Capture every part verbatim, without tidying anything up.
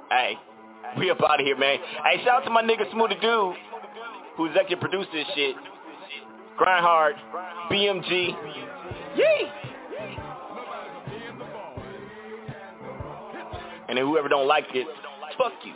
Hey, we up out of here, man. Hey, shout out to my nigga Smoothie Dude, who executive produced this shit. Grind Hard, B M G. Yee! And then whoever don't like it, fuck you.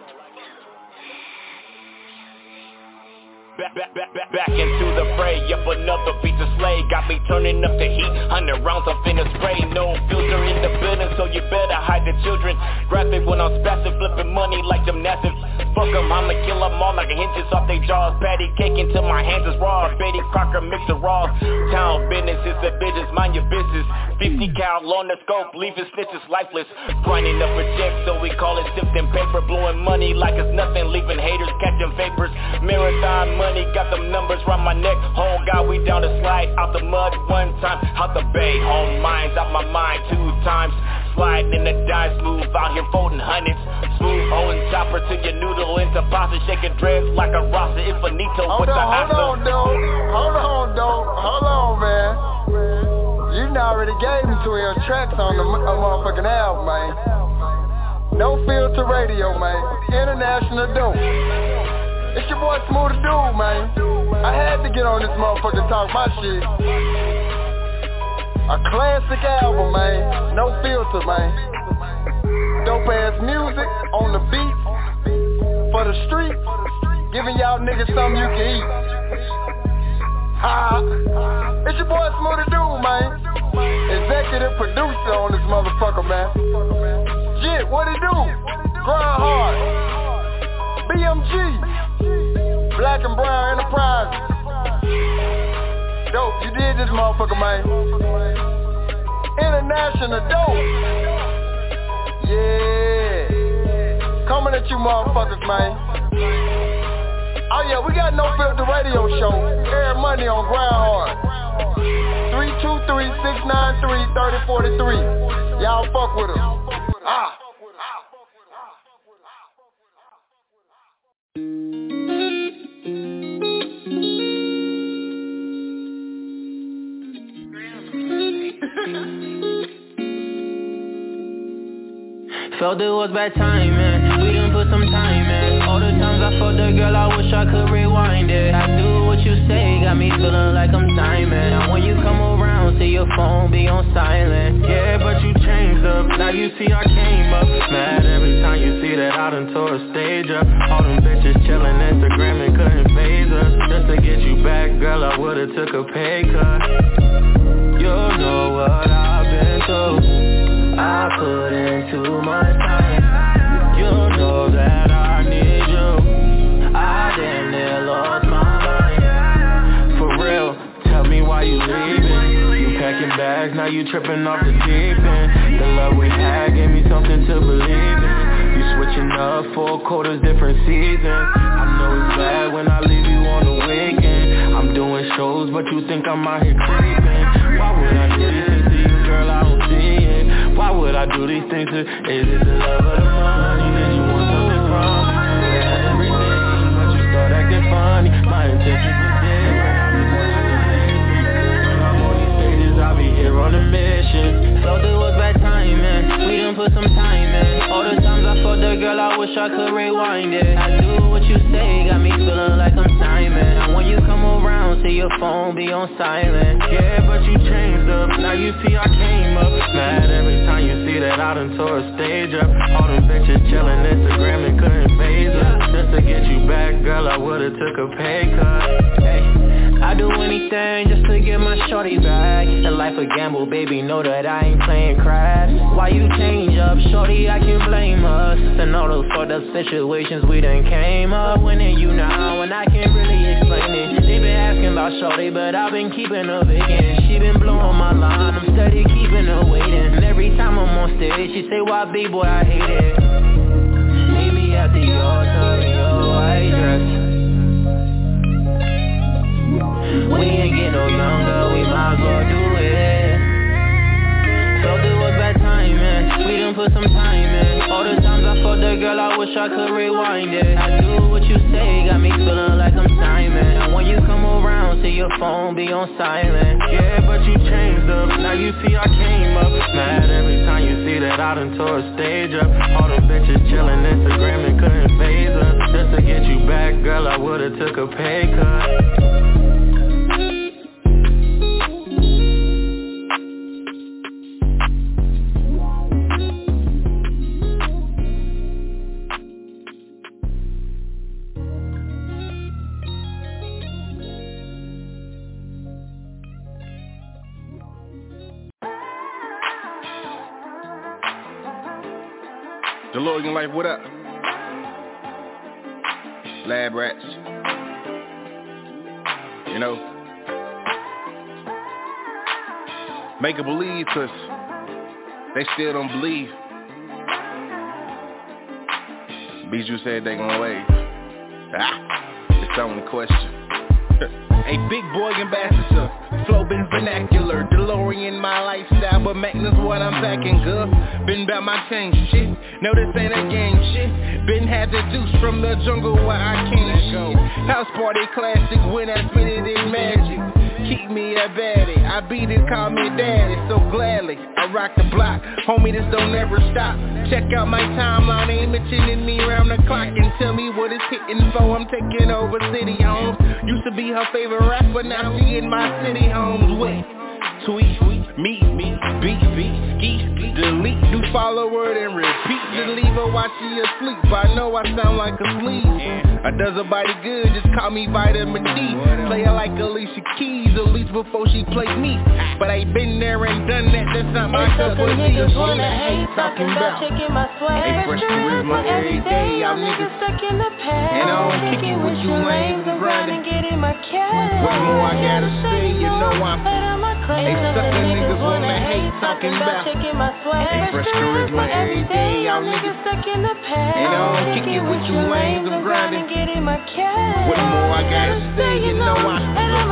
Back, back, back, back, back into the fray. Up another piece of slay. Got me turning up the heat. Hundred rounds I'm finna spray. No filter in the building, so you better hide the children. Graphic when I'm spazzing, flipping money like gymnastics. Fuck them, I'ma kill them all like hinges off they jaws. Patty cake into my hands is raw. Betty Crocker mix the raw. Town business is the business, mind your business. Fifty cal on the scope, leaving snitches lifeless. Grinding up a check, so we call it sifting paper. Blowing money like it's nothing, leaving haters catching vapors. Marathon money, got them numbers round my neck. Whole God, we down the slide, out the mud one time, out the bay. Home mines, out my mind two times. Sliding in the dice, smooth out here folding hundreds. Smooth holding chopper to your noodle into pasta, shaking dreads like a roster. If Benito with the hold on, dude. Hold on, dude. Hold on, man. You already gave me twelve tracks on the uh, motherfucking album, man. No filter radio, man. International dude. It's your boy Smoothie Dude, man. I had to get on this motherfucker and talk my shit. A classic album, man. No filter, man. Dope ass music on the beat for the street, giving y'all niggas something you can eat. Ha! It's your boy Smoothie Dude, man. Executive producer on this motherfucker, man. Jit, what it do? Grind Hard. B M G. Black and Brown Enterprise. Dope, you did this motherfucker, man. International dope. Yeah. Coming at you motherfuckers, man. Oh yeah, we got No Filter Radio Show every Monday on Grind Hard. three two three, six nine three, three oh four three. Y'all fuck with us. Ah. Felt it was bad timing, we done put some time in. All the times I fucked the girl, I wish I could rewind it. I do what you say, got me feeling like I'm Simon. And when you come around, see your phone be on silent. Yeah, but you changed up, now you see I came up. Mad every time you see that I done tore a stage up. All them bitches chillin' Instagram and couldn't phase us. Just to get you back, girl, I would've took a pay cut. You know what I've been through, I put in too much time. You know that I need you, I damn near lost my mind. For real, tell me why you leaving. You packing bags, now you tripping off the deep end. The love we had gave me something to believe in. You switching up four quarters, different seasons. I know it's bad when I leave you on the weekend. I'm doing shows, but you think I'm out here creeping. Why would I do these things to you, girl? I don't see it. Why would I do these things to you? Is it the love of the money that you want something from me? You had everything, but you start acting funny. My intentions were different. I'm on these stages, I'll be here on a mission. Felt it was bad timing, we done put some time in. All the times I fucked the girl, I wish I could rewind it. I do what you say, got me feeling like I'm Simon. And when you come around, see your phone be on silent. Yeah, but you changed up, now you see I came up. Mad every time you see that I done tore a stage up. All them bitches chillin' Instagram and couldn't phase us. Just to get you back, girl, I would've took a pay cut. Hey, I do anything just to get my shorty back. And life a gamble, baby, know that I ain't playing craps. Why you change up, shorty, I can blame us. And all those fucked up situations we done came up. When in you now, and I can't really explain it. They been asking about shorty, but I've been keeping her vacant. She been blowing my line, I'm steady keeping her waiting. And every time I'm on stage, she say, why B-boy, I hate it. Meet me at the altar in your white dress. We ain't get no younger, we might as well do it. Felt it was bad timing, we done put some time in. All the times I fucked the girl, I wish I could rewind it. I do what you say, got me feeling like I'm Simon. And when you come around, see your phone be on silent. Yeah, but you changed up, now you see I came up. Mad every time you see that I out and tore a stage up. All the bitches chillin' Instagram and couldn't phase us. Just to get you back, girl, I would've took a pay cut. DeLorean Life, what up? Lab Rats. You know, make it believe, cause they still don't believe. Bijou said they gon' wave. Ah, it's the only question. A big boy ambassador, flow been vernacular, DeLorean my lifestyle, but Magnus what I'm packing, girl. Been about my chain shit, no this ain't a game shit. Been had the juice from the jungle where I came shit. House party classic when I spit it in magic. Keep me a baddie, I beat it, call me daddy, so gladly I rock the block, homie this don't ever stop. Check out my timeline, ain't mentioning me around the clock. And tell me what it's hitting for, I'm taking over city homes. Used to be her favorite rapper, now she in my city homes with tweet, meet, meet, beat, beat, ski, delete, do follow word and repeat. Delete her while she asleep, I know I sound like a sleep. I does her body good, just call me vitamin D. Play her like Alicia Keys, at least before she played me. But I been there and done that, that's not my cup of tea. Niggas wanna hate, talking about checking my swag. Ain't fresh charisma every day, y'all niggas stuck in the past. And I don't kick it with you lames and grinding. Getting my cash. What more I gotta say, you know I'm They sucker niggas wanna hate, talking about checking my swag. Ain't fresh charisma every day, y'all niggas stuck in the past. And I don't kick it with you lames and grinding. Getting my cash. What more I gotta say, you know I'm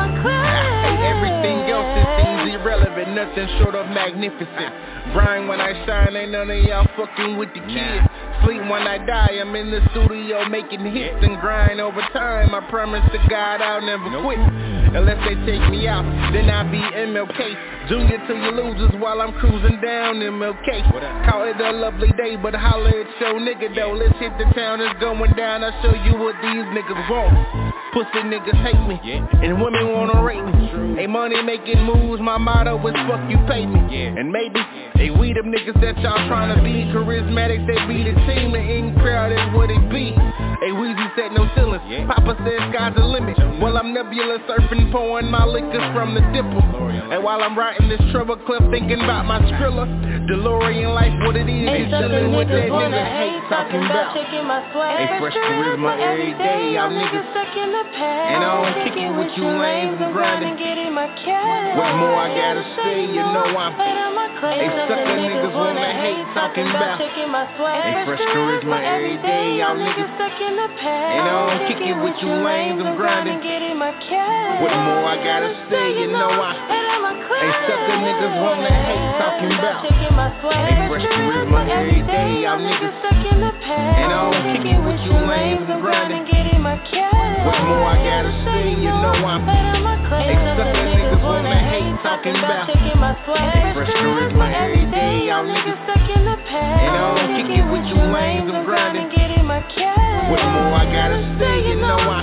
Hey, everything else it seems irrelevant, nothing short of magnificent. Grind when I shine, ain't none of y'all fucking with the kids. Sleep when I die, I'm in the studio making hits and grind over time. I promise to God I'll never quit. Unless they take me out, then I'll be M L K. Junior to your losers while I'm cruising down M L K. Call it a lovely day, but holla at your nigga though. Let's hit the town, it's going down, I'll show you what these niggas want. Pussy niggas hate me, and women wanna rate me. A money making moves, my motto is fuck you pay me. And maybe, hey, we them niggas that y'all tryna be. Charismatic, they be the team, the in crowd is what it be. Hey, Weezy said no ceilings, Papa said sky's the limit. While I'm nebula surfing, pouring my liquors from the dipple. And while I'm writing this trouble clip, thinking about my Skrilla. DeLorean Life, what it is, is chillin' with that nigga hate, talking about Hey, fresh charisma every day, y'all niggas stuck in the past. And I don't kick it with you lames and grinding. Getting my cash. What more I gotta say, you know I'm Hey, sucker niggas wanna hate, talking about Hey, fresh charisma every day, y'all niggas stuck in the past. And I don't kick it with you lames and grinding. Getting my cash. What more I gotta say, you know I'm Hey, sucker niggas wanna hate, talking about Hey, fresh charisma every day, y'all niggas stuck in the past. And I don't kick it with you lames and grinding. Getting my cash. What more I gotta say, you know I'm Hey, sucker niggas wanna hate, talking about Hey, fresh charisma every day, y'all niggas stuck in the past. And I don't kick it with you lames and grinding. Getting my cash. What more I gotta say, you know I'm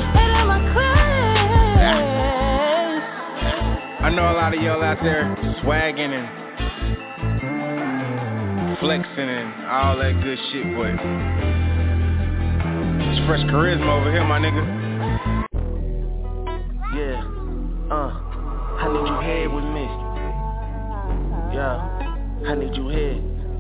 I know a lot of y'all out there swagging and flexing and all that good shit, but it's fresh charisma over here, my nigga. Yeah, uh, I need you here with me. Yeah, I need you here.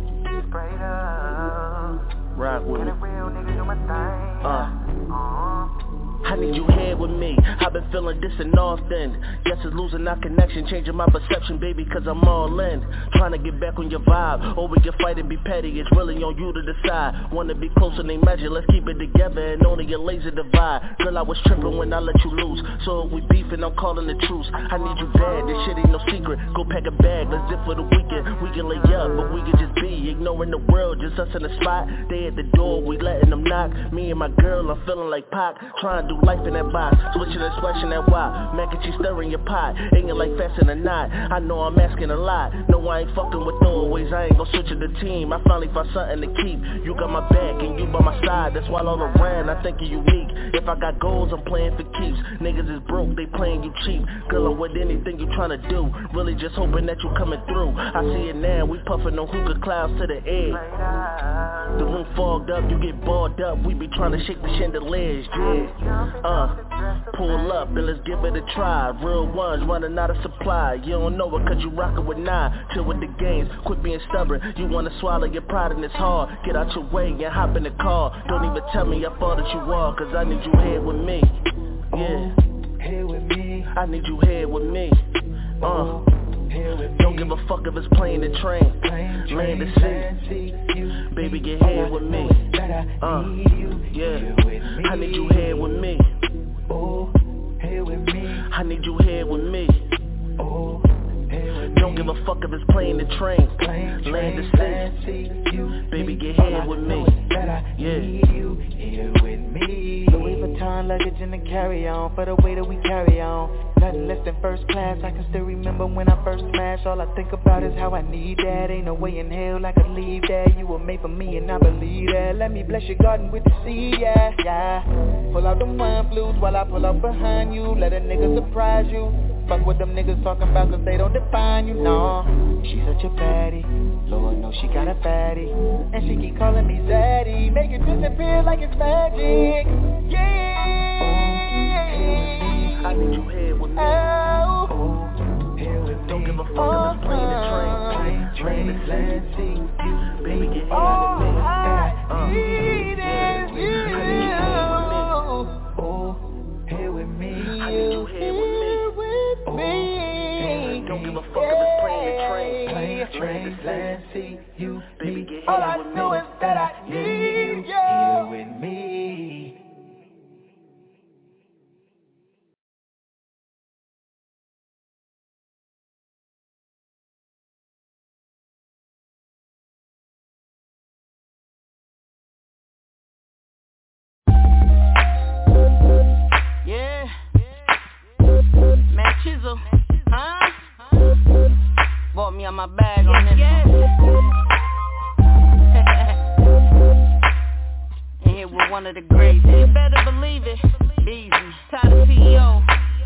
Rock with me. Uh. I need you here with me. I've been feeling distant often. Guess it's losing our connection, changing my perception, baby, cause I'm all in. Trying to get back on your vibe, or we can fight and be petty. It's really on you to decide. Wanna be closer than measure, let's keep it together and only a laser divide. Girl, I was tripping when I let you loose, so if we beefing, I'm calling the truce. I need you bad, this shit ain't no secret. Go pack a bag, let's dip for the weekend. We can lay up, but we can just be ignoring the world, just us in the spot. They at the door, we letting them knock. Me and my girl, I'm feeling like Pac, trying to do through life in that box, switching and splashing that wide. Mac and cheese stirring your pot, ain't it like fast in the night. I know I'm asking a lot, no I ain't fucking with throwaways. I ain't gon' switch to the team, I finally found something to keep. You got my back and you by my side, that's why all around I think you're unique. If I got goals, I'm playing for keeps. Niggas is broke, they playing you cheap. Girl, I'm with anything you tryna do, really just hoping that you coming through. I see it now, we puffin' on hookah clouds to the air. The room fogged up, you get balled up, we be tryna shake the chandeliers, yeah. Uh, pull up and let's give it a try. Real ones running out of supply. You don't know it cause you rockin' with nine. Chill with the games, quit being stubborn. You wanna swallow your pride and it's hard. Get out your way and hop in the car. Don't even tell me how far that you are, cause I need you here with me. Yeah, here with me. I need you here with me. Uh, don't give a fuck if it's plane and train, land to sea. Baby, get here with me. Uh, yeah, I need you here with me. Oh, here with me. I need you here with me. Oh, don't give a fuck if it's plane and train, land to sea. Baby, get here with me. Yeah. Here with me. Louis Vuitton luggage in the carry-on for the way that we carry on. Nothing less than first class. I can still remember when I first smashed. All I think about is how I need that. Ain't no way in hell I could leave that. You were made for me and I believe that. Let me bless your garden with the seed, yeah, yeah. Pull out them wine flutes while I pull up behind you. Let a nigga surprise you. Fuck what them niggas talking about cause they don't define you, no. She such a baddie, Lord knows she got a fatty. And she keep calling me Zaddy, make it disappear like it's magic. Yeah, I need you here with me. Oh, here with me. Don't give a fuck if it's plane and train, train and land sea. Baby, get here with me. All I uh, need yeah. is you. I need you here with me. Oh, here with me. I need you here with me. Me. Don't give a fuck if it's plane and train, Plane, land train, land, sea, you, baby, me. get All here I with know me. is that I need you here with me. Yeah, man, Chisel, huh? Bought me on my bag on this yes. And here with one of the greats. You better believe it. Easy. Tyler C E O.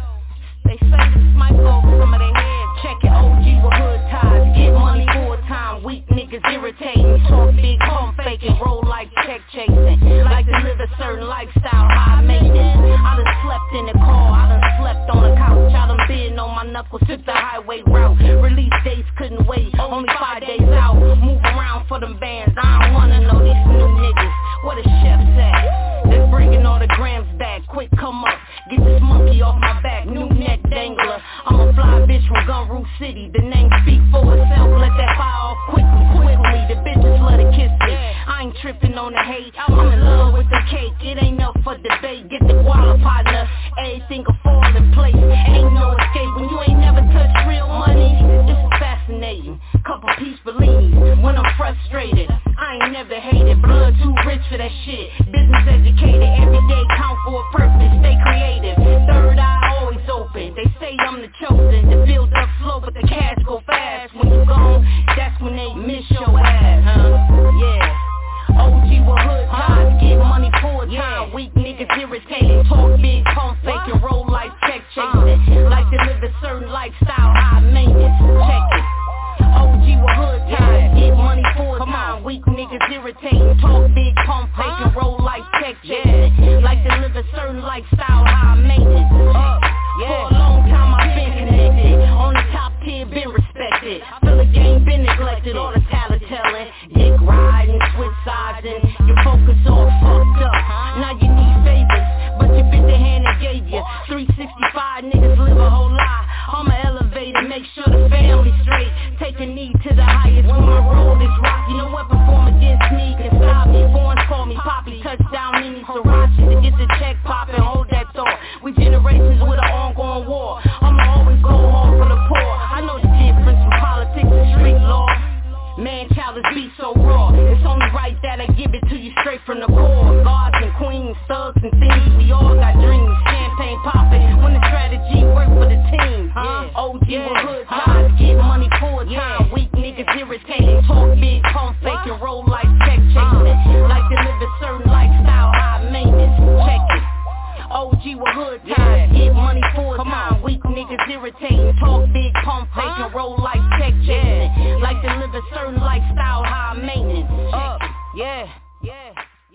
They say this might go over some of their heads. Check it, O G with hood ties. Get money full time. Weak niggas irritating. Talk big, pump faking. Roll like check chasing. Like to live a certain lifestyle. High maintenance. I done slept in the car. I done slept on the couch. I done been on my knuckles. Took the highway route. Release dates couldn't wait. Only five days out. Move around for them bands. I don't wanna know these new niggas. What a chef at? They're bringing all the grams back. Quick, come up. Get this monkey off my back. New neck dangler. I'm a fly bitch from Gunroo City. The name speak for itself. Let that fire off quickly, quickly. The bitches love to kiss me. I ain't tripping on the hate. I'm in love with the cake. It ain't up for debate. Get the guala partner. Everything will fall in place. Ain't no escape when you ain't never touched real money. It's fascinating. Couple piece Bellinis when I'm frustrated. I ain't never hated. Blood too rich for that shit. Business educated. Every day count for a purpose. Stay creative. Third eye always open. They say I'm the chosen. The build up slow but the cash go fast. When you gone, that's when they miss your ass, huh? Yeah. O G with hood ties. Get money full time. Weak niggas irritating. Talk big, pump fake and roll like check chasing. Like to live a certain lifestyle. High maintenance. Check it. O G with hood ties. Get money full time. Weak niggas irritating. Talk big, pump fake and roll like check chasing. Like to live a certain lifestyle. High maintenance. For a long time I've been connected. On the top tier, been respected. Feel the game been neglected. All the talent telling. Dick riding, switch sides and your focus all fucked up. Now you need favors, but you bit the hand that gave you. three sixty-five niggas live a whole lie. I'ma elevate and make sure the family straight. Take a knee to the highest when my road is rocky. No weapon form against me can stop me. Foreigners call me Poppy. Touchdown in Sriracha to get the check poppin'. Hold that thought. We generations with an ongoing war. I'ma always go hard for the poor. I know the difference from politics and street law. Man, child, this beat so raw. It's only right that I give it to you straight from the core. Gods and queens, thugs and things, we all got dreams. roll like tech chasing. Like to live a certain lifestyle, high maintenance. Check it. O G with hood ties, get money full time. Weak niggas irritating, talk big, pump fake, and roll like tech chasing. Like to live a certain lifestyle, high maintenance. Check it. Yeah, yeah.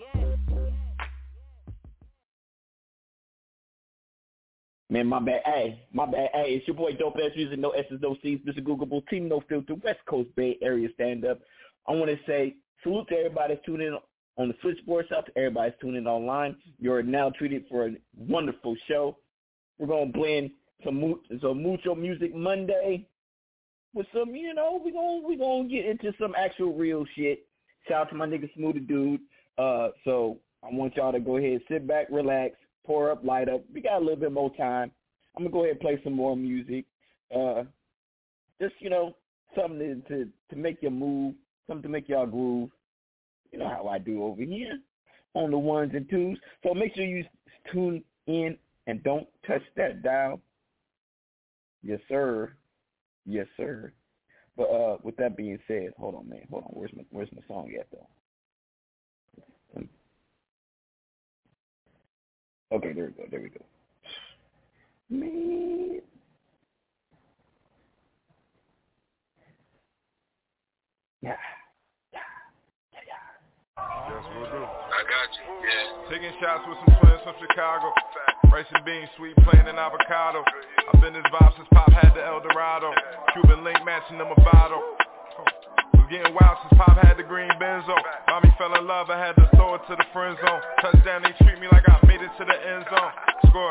Man, my bad. Hey, my bad. Hey, it's your boy Dope Ass Music, no S's, no C's, Mister Googleable, Team No Filter, West Coast Bay Area stand up. I want to say salute to everybody that's tuning in on the switchboard, out to everybody that's tuning in online. You're now treated for a wonderful show. We're gonna blend some some mucho music Monday with some, you know, we're gonna we gonna get into some actual real shit. Shout out to my nigga Smoothie Dude. Uh, so I want y'all to go ahead, sit back, relax. Pour up, light up. We got a little bit more time. I'm going to go ahead and play some more music. Uh, just, you know, something to, to, to make you move, something to make y'all groove. You know how I do over here on the ones and twos. So make sure you tune in and don't touch that dial. Yes, sir. Yes, sir. But uh, with that being said, hold on, man. Hold on. Where's my, where's my song at, though? Okay, there we go, there we go. Man. Yeah. Yeah. Yeah, yeah. Yes, we'll do. I got you, yeah. Taking shots with some twins from Chicago. Rice and beans, sweet, plain and avocado. I've been this vibe since Pop had the El Dorado. Cuban link matching them a bottle. Getting wild since Pop had the green Benzo. Mommy fell in love, I had to throw it to the friend zone. Touchdown, they treat me like I made it to the end zone. Score.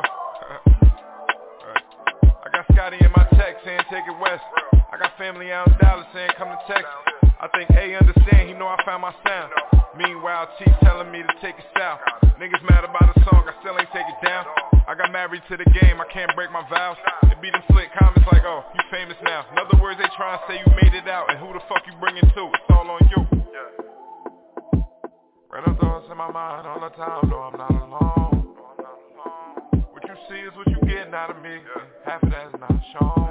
I got Scotty in my text saying take it west. I got family out in Dallas saying come to Texas. I think A understand, he know I found my sound. Meanwhile, Chief telling me to take it south. Niggas mad about the song, I still ain't take it down. I got married to the game, I can't break my vows. It be them slick comments like, oh, you famous now. In other words, they try and say you made it out, and who the fuck you bringing to? It's all on you. Random thoughts in my mind all the time, no, I'm not alone. What you see is what you getting out of me, and half of that is not shown.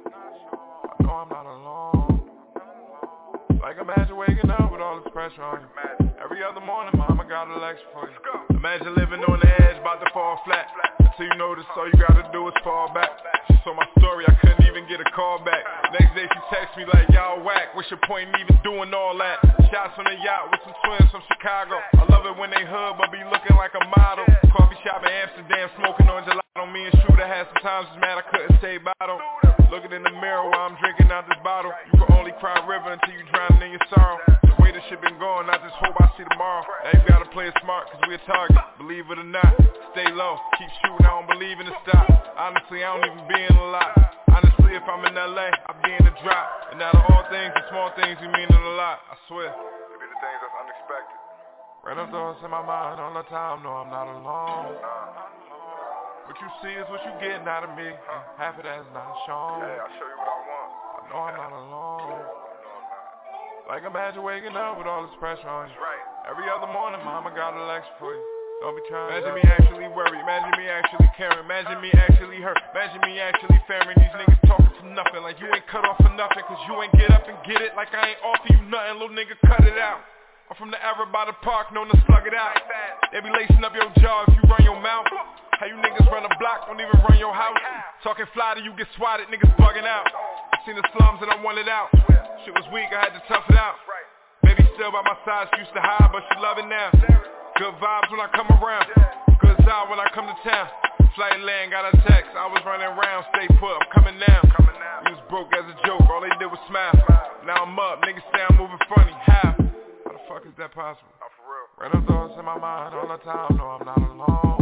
I know I'm not alone. Like imagine waking up with all this pressure on you. Every other morning, mama got a lecture for you. Imagine living on the edge, about to fall flat. Until you notice all you gotta do is fall back. She saw my story, I couldn't even get a call back. Next day she texts me like, y'all whack. What's your point in even doing all that? Shots on the yacht with some twins from Chicago. I love it when they hood, but be looking like a model. Coffee shop in Amsterdam, smoking on gelato. Me and Shooter had some times was mad I couldn't stay bottle. Looking in the mirror while I'm drinking out this bottle. You can only cry river until you drown in your sorrow. The way this shit been going, I just hope I see tomorrow. Now you gotta play it smart, cause we a target. Believe it or not, stay low, keep shooting, I don't believe in the stop. Honestly, I don't even be in a lot. Honestly, if I'm in L A, I be in the drop. And out of all things, the small things we mean a lot, I swear. It be the things that's unexpected. Random thoughts in my mind all the time, no, I'm not alone. What you see is what you getting out of me, and half of that is not shown. Hey, I'll show you what I want. I know I'm not alone. Like imagine waking up with all this pressure on you. Right. Every other morning, mama got a lecture for you. Don't be trying. Imagine me actually worried. Imagine me actually caring. Imagine me actually hurt. Imagine me actually fearing. These niggas talking for nothing. Like you ain't cut off for nothing. Cause you ain't get up and get it. Like I ain't offer you nothing. Little nigga, cut it out. I'm from the era by the park, known to slug it out. They be lacing up your jaw if you run your mouth. How you niggas run a block, don't even run your house. Talking fly till you get swatted, niggas bugging out. I seen the slums and I wanted out. Shit was weak, I had to tough it out. Baby still by my side, she used to hide, but she love it now. Good vibes when I come around. Good side when I come to town. Flight land, got a text, I was running around. Stay put, I'm coming down. You was broke as a joke, all they did was smile. Now I'm up, niggas say I'm moving funny. How? How the fuck is that possible? Random thoughts in my mind all the time, no, I'm not alone.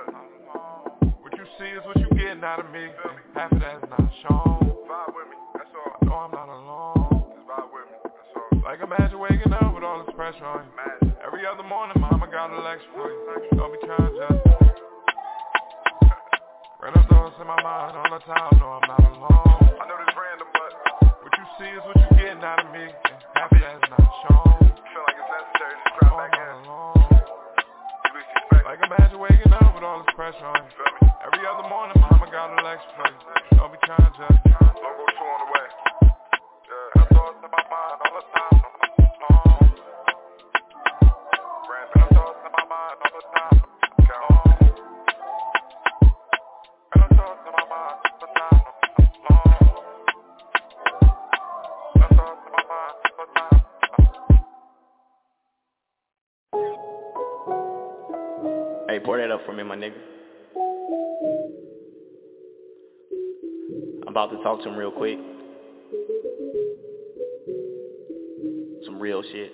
What you see is what you getting out of me, and half of that is not shown. Vibe with me, that's all. I know I'm not alone. Just vibe with me, that's all. Like imagine waking up with all this pressure on you. Every other morning, mama got a lecture for you. Don't be trying to judge. Random thoughts in my mind all the time, no, I'm not alone. I know this random, but what you see is what you getting out of me, and half of that is not shown. Feel like it's necessary to try back in. Like imagine waking up with all this pressure on you. Every other morning, mama got a lecture for you. Don't be trying to judge. Logo two on the way. Yeah. I thoughts in my mind all the time. No, Hey, pour that up for me, my nigga. I'm about to talk to him real quick. Some real shit.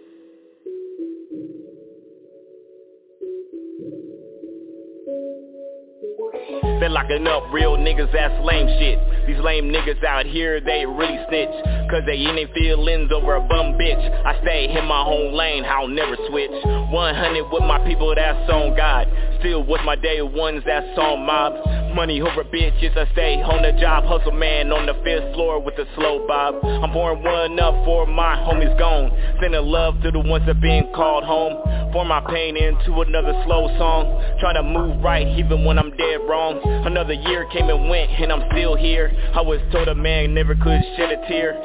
Been locking up real niggas, that's lame shit. These lame niggas out here, they really snitch, cause they in their feelings over a bum bitch. I stay in my own lane, I'll never switch. one hundred with my people, that's on God. Still with my day ones, that's on mobs. Money over bitches, I stay on the job. Hustle man on the fifth floor with the slow bob. I'm pouring one up for my homies gone. Sending love to the ones that been called home. Pour my pain into another slow song. Trying to move right even when I'm dead wrong. Another year came and went and I'm still here. I was told a man never could shed a tear.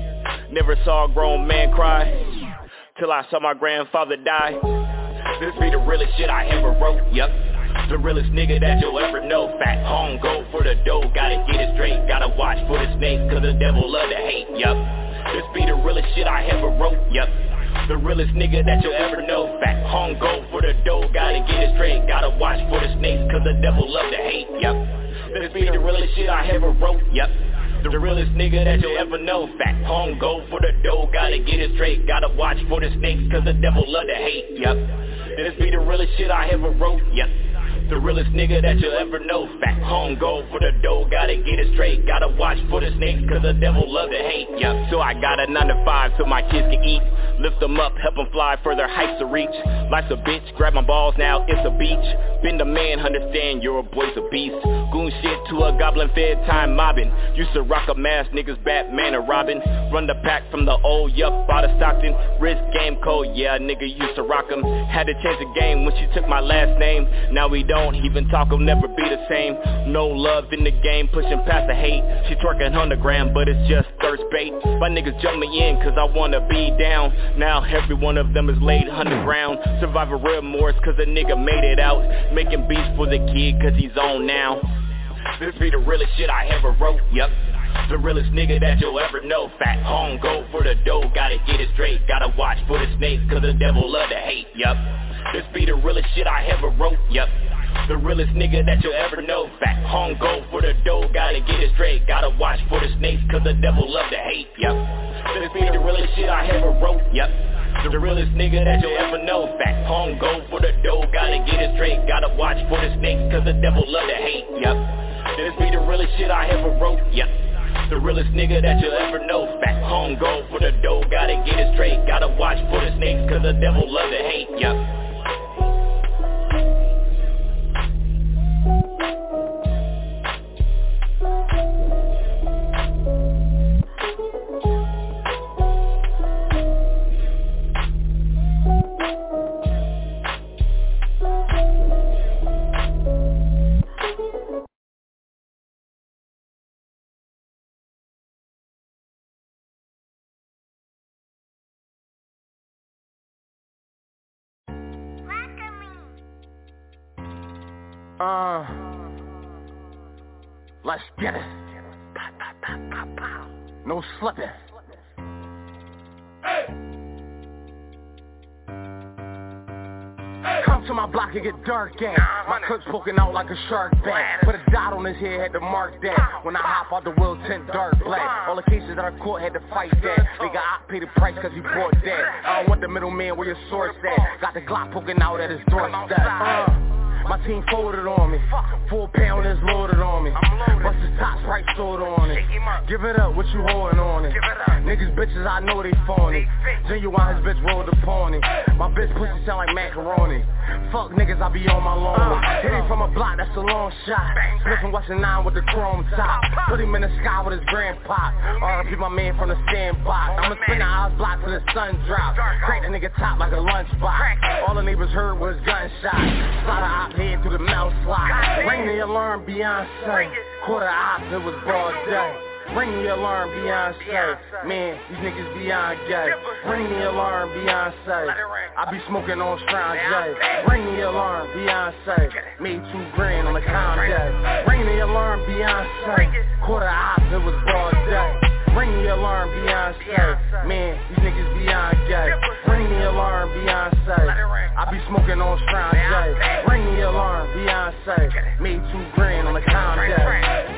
Never saw a grown man cry till I saw my grandfather die. This be the realest shit I ever wrote, yup. The realest nigga that you'll ever know. Fat home, go for the dough, gotta get it straight. Gotta watch for the snakes, cause the devil love to hate, yup. This be the realest shit I ever wrote, yup. The realest nigga that you'll ever know. Fat home, go for the dough, gotta get it straight. Gotta watch for the snakes, cause the devil love to hate, yup. This be the realest shit I ever wrote, yup. The realest nigga that you'll ever know. Fat home, go for the dough, gotta get it straight. Gotta watch for the snakes, cause the devil love to hate, yup. This be the realest shit I ever wrote, yup. The realest nigga that you'll ever know. Fat home, go for the dough, gotta get it straight. Gotta watch for the snakes, cause the devil love to hate, yup. So I got a nine to five so my kids can eat. Lift them up, help them fly further heights to reach. Life's a bitch, grab my balls now, it's a beach. Been the man, understand you're a boy's a beast. Goon shit to a goblin fed time mobbing. Used to rock a mask, niggas Batman and Robin. Run the pack from the old yup out of Stockton. Risk game code, yeah, nigga used to rock 'em. Had to change the game when she took my last name. Now we don't even talk, will never be the same. No love in the game, pushing past the hate. She twerking on the gram, but it's just thirst bait. My niggas jump me in cause I wanna be down. Now every one of them is laid underground. Survivor remorse cause a nigga made it out. Making beats for the kid cause he's on now. This be the realest shit I ever wrote, yup. The realest nigga that you'll ever know. Fat home, go for the dough, gotta get it straight. Gotta watch for the snakes cause the devil love to hate, yup. This be the realest shit I ever wrote, yup. The realest nigga that you'll ever know. Fat home, go for the dough, gotta get it straight. Gotta watch for the snakes cause the devil love to hate, yup. This be the realest shit I ever wrote, yup. The realest nigga that you'll ever know. Fat home, go for the dough, gotta get it straight. Gotta watch for the snakes cause the devil love to hate, yup. This be the realest shit I ever wrote, yup. The realest nigga that you'll ever know. Fat home, go for the dough, gotta get it straight. Gotta watch for the snakes cause the devil love to hate, yup. Uh, let's get it. No slipping. Hey. Hey. Come to my block and get dark game. My clip's poking out like a shark bag. Put a dot on his head, had to mark that. When I hop out the wheel, tint dark black. All the cases that I caught had to fight that. Nigga, I paid the price cause he bought that. I don't want the middleman where your source at. Got the Glock poking out at his doorstep. Uh. My team folded on me, full pound is loaded on me. Bust his top right sold on it. Give it up, what you holding on it? Niggas bitches, I know they phony. Genuine, his bitch rolled the pony. My bitch pussy sound like macaroni. Fuck niggas, I be on my lawn. Hit him from a block, that's a long shot. Smith and Wesson nine with the chrome top. Put him in the sky with his grandpa. R I P my man from the sandbox. I'ma spin the house block till the sun drop. Crack the nigga top like a lunchbox. All the neighbors heard was gunshots. Slide a op head through the mouth slide. Ring the alarm, Beyonce. Quarter op, it was broad day. Ring the alarm, Beyonce. Man, these niggas beyond gay. Ring the alarm, Beyonce. I be smoking on Strong J. Ring the alarm, Beyonce. Made two grand on the calm day. Ring the alarm, Beyonce. Quarter op, it was broad day. Ring the alarm, Beyonce. Man, these niggas beyond gay. Ring the alarm, Beyonce. I be smoking on Strong J. Ring the say. Made two grand on the contest.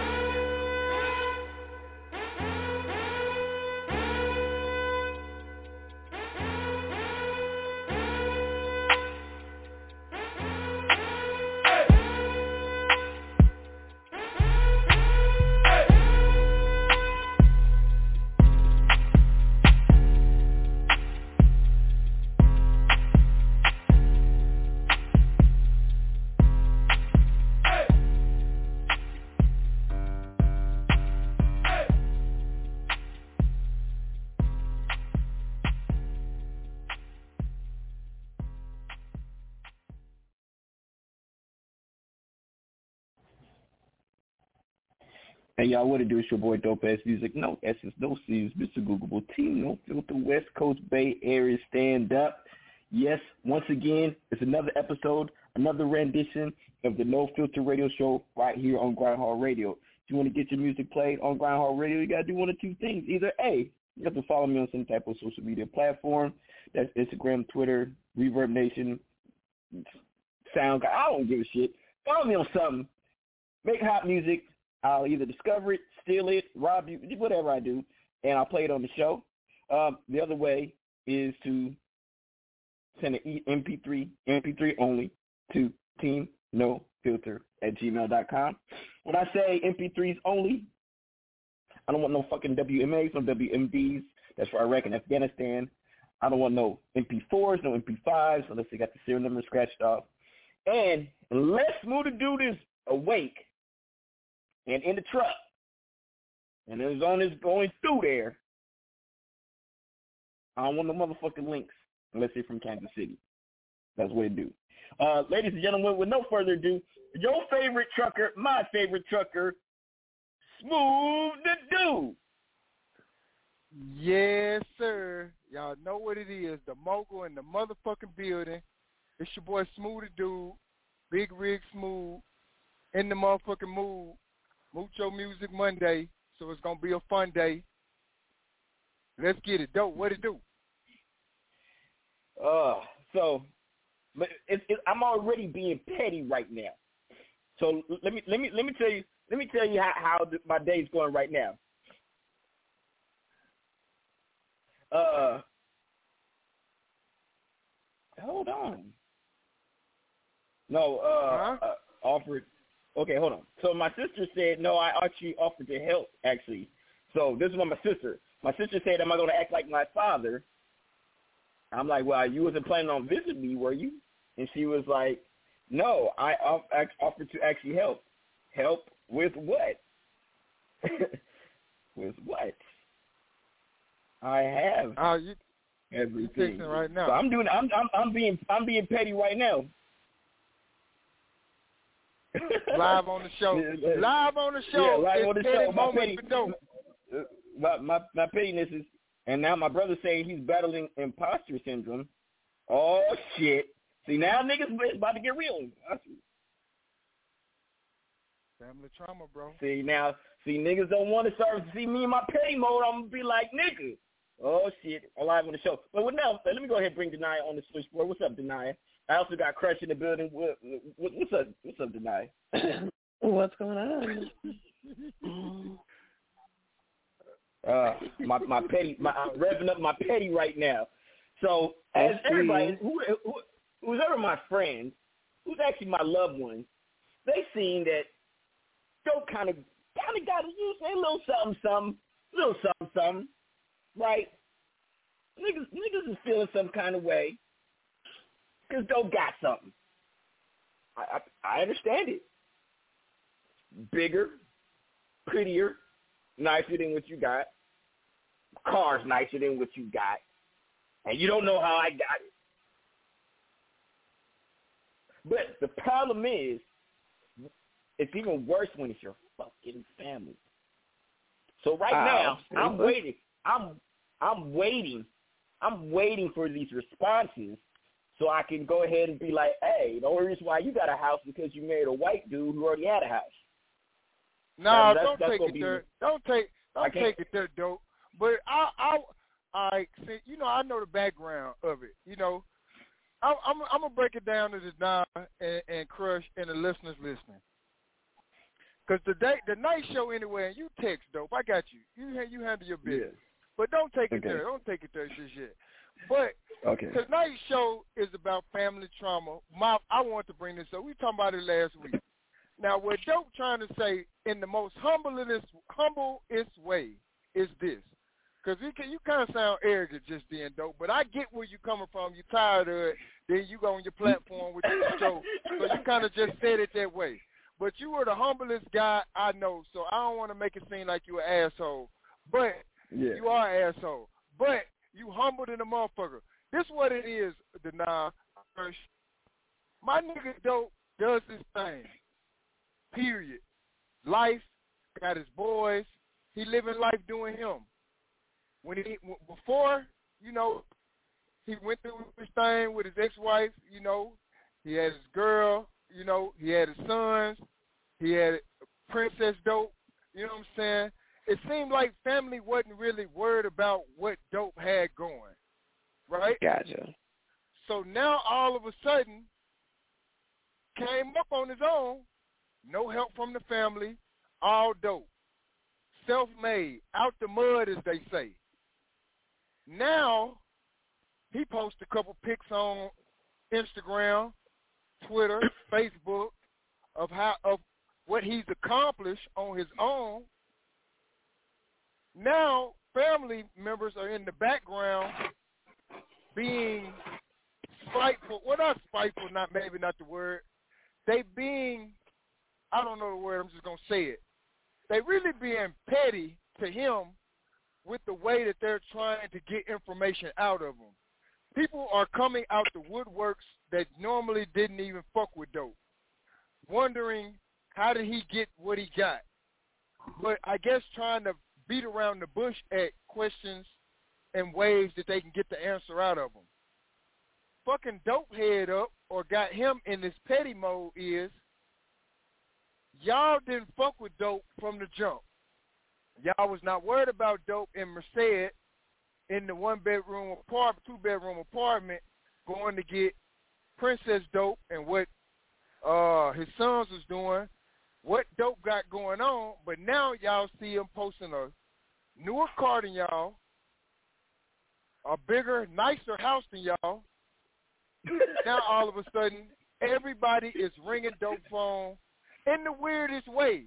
Hey y'all, what it do? It's your boy Dope Ass Music. No S's, no C's, Mister Googleable Team, no filter, West Coast Bay Area stand up. Yes, once again, it's another episode, another rendition of the No Filter Radio Show right here on Grindhard Radio. If you want to get your music played on Grindhard Radio, you gotta do one of two things. Either A, you have to follow me on some type of social media platform. That's Instagram, Twitter, Reverb Nation, SoundCloud. I don't give a shit. Follow me on something. Make hot music. I'll either discover it, steal it, rob you, whatever I do, and I'll play it on the show. Um, the other way is to send an M P three, M P three only, to team no filter at gmail dot com. When I say M P threes only, I don't want no fucking W M As, no W M Ds. That's for Iraq and Afghanistan. I don't want no M P fours, no M P fives, unless they got the serial number scratched off. And unless Smoothie Dude is awake and in the truck, and it was on his going through there, I don't want no motherfucking links unless they're from Kansas City. That's what it do. Uh, ladies and gentlemen, with no further ado, your favorite trucker, my favorite trucker, Smooth the Dude. Yes, sir. Y'all know what it is. The mogul in the motherfucking building. It's your boy Smooth the Dude, Big Rig Smooth, in the motherfucking mood. Mucho Music Monday, so it's going to be a fun day. Let's get it. Dope, what it do? Uh, so, but it, it, I'm already being petty right now. So let me let me let me tell you let me tell you how, how my day's going right now. Uh, hold on. No, uh, huh? uh offered. Okay, hold on. So my sister said, no, I actually offered to help, actually. So this is what my sister, my sister said, am I going to act like my father? I'm like, well, you wasn't planning on visiting me, were you? And she was like, no, I offered to actually help. Help with what? With what? I have uh, you, everything right now. So I'm doing. I'm. I'm. I'm being. I'm being petty right now. Live on the show. Live on the show. Yeah, live on the show. My, petty, dope. my, my, my pettiness is, and now my brother's saying he's battling imposter syndrome. Oh, shit. See, now niggas about to get real. Family trauma, bro. See, now, see, niggas don't want to start to see me in my petty mode. I'm going to be like, nigga. Oh, shit. I'm live on the show. But now, let me go ahead and bring Denia on the switchboard. What's up, Denia? I also got Crush in the building. What, what, what's up? What's up, Denia? What's going on? uh, my my petty, my I'm revving up my petty right now. So as everybody, who, who, who's ever my friend, who's actually my loved one, they seen that Dope kind of kind of got to use a little something, something, little something, something, right? Niggas, niggas is feeling some kind of way. Because Dope got something. I, I I understand it. Bigger, prettier, nicer than what you got. Cars nicer than what you got. And you don't know how I got it. But the problem is, it's even worse when it's your fucking family. So right now, I'm waiting. I'm I'm waiting. I'm waiting for these responses. So I can go ahead and be like, hey, the only reason why you got a house is because you married a white dude who already had a house. No, now, that's, don't that's take it be, there. Don't take don't take it there, Dope. But I I I see, you know, I know the background of it. You know, I'm, I'm, I'm gonna break it down to the Nah and, and Crush and the listeners listening. Cause the day, the night show anyway, and you text dope. I got you. You you handle your business, Yeah. but don't take it Okay. there. Don't take it there, shit, shit. But Okay. tonight's show is about family trauma. My, I want to bring this up. We talked about it last week. Now, what Dope trying to say in the most humblest, humblest way is this. Because you, you kind of sound arrogant just then, Dope. But I get where you're coming from. You're tired of it. Then you go on your platform with your show. So you kind of just said it that way. But you were the humblest guy I know. So I don't want to make it seem like you're an asshole. But Yeah. you are an asshole. But you humbled in a motherfucker. This what it is, Dana. My nigga Dope does his thing. Period. Life, got his boys. He living life doing him. When he before, you know, he went through his thing with his ex-wife. You know, he had his girl. You know, he had his sons. He had Princess Dope. You know what I'm saying? It seemed like family wasn't really worried about what Dope had going, right? Gotcha. So now all of a sudden came up on his own, no help from the family, all Dope, self-made, out the mud as they say. Now he posts a couple pics on Instagram, Twitter, Facebook of how of what he's accomplished on his own. Now, family members are in the background being spiteful. Well, not spiteful, not maybe not the word. They being, I don't know the word, I'm just going to say it. They really being petty to him with the way that they're trying to get information out of him. People are coming out the woodworks that normally didn't even fuck with Dope, wondering how did he get what he got. But I guess trying to beat around the bush at questions and ways that they can get the answer out of them. Fucking Dope head up or got him in this petty mode is y'all didn't fuck with Dope from the jump. Y'all was not worried about Dope in Merced in the one-bedroom apartment, two-bedroom apartment going to get Princess Dope and what uh, his sons was doing, what Dope got going on, but now y'all see him posting a newer car than y'all, a bigger, nicer house than y'all. Now all of a sudden, everybody is ringing Dope phone in the weirdest way.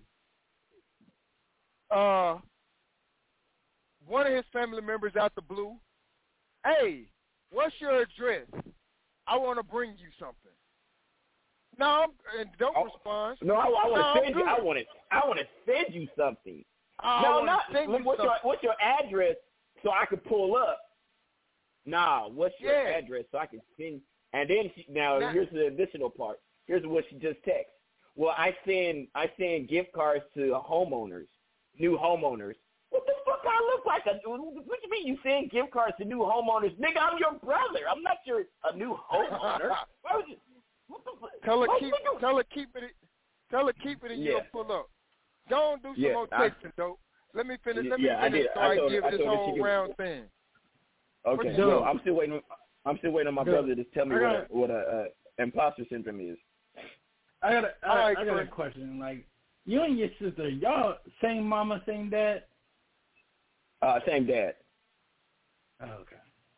Uh, one of his family members out the blue, hey, what's your address? I want to bring you something. No, and Dope oh, responds. No, I, I want no, to send you. I want to. I want to send you something. I no, not. Send you what's something. your What's your address so I can pull up? Nah, what's your yeah. address so I can send? And then she, now, now here's the additional part. Here's what she just texted. Well, I send I send gift cards to homeowners, new homeowners. What the fuck I look like? A, what do you mean you send gift cards to new homeowners? Nigga, I'm your brother. I'm not your a new homeowner. Why would you? What the fuck? Tell her What keep. nigga? Tell her keep it. Tell her keep it, and Yeah. you'll pull up. Don't do some Yeah, more I- texting, Dope. Let me finish. Let me Yeah, I finish did. so I I, told her- give I this told her she whole could- round thing. Okay, What so you- I'm still waiting. I'm still waiting on my Good. brother to tell me I what got- a, what a uh, imposter syndrome is. I got a, I, All right, I got a Chris. question. Like, you and your sister, y'all same mama, same dad? Uh, same dad. Oh, okay.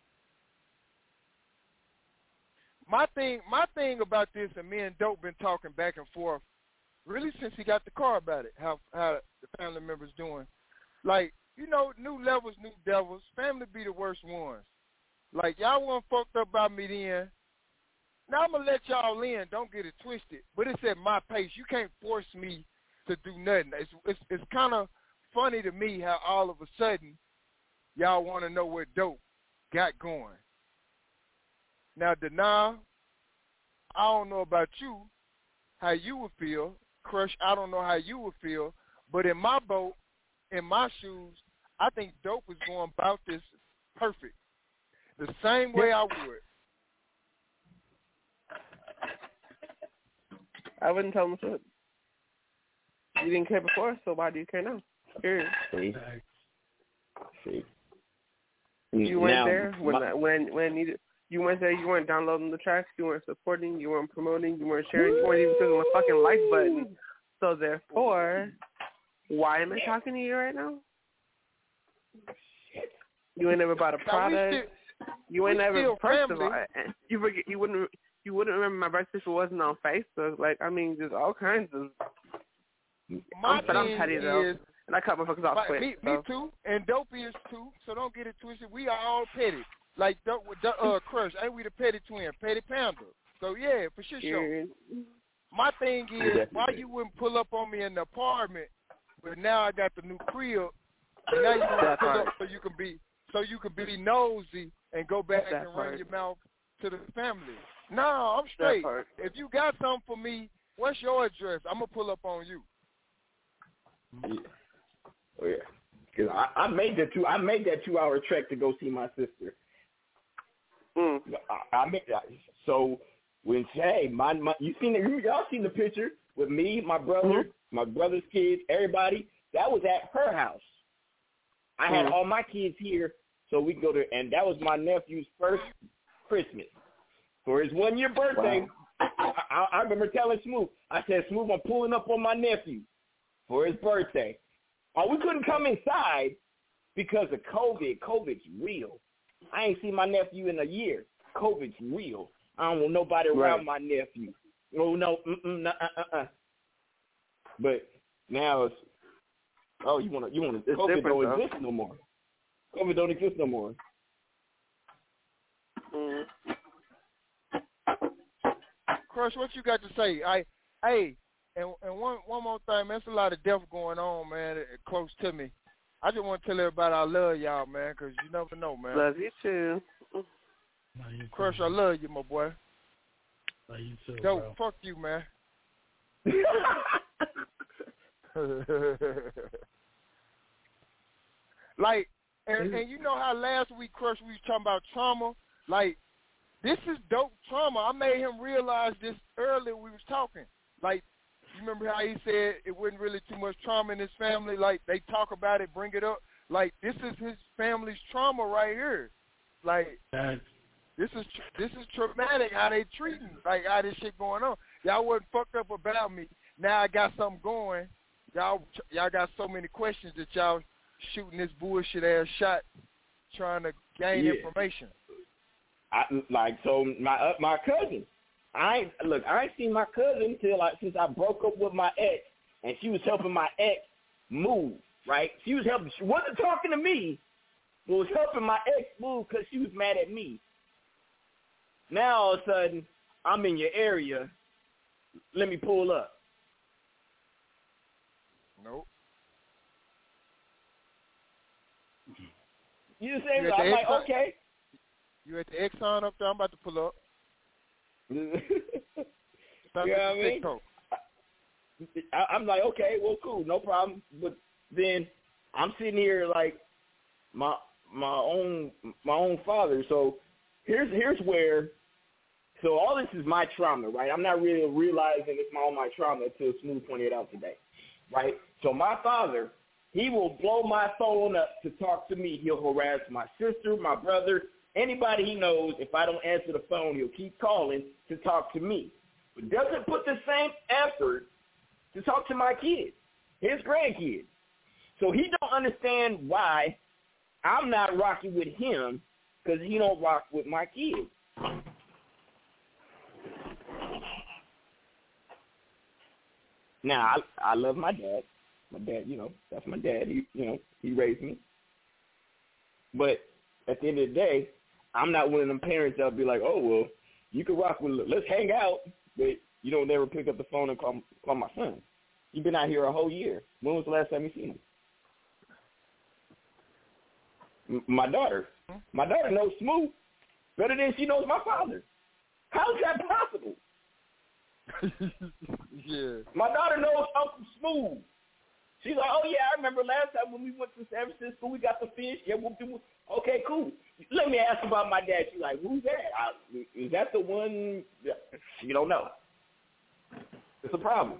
My thing, my thing about this, and me and Dope been talking back and forth, really since he got the car about it. How how the family members doing? Like, you know, new levels, new devils. Family be the worst ones. Like, y'all weren't fucked up by me then. Now I'm gonna let y'all in. Don't get it twisted. But it's at my pace. You can't force me to do nothing. It's it's, it's kind of funny to me how all of a sudden y'all want to know what Dope got going. Now, Dana, I don't know about you, how you would feel. Crush, I don't know how you would feel. But in my boat, in my shoes, I think Dope is going about this perfect. The same way I would. I wouldn't tell him to. You didn't care before, so why do you care now? Period. See, see. You weren't Now, there when my, when when I needed You weren't there. You weren't downloading the tracks. You weren't supporting. You weren't promoting. You weren't sharing. You weren't even clicking the fucking like button. So therefore, why am I talking to you right now? You ain't never bought a product. Still, you ain't never. First family. of all, you forget. You wouldn't. You wouldn't remember my birthday if it wasn't on Facebook. Like I mean, just all kinds of. My I'm, but I'm thing petty though, is, and I cut motherfuckers off like, quick. me, so. me too, and Dopey is too. So don't get it twisted. We are all petty. Like uh, Crush, ain't we the petty twin, Petty Panda? So yeah, for sure. sure. My thing is, why you wouldn't pull up on me in the apartment, but now I got the new crib, and now you want to pull up so you can be so you can be nosy and go back that and part. run your mouth to the family. No, I'm straight. If you got something for me, what's your address? I'm gonna pull up on you. Yeah. Oh yeah, because I, I made that two. I made that two-hour trek to go see my sister. Mm. I, I made that. So when hey, my, my you seen the, y'all seen the picture with me, my brother, mm-hmm. my brother's kids, everybody. That was at her house. I mm. had all my kids here, so we go to, and that was my nephew's first Christmas for his one-year birthday. Wow. I, I, I remember telling Smooth, I said, Smooth, I'm pulling up on my nephew for his birthday. Oh, we couldn't come inside because of COVID. COVID's real. I ain't seen my nephew in a year. COVID's real. I don't want nobody around right. my nephew. Oh, no, mm-mm, nah, uh-uh. But now it's, oh, you want to, you want to, COVID don't though. exist no more. COVID don't exist no more. Mm. Crush, what you got to say? I, hey, and and one one more thing, man, there's a lot of death going on, man, close to me. I just want to tell everybody I love y'all, man, because you never know, man. Love you too. You Crush, too, I love you, my boy. Love you too, Yo, bro. fuck you, man. Like, and, and you know how last week, Crush, we was talking about trauma? Like, this is dope trauma. I made him realize this earlier we was talking. Like, you remember how he said it wasn't really too much trauma in his family? Like, they talk about it, bring it up. Like, this is his family's trauma right here. Like, That's... this is this is traumatic how they treating, like, how this shit going on. Y'all wasn't fucked up about me. Now I got something going. Y'all y'all got so many questions that y'all shooting this bullshit-ass shot trying to gain yeah. information. I, like, so my uh, my cousin, I ain't, look, I ain't seen my cousin until like since I broke up with my ex, and she was helping my ex move, right? She was helping, she wasn't talking to me, but was helping my ex move because she was mad at me. Now all of a sudden, I'm in your area. Let me pull up. Nope. You say, you I'm like, Exxon? Okay. You at the Exxon up there? I'm about to pull up. You know what I mean? I, I'm like, okay, well, cool, no problem. But then I'm sitting here like my my own my own father. So here's here's where. So all this is my trauma, right? I'm not really realizing it's my all my trauma until Smooth pointed out today, right? So my father, he will blow my phone up to talk to me. He'll harass my sister, my brother, anybody he knows. If I don't answer the phone, he'll keep calling to talk to me. But doesn't put the same effort to talk to my kids, his grandkids. So he don't understand why I'm not rocking with him because he don't rock with my kids. Now, I, I love my dad. My dad, you know, that's my dad. He, you know, he raised me. But at the end of the day, I'm not one of them parents that'll be like, oh, well, you can rock with, let's hang out, but you don't never pick up the phone and call, call my son. You've been out here a whole year. When was the last time you seen him? M- my daughter. My daughter knows Smooth better than she knows my father. How is that possible? Yeah. My daughter knows Uncle Smooth. She's like, oh, yeah, I remember last time when we went to San Francisco, we got the fish. Yeah, we'll do it. Okay, cool. Let me ask about my dad. She's like, who's that? I, is that the one? You don't know. It's a problem.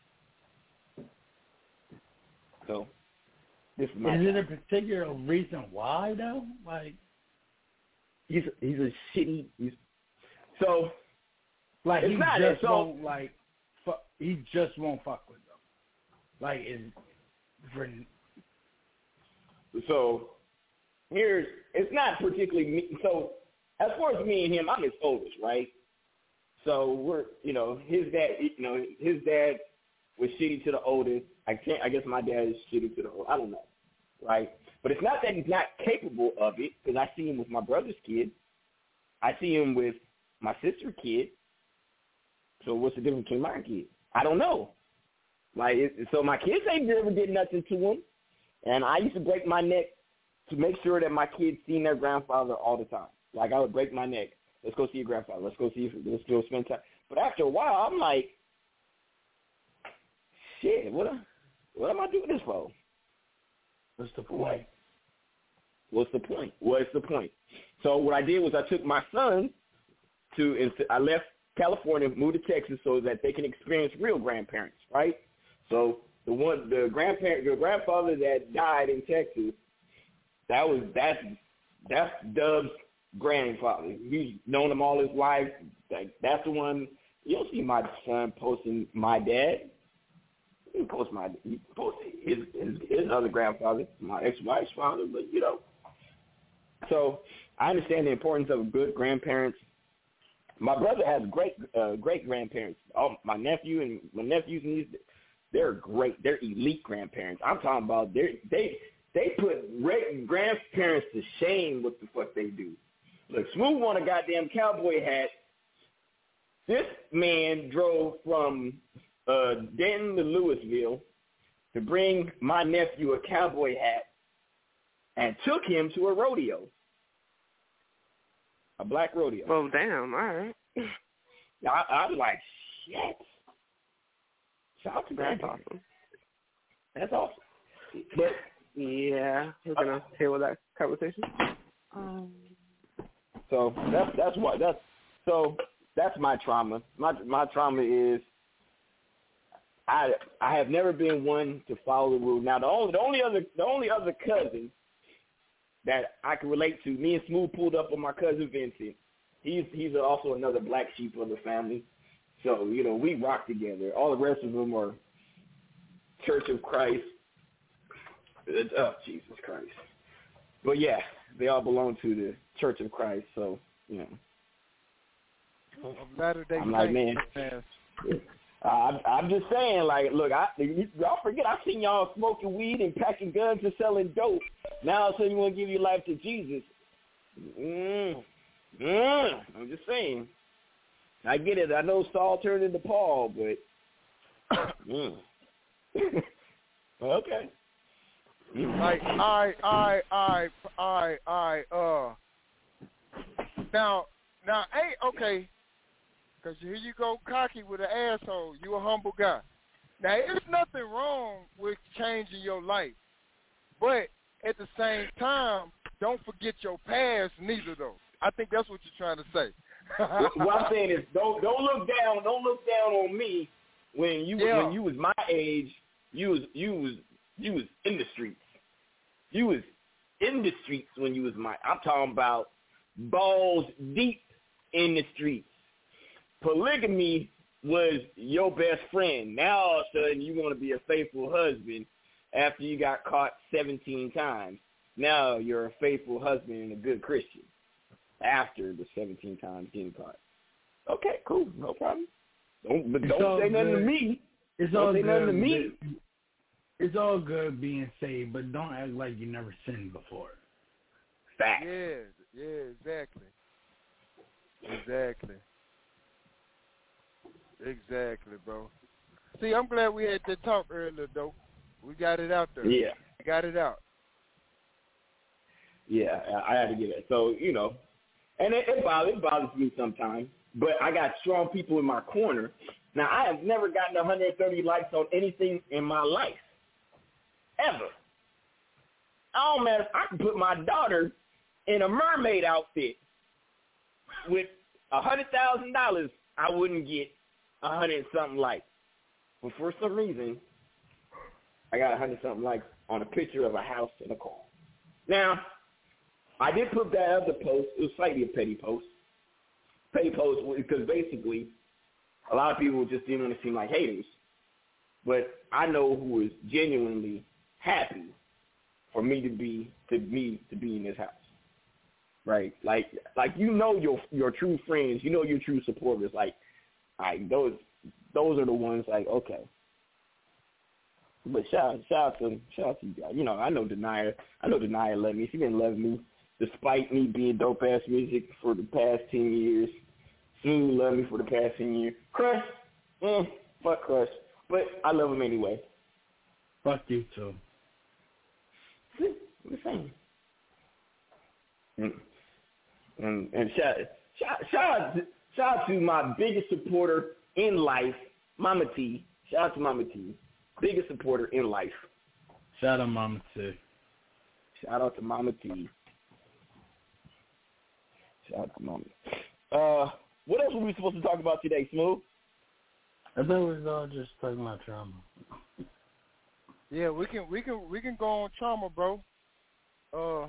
So, this is my Is time. it a particular reason why, though? Like, he's he's a shitty. He's, so like it's he not just so, won't like. Fuck, he just won't fuck with them. Like it's for. So here's it's not particularly me. So as far as me and him, I'm his oldest, right? So we're you know his dad you know his dad was shitty to the oldest. I can't. I guess my dad is shitty to the oldest. I don't know, right? But it's not that he's not capable of it, because I see him with my brother's kid. I see him with my sister's kid. So what's the difference between my kids? I don't know. Like, it, so my kids ain't ever did nothing to him, and I used to break my neck to make sure that my kids seen their grandfather all the time. Like, I would break my neck. Let's go see your grandfather. Let's go see. Let's go spend time. But after a while, I'm like, shit. What? Am, what am I doing this for? What's the point? What's the point? What's the point? So what I did was I took my son to, and I left California, moved to Texas so that they can experience real grandparents, right? So the one, the grandparent, the grandfather that died in Texas, that was that's that's Dub's grandfather. He's known him all his life. Like, that's the one. You don't see my son posting my dad. He post my he post his, his his other grandfather, my ex-wife's father, but you know. So I understand the importance of good grandparents. My brother has great uh, great grandparents. Oh, my nephew and my nephews and these, they're great. They're elite grandparents. I'm talking about they they they put great grandparents to shame with the fuck they do. Look, Smooth won a goddamn cowboy hat. This man drove from uh, Denton to Louisville to bring my nephew a cowboy hat and took him to a rodeo. A black rodeo. Oh, damn. All right. I, I was like, shit. Shout out to That's Grandpa. awesome. That's awesome. But, yeah, we're going to table that conversation. Um, so that's that's what that's so that's my trauma. My my trauma is I I have never been one to follow the rule. Now the only the only other the only other cousin that I can relate to, me and Smooth pulled up on my cousin Vincent. He's he's also another black sheep of the family. So, you know, we rock together. All the rest of them are Church of Christ. Oh, Jesus Christ. But yeah, they all belong to the Church of Christ. So, you know. Latter-day I'm like, man. Uh, I'm, I'm just saying, like, look, I, y'all forget, I seen y'all smoking weed and packing guns and selling dope. Now all of a sudden you want to give your life to Jesus. Mm. Mm. I'm just saying. I get it. I know Saul turned into Paul, but mm. Okay. Like, I, I, I, I, I, uh, now, now, hey, okay, because here you go cocky with an asshole. You a humble guy. Now, there's nothing wrong with changing your life, but at the same time, don't forget your past neither, though. I think that's what you're trying to say. what, what I'm saying is, don't don't look down, don't look down on me when you yeah. when you was my age. You was you was you was in the streets. You was in the streets when you was my. I'm talking about balls deep in the streets. Polygamy was your best friend. Now all of a sudden you want to be a faithful husband after you got caught seventeen times. Now you're a faithful husband and a good Christian after the seventeen times getting caught. Okay, cool, no problem. Don't but don't say nothing good. to me. It's don't all say good. nothing to me. It's all good being saved, but don't act like you never sinned before. Fact. Yeah, yeah, exactly. Exactly. Exactly, bro. See, I'm glad we had that talk earlier, though. We got it out there. Yeah. We got it out. Yeah, I had to get it. So, you know, and it, it, bothers, it bothers me sometimes, but I got strong people in my corner. Now, I have never gotten one hundred thirty likes on anything in my life, ever. Oh, man, I can put my daughter in a mermaid outfit with one hundred thousand dollars, I wouldn't get one hundred something likes. But for some reason, I got one hundred something likes on a picture of a house and a car. Now, I did put that other post. It was slightly a petty post. Petty post because basically a lot of people just didn't want to seem like haters. But I know who is genuinely happy for me to be to me to be in this house. Right? Like like you know your your true friends, you know your true supporters. Like, like those those are the ones like, okay. But shout shout out to shout out to you guys. You know, I know Denia I know Denia loved me. She been loving me despite me being dope ass music for the past ten years. Smooth loved me for the past ten years. Crush, mm, fuck Crush. But I love him anyway. Fuck you too. I'm the same. And and, and shout, shout shout out to, shout out to my biggest supporter in life, Mama T. Shout out to Mama T. Biggest supporter in life. Shout out Mama T. Shout out to Mama T. Shout out to Mama. Uh, what else were we supposed to talk about today, Smooth? I thought we was all just talking about trauma. Yeah, we can we can we can go on trauma, bro. Uh.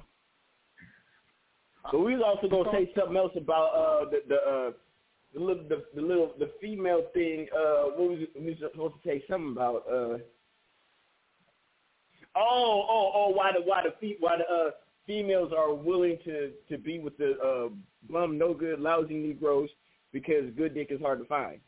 So we was also gonna say something else about uh the the uh the little the, the little the female thing. Uh, what was it, we was supposed to say something about? Uh. Oh oh oh! Why the why the fe- why the uh, females are willing to, to be with the uh, bum, no good, lousy Negroes because good dick is hard to find.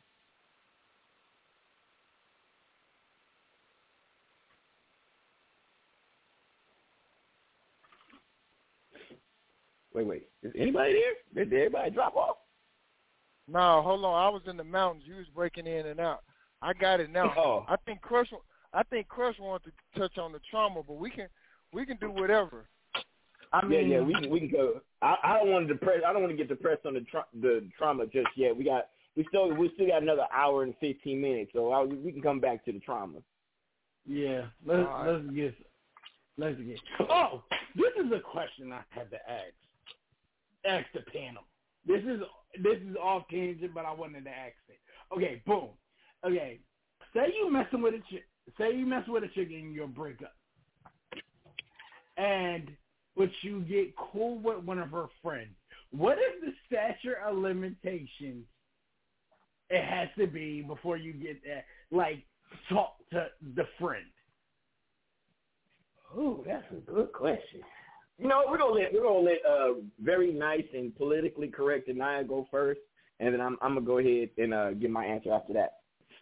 Wait, wait. Is anybody there? Did everybody drop off? No, hold on. I was in the mountains. You was breaking in and out. I got it now. Oh. I think Crush. I think Crush wanted to touch on the trauma, but we can we can do whatever. I mean, yeah, yeah, we can we can go. I, I don't want to depress. I don't want to get depressed on the tra- the trauma just yet. We got we still we still got another hour and fifteen minutes, so I, we can come back to the trauma. Yeah, let's right. let's get let's get. Oh, this is a question I had to ask. Ask the panel. This is this is off tangent, but I wanted to ask it. Okay, boom. Okay, say you messing with a chick. Say you mess with a chick and you'll break up, and but you get cool with one of her friends. What is the stature of limitations it has to be before you get that? Like talk to the friend. Oh, that's a good question. You know, we're gonna let we're gonna let uh, very nice and politically correct Denia go first, and then I'm I'm gonna go ahead and uh, give my answer after that.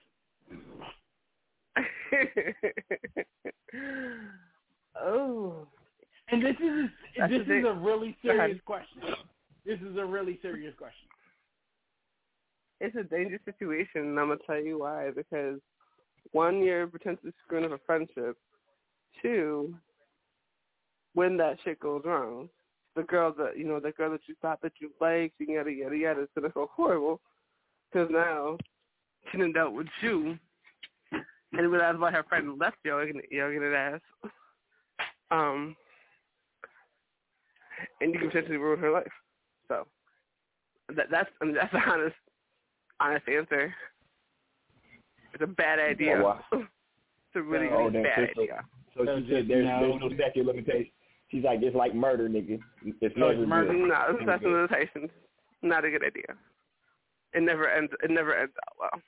Oh, and this is a, this is a really serious question. This is a really serious question. It's a dangerous situation, and I'm gonna tell you why. Because one, you're potentially screwing up a friendship. Two, when that shit goes wrong, the girl that, you know, the girl that you thought that you liked, yada, yada, yada, it's going to go horrible because now she done dealt with you and realized why her friend left you, you're going to ass. Um, and you can potentially ruin her life. So that, that's I mean, that's an honest, honest answer. It's a bad idea. Oh, wow. It's a really, oh, really bad so, idea. So she said there's, there's no statute of limitations. She's like, it's like murder, nigga. It's no, never it's murder. good. No, it's statute of limitations. Not a good idea. It never ends. It never ends out well.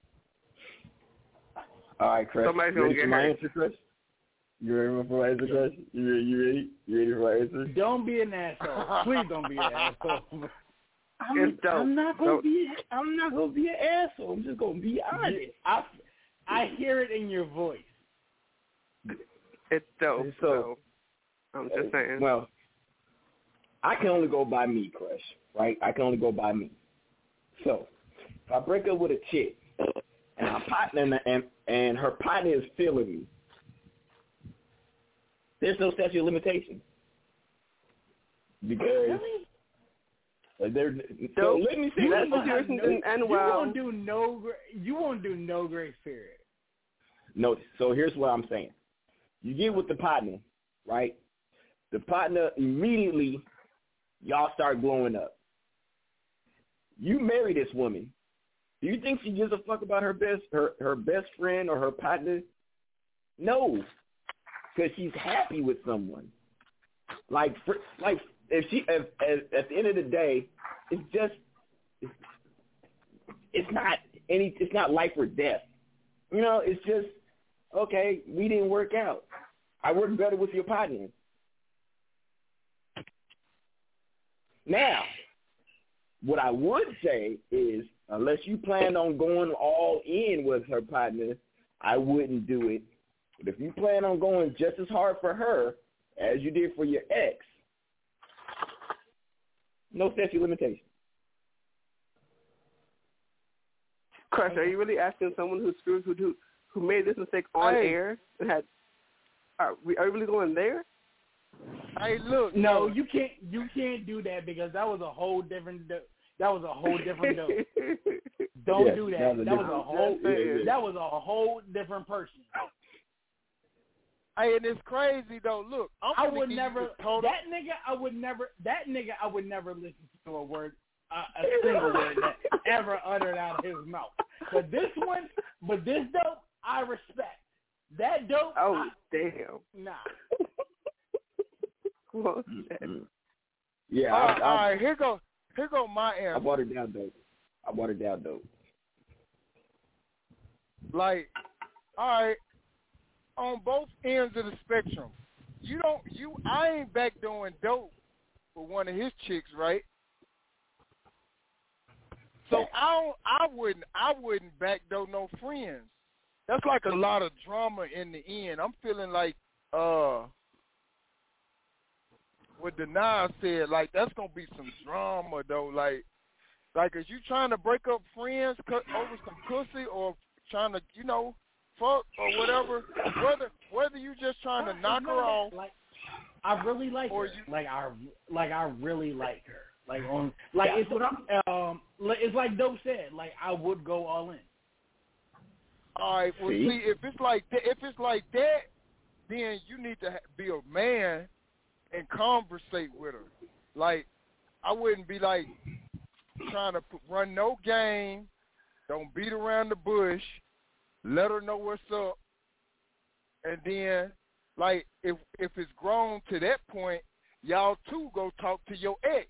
All right, Chris. Somebody's you gonna ready get for my hurt. answer, Chris? You ready for my answer, Chris? You ready? You ready? You ready for my answer? Don't be an asshole. Please don't be an asshole. I'm, I'm not gonna don't. be. I'm not gonna be an asshole. I'm just gonna be honest. I, I hear it in your voice. It's dope. So, so I'm just saying. Well, I can only go by me, Crush. Right? I can only go by me. So, if I break up with a chick and my partner and and her partner is feeling me, there's no statute of limitations. Because really? Like there, so let me say that no, situation didn't end well. You won't do no. You won't do no grace period. No. So here's what I'm saying. You get with the partner, right? The partner immediately, y'all start blowing up. You marry this woman. Do you think she gives a fuck about her best her, her best friend or her partner? No, because she's happy with someone. Like for, like if she, if, if, at the end of the day, it's just, it's, it's not any, it's not life or death. You know, it's just, okay, we didn't work out. I work better with your partner. Now, what I would say is, unless you plan on going all in with her partner, I wouldn't do it. But if you plan on going just as hard for her as you did for your ex, no statute of limitations. Crush, are you really asking someone who screwed who who, who made this mistake on hey. air and had? Are we, are we really going there? Hey, look. No, look. you can't. You can't do that because that was a whole different. That was a whole different dope. Don't yeah, do that. That was, that was a whole. yeah, yeah. That was a whole different person. Hey, and it's crazy though. Look, I'm I would never. Total... That nigga, I would never. That nigga, I would never listen to a word, uh, a single word that ever uttered out of his mouth. But this one, but this dope, I respect. That dope. Oh I, damn. Nah. Well, yeah. All I, right, I, all right, here go. Here go my answer. I watered down dope. I watered down dope. Like, all right, on both ends of the spectrum, you don't, you, I ain't backdooring dope for one of his chicks, right? So I don't, I wouldn't, I wouldn't backdoor no friends. That's like a lot of drama in the end. I'm feeling like, uh, what Denai said, like that's gonna be some drama though. Like, like is you trying to break up friends cut over some pussy, or trying to, you know, fuck or whatever? Whether whether you just trying to knock her off, like I really like her. You, like I like I really like her. Like on like it's what I'm um it's like Dope said. Like I would go all in. All right. Well, see, see if it's like that, if it's like that, then you need to be a man and conversate with her. Like, I wouldn't be like trying to put, run no game. Don't beat around the bush. Let her know what's up. And then, like, if if it's grown to that point, y'all two go talk to your ex.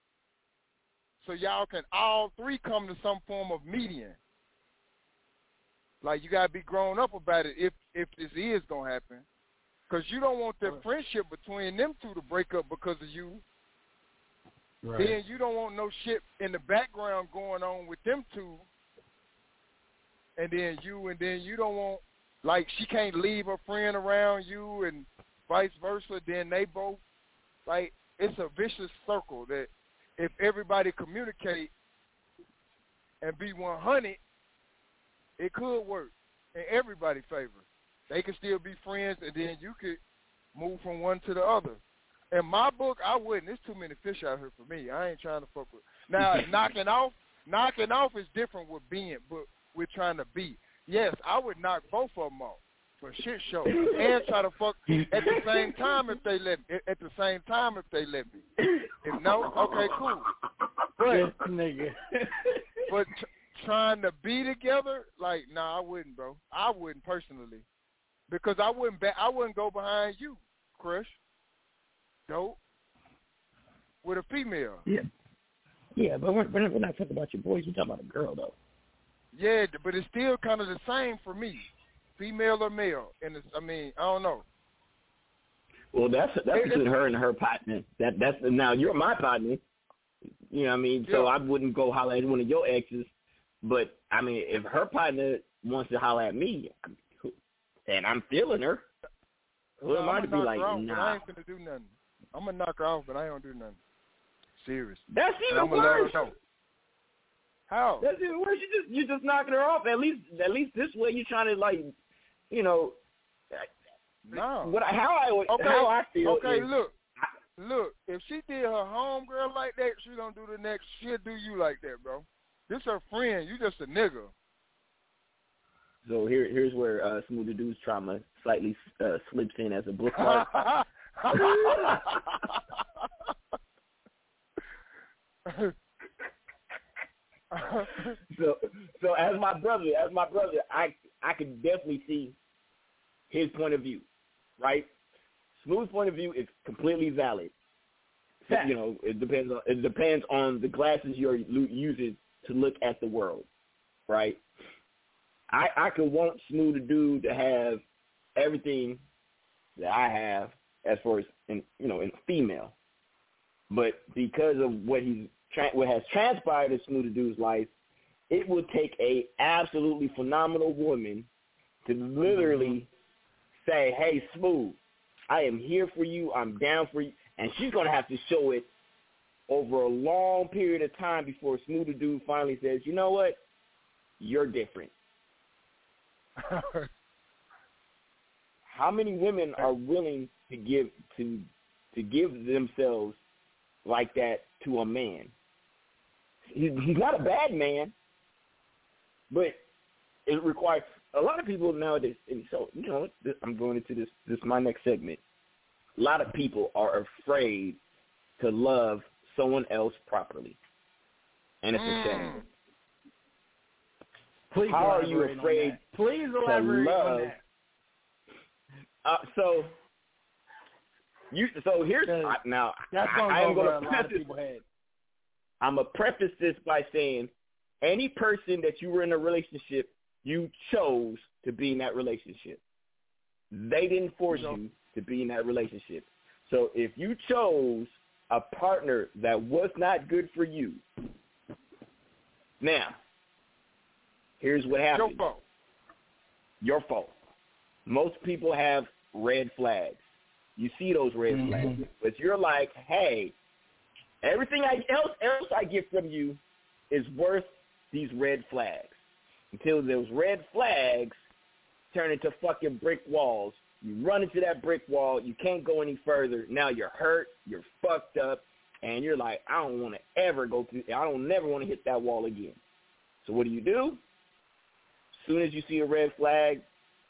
So y'all can all three come to some form of median. Like, you got to be grown up about it if if this is going to happen. Because you don't want that friendship between them two to break up because of you. Right. Then you don't want no shit in the background going on with them two. And then you, and then you don't want, like, she can't leave her friend around you and vice versa. Then they both, like, it's a vicious circle that if everybody communicate and be one hundred, it could work in everybody's favor. They could still be friends, and then you could move from one to the other. In my book, I wouldn't. There's too many fish out here for me. I ain't trying to fuck with. Now, knocking off, knocking off is different with being, but we're trying to be. Yes, I would knock both of them off for shit show, and try to fuck at the same time if they let me. At the same time if they let me. If no, okay, cool. But nigga, but t- trying to be together, like, nah, I wouldn't, bro. I wouldn't personally. Because I wouldn't ba- I wouldn't go behind you, Crush. Dope. With a female. Yeah. Yeah, but we're, we're not talking about your boys. We're talking about a girl, though. Yeah, but it's still kind of the same for me, female or male. And it's, I mean, I don't know. Well, that's that's between her and her partner. That that's now you're my partner. You know what I mean? So yeah. I wouldn't go holler at one of your exes. But I mean, if her partner wants to holler at me, and I'm feeling her, who no, am I to be like, off, nah? I ain't gonna do nothing. I'm gonna knock her off, but I ain't gonna do nothing. Serious. That's even I'm worse. Let her know. How? That's even worse. You just you just knocking her off. At least at least this way you're trying to, like, you know. No. What I, how I okay. how I feel. Okay, is, look, look. If she did her homegirl like that, she don't do the next. She'll do you like that, bro. This her friend. You just a nigga. So here, here's where uh, Smoothie Dude's trauma slightly uh, slips in as a bookmark. so, so as my brother, as my brother, I I can definitely see his point of view, right? Smooth's point of view is completely valid. you know, it depends on it depends on the glasses you're using to look at the world, right? I I could want Smooth Dude to have everything that I have as far as in you know in female, but because of what he's tra- what has transpired in Smooth Dude's life, it would take a absolutely phenomenal woman to literally say, "Hey, Smooth, I am here for you. I'm down for you." And she's going to have to show it over a long period of time before Smooth Dude finally says, you know what? You're different. How many women are willing to give to to give themselves like that to a man? He's, he's not a bad man, but it requires a lot of people nowadays. And so, you know, I'm going into this. This is my next segment. A lot of people are afraid to love someone else properly, and it's a shame. Please How are you afraid Please to elaborate love? on that. Uh, so, you. So here's I, now. That's I, going I am over going a to lot preface. of people's head. I'm gonna preface this by saying, any person that you were in a relationship, you chose to be in that relationship. They didn't force you to be in that relationship. So if you chose a partner that was not good for you, now, here's what happens. Your fault. Your fault. Most people have red flags. You see those red Mm-hmm. flags. But you're like, hey, everything I, else, else I get from you is worth these red flags. Until those red flags turn into fucking brick walls. You run into that brick wall. You can't go any further. Now you're hurt. You're fucked up. And you're like, I don't want to ever go through. I don't never want to hit that wall again. So what do you do? As soon as you see a red flag,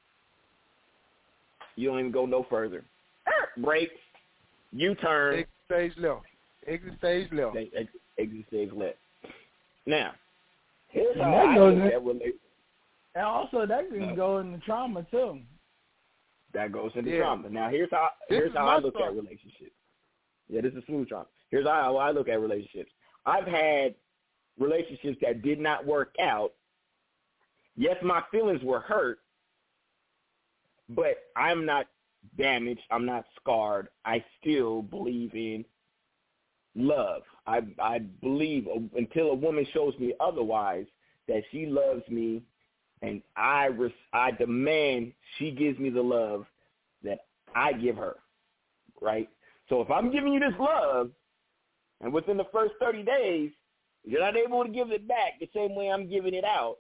you don't even go no further. Break. U-turn. Exit stage left. Exit stage left. Exit stage left. Now, here's And how that I goes look in- at relationships. And also, that can No. go into trauma, too. That goes into Yeah. trauma. Now, here's how This here's is how my I look story. at relationships. Yeah, this is smooth trauma. Here's how I look at relationships. I've had relationships that did not work out. Yes, my feelings were hurt, but I'm not damaged. I'm not scarred. I still believe in love. I I believe until a woman shows me otherwise that she loves me, and I res, I demand she gives me the love that I give her, right? So if I'm giving you this love, and within the first thirty days, you're not able to give it back the same way I'm giving it out,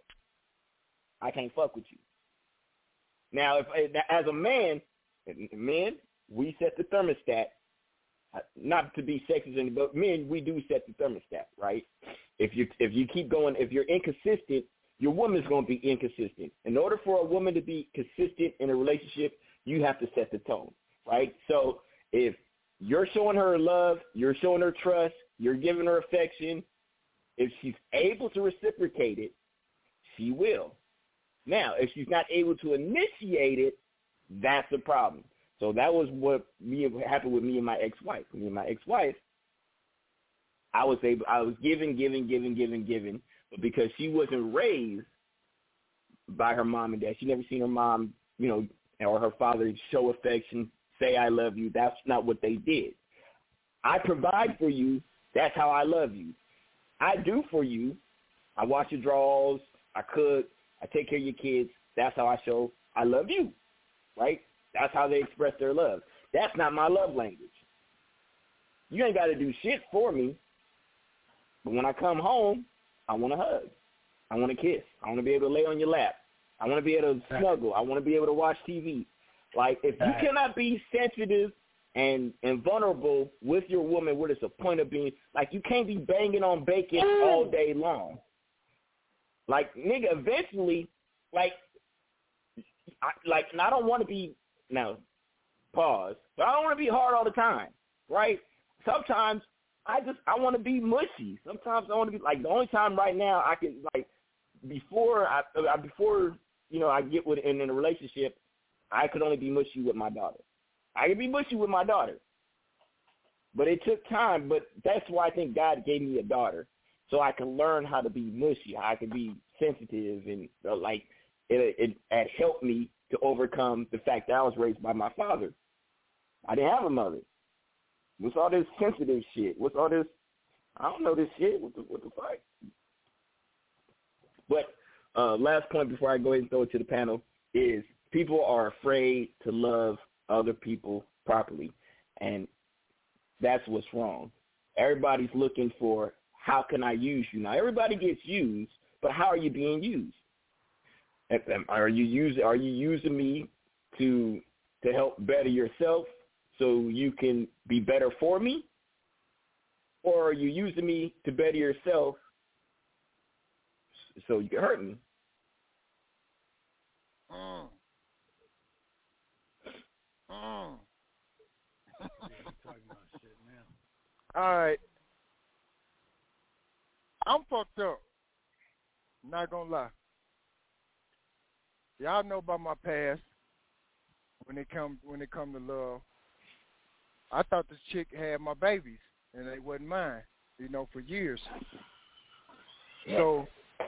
I can't fuck with you. Now, if as a man, men, we set the thermostat. Not to be sexist, but men, we do set the thermostat, right? If you if you keep going, if you're inconsistent, your woman's going to be inconsistent. In order for a woman to be consistent in a relationship, you have to set the tone, right? So if you're showing her love, you're showing her trust, you're giving her affection, if she's able to reciprocate it, she will. Now, if she's not able to initiate it, that's a problem. So that was what me happened with me and my ex-wife. Me and my ex-wife, I was able, I was giving, giving, giving, giving, giving, but because she wasn't raised by her mom and dad, she never seen her mom, you know, or her father show affection, say I love you. That's not what they did. I provide for you. That's how I love you. I do for you. I wash your drawers. I cook. I take care of your kids. That's how I show I love you, right? That's how they express their love. That's not my love language. You ain't got to do shit for me. But when I come home, I want to hug. I want to kiss. I want to be able to lay on your lap. I want to be able to snuggle. I want to be able to watch T V. Like, if you cannot be sensitive and, and vulnerable with your woman, what is the point of being? Like, you can't be banging on bacon all day long. Like, nigga, eventually, like, I, like, and I don't want to be, now, pause, but I don't want to be hard all the time, right? Sometimes I just, I want to be mushy. Sometimes I want to be, like, the only time right now I can, like, before I, I before, you know, I get with in, in a relationship, I could only be mushy with my daughter. I can be mushy with my daughter. But it took time, but that's why I think God gave me a daughter, so I can learn how to be mushy, how I can be sensitive, and uh, like it, it, it helped me to overcome the fact that I was raised by my father. I didn't have a mother. What's all this sensitive shit? What's all this? I don't know this shit. What the, what the fuck? But uh, last point before I go ahead and throw it to the panel is people are afraid to love other people properly, and that's what's wrong. Everybody's looking for, how can I use you? Now, everybody gets used, but how are you being used? Are you using, are you using me to to help better yourself so you can be better for me? Or are you using me to better yourself so you can hurt me? Mm. Mm. All right. I'm fucked up. Not gonna lie. Y'all know about my past when it come when it come to love. I thought this chick had my babies and they wasn't mine, you know, for years. So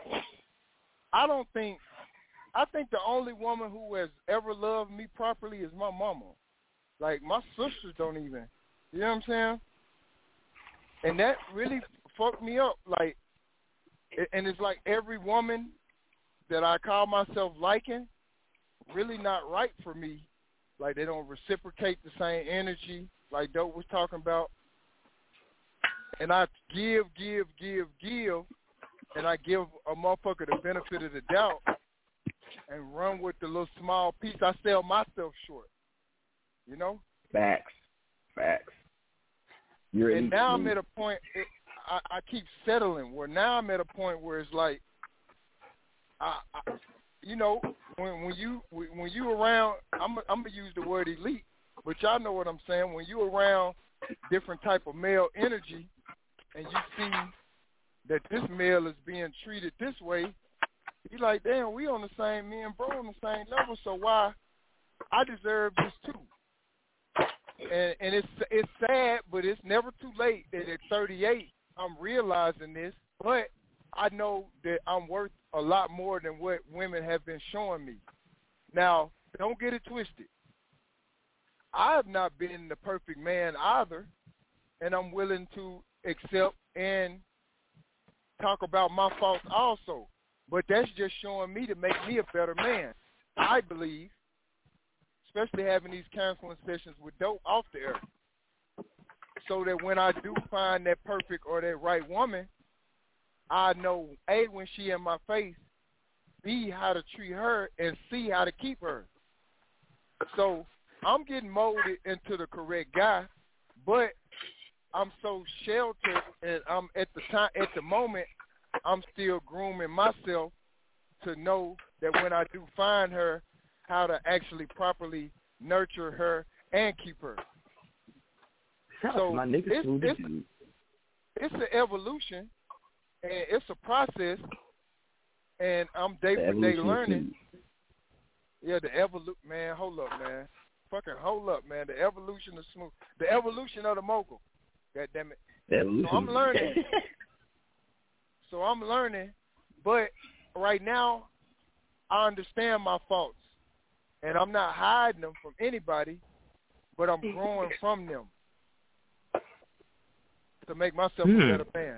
I don't think I think the only woman who has ever loved me properly is my mama. Like, my sisters don't even. You know what I'm saying? And that really fucked me up. Like, and it's like every woman that I call myself liking really not right for me. Like, they don't reciprocate the same energy like Dope was talking about. And I give, give, give, give, and I give a motherfucker the benefit of the doubt and run with the little small piece. I sell myself short, you know? Facts. Facts. You're and now I'm at a point, it, I, I keep settling, where now I'm at a point where it's like, I, I, you know, when when you when you around, I'm I'm gonna use the word elite, but y'all know what I'm saying. When you around different type of male energy, and you see that this male is being treated this way, you like, damn, we on the same, me and bro on the same level, so why I deserve this too. And and it's it's sad, but it's never too late that at thirty-eight I'm realizing this, but I know that I'm worth a lot more than what women have been showing me. Now, don't get it twisted. I have not been the perfect man either, and I'm willing to accept and talk about my faults also. But that's just showing me to make me a better man, I believe, especially having these counseling sessions with Dope off the air, so that when I do find that perfect or that right woman, I know, A, when she in my face, B, how to treat her, and C, how to keep her. So I'm getting molded into the correct guy, but I'm so sheltered, and I'm at the time, at the moment, I'm still grooming myself to know that when I do find her, how to actually properly nurture her and keep her. Shout so my niggas it's, it's, it's an evolution, and it's a process, and I'm day for day learning. Yeah, the evolution, man, hold up, man. Fucking hold up, man. The evolution of smooth. The evolution of the mogul. God damn it. Evolution. So I'm learning. so I'm learning, but right now, I understand my faults, and I'm not hiding them from anybody, but I'm growing from them to make myself hmm. a better man.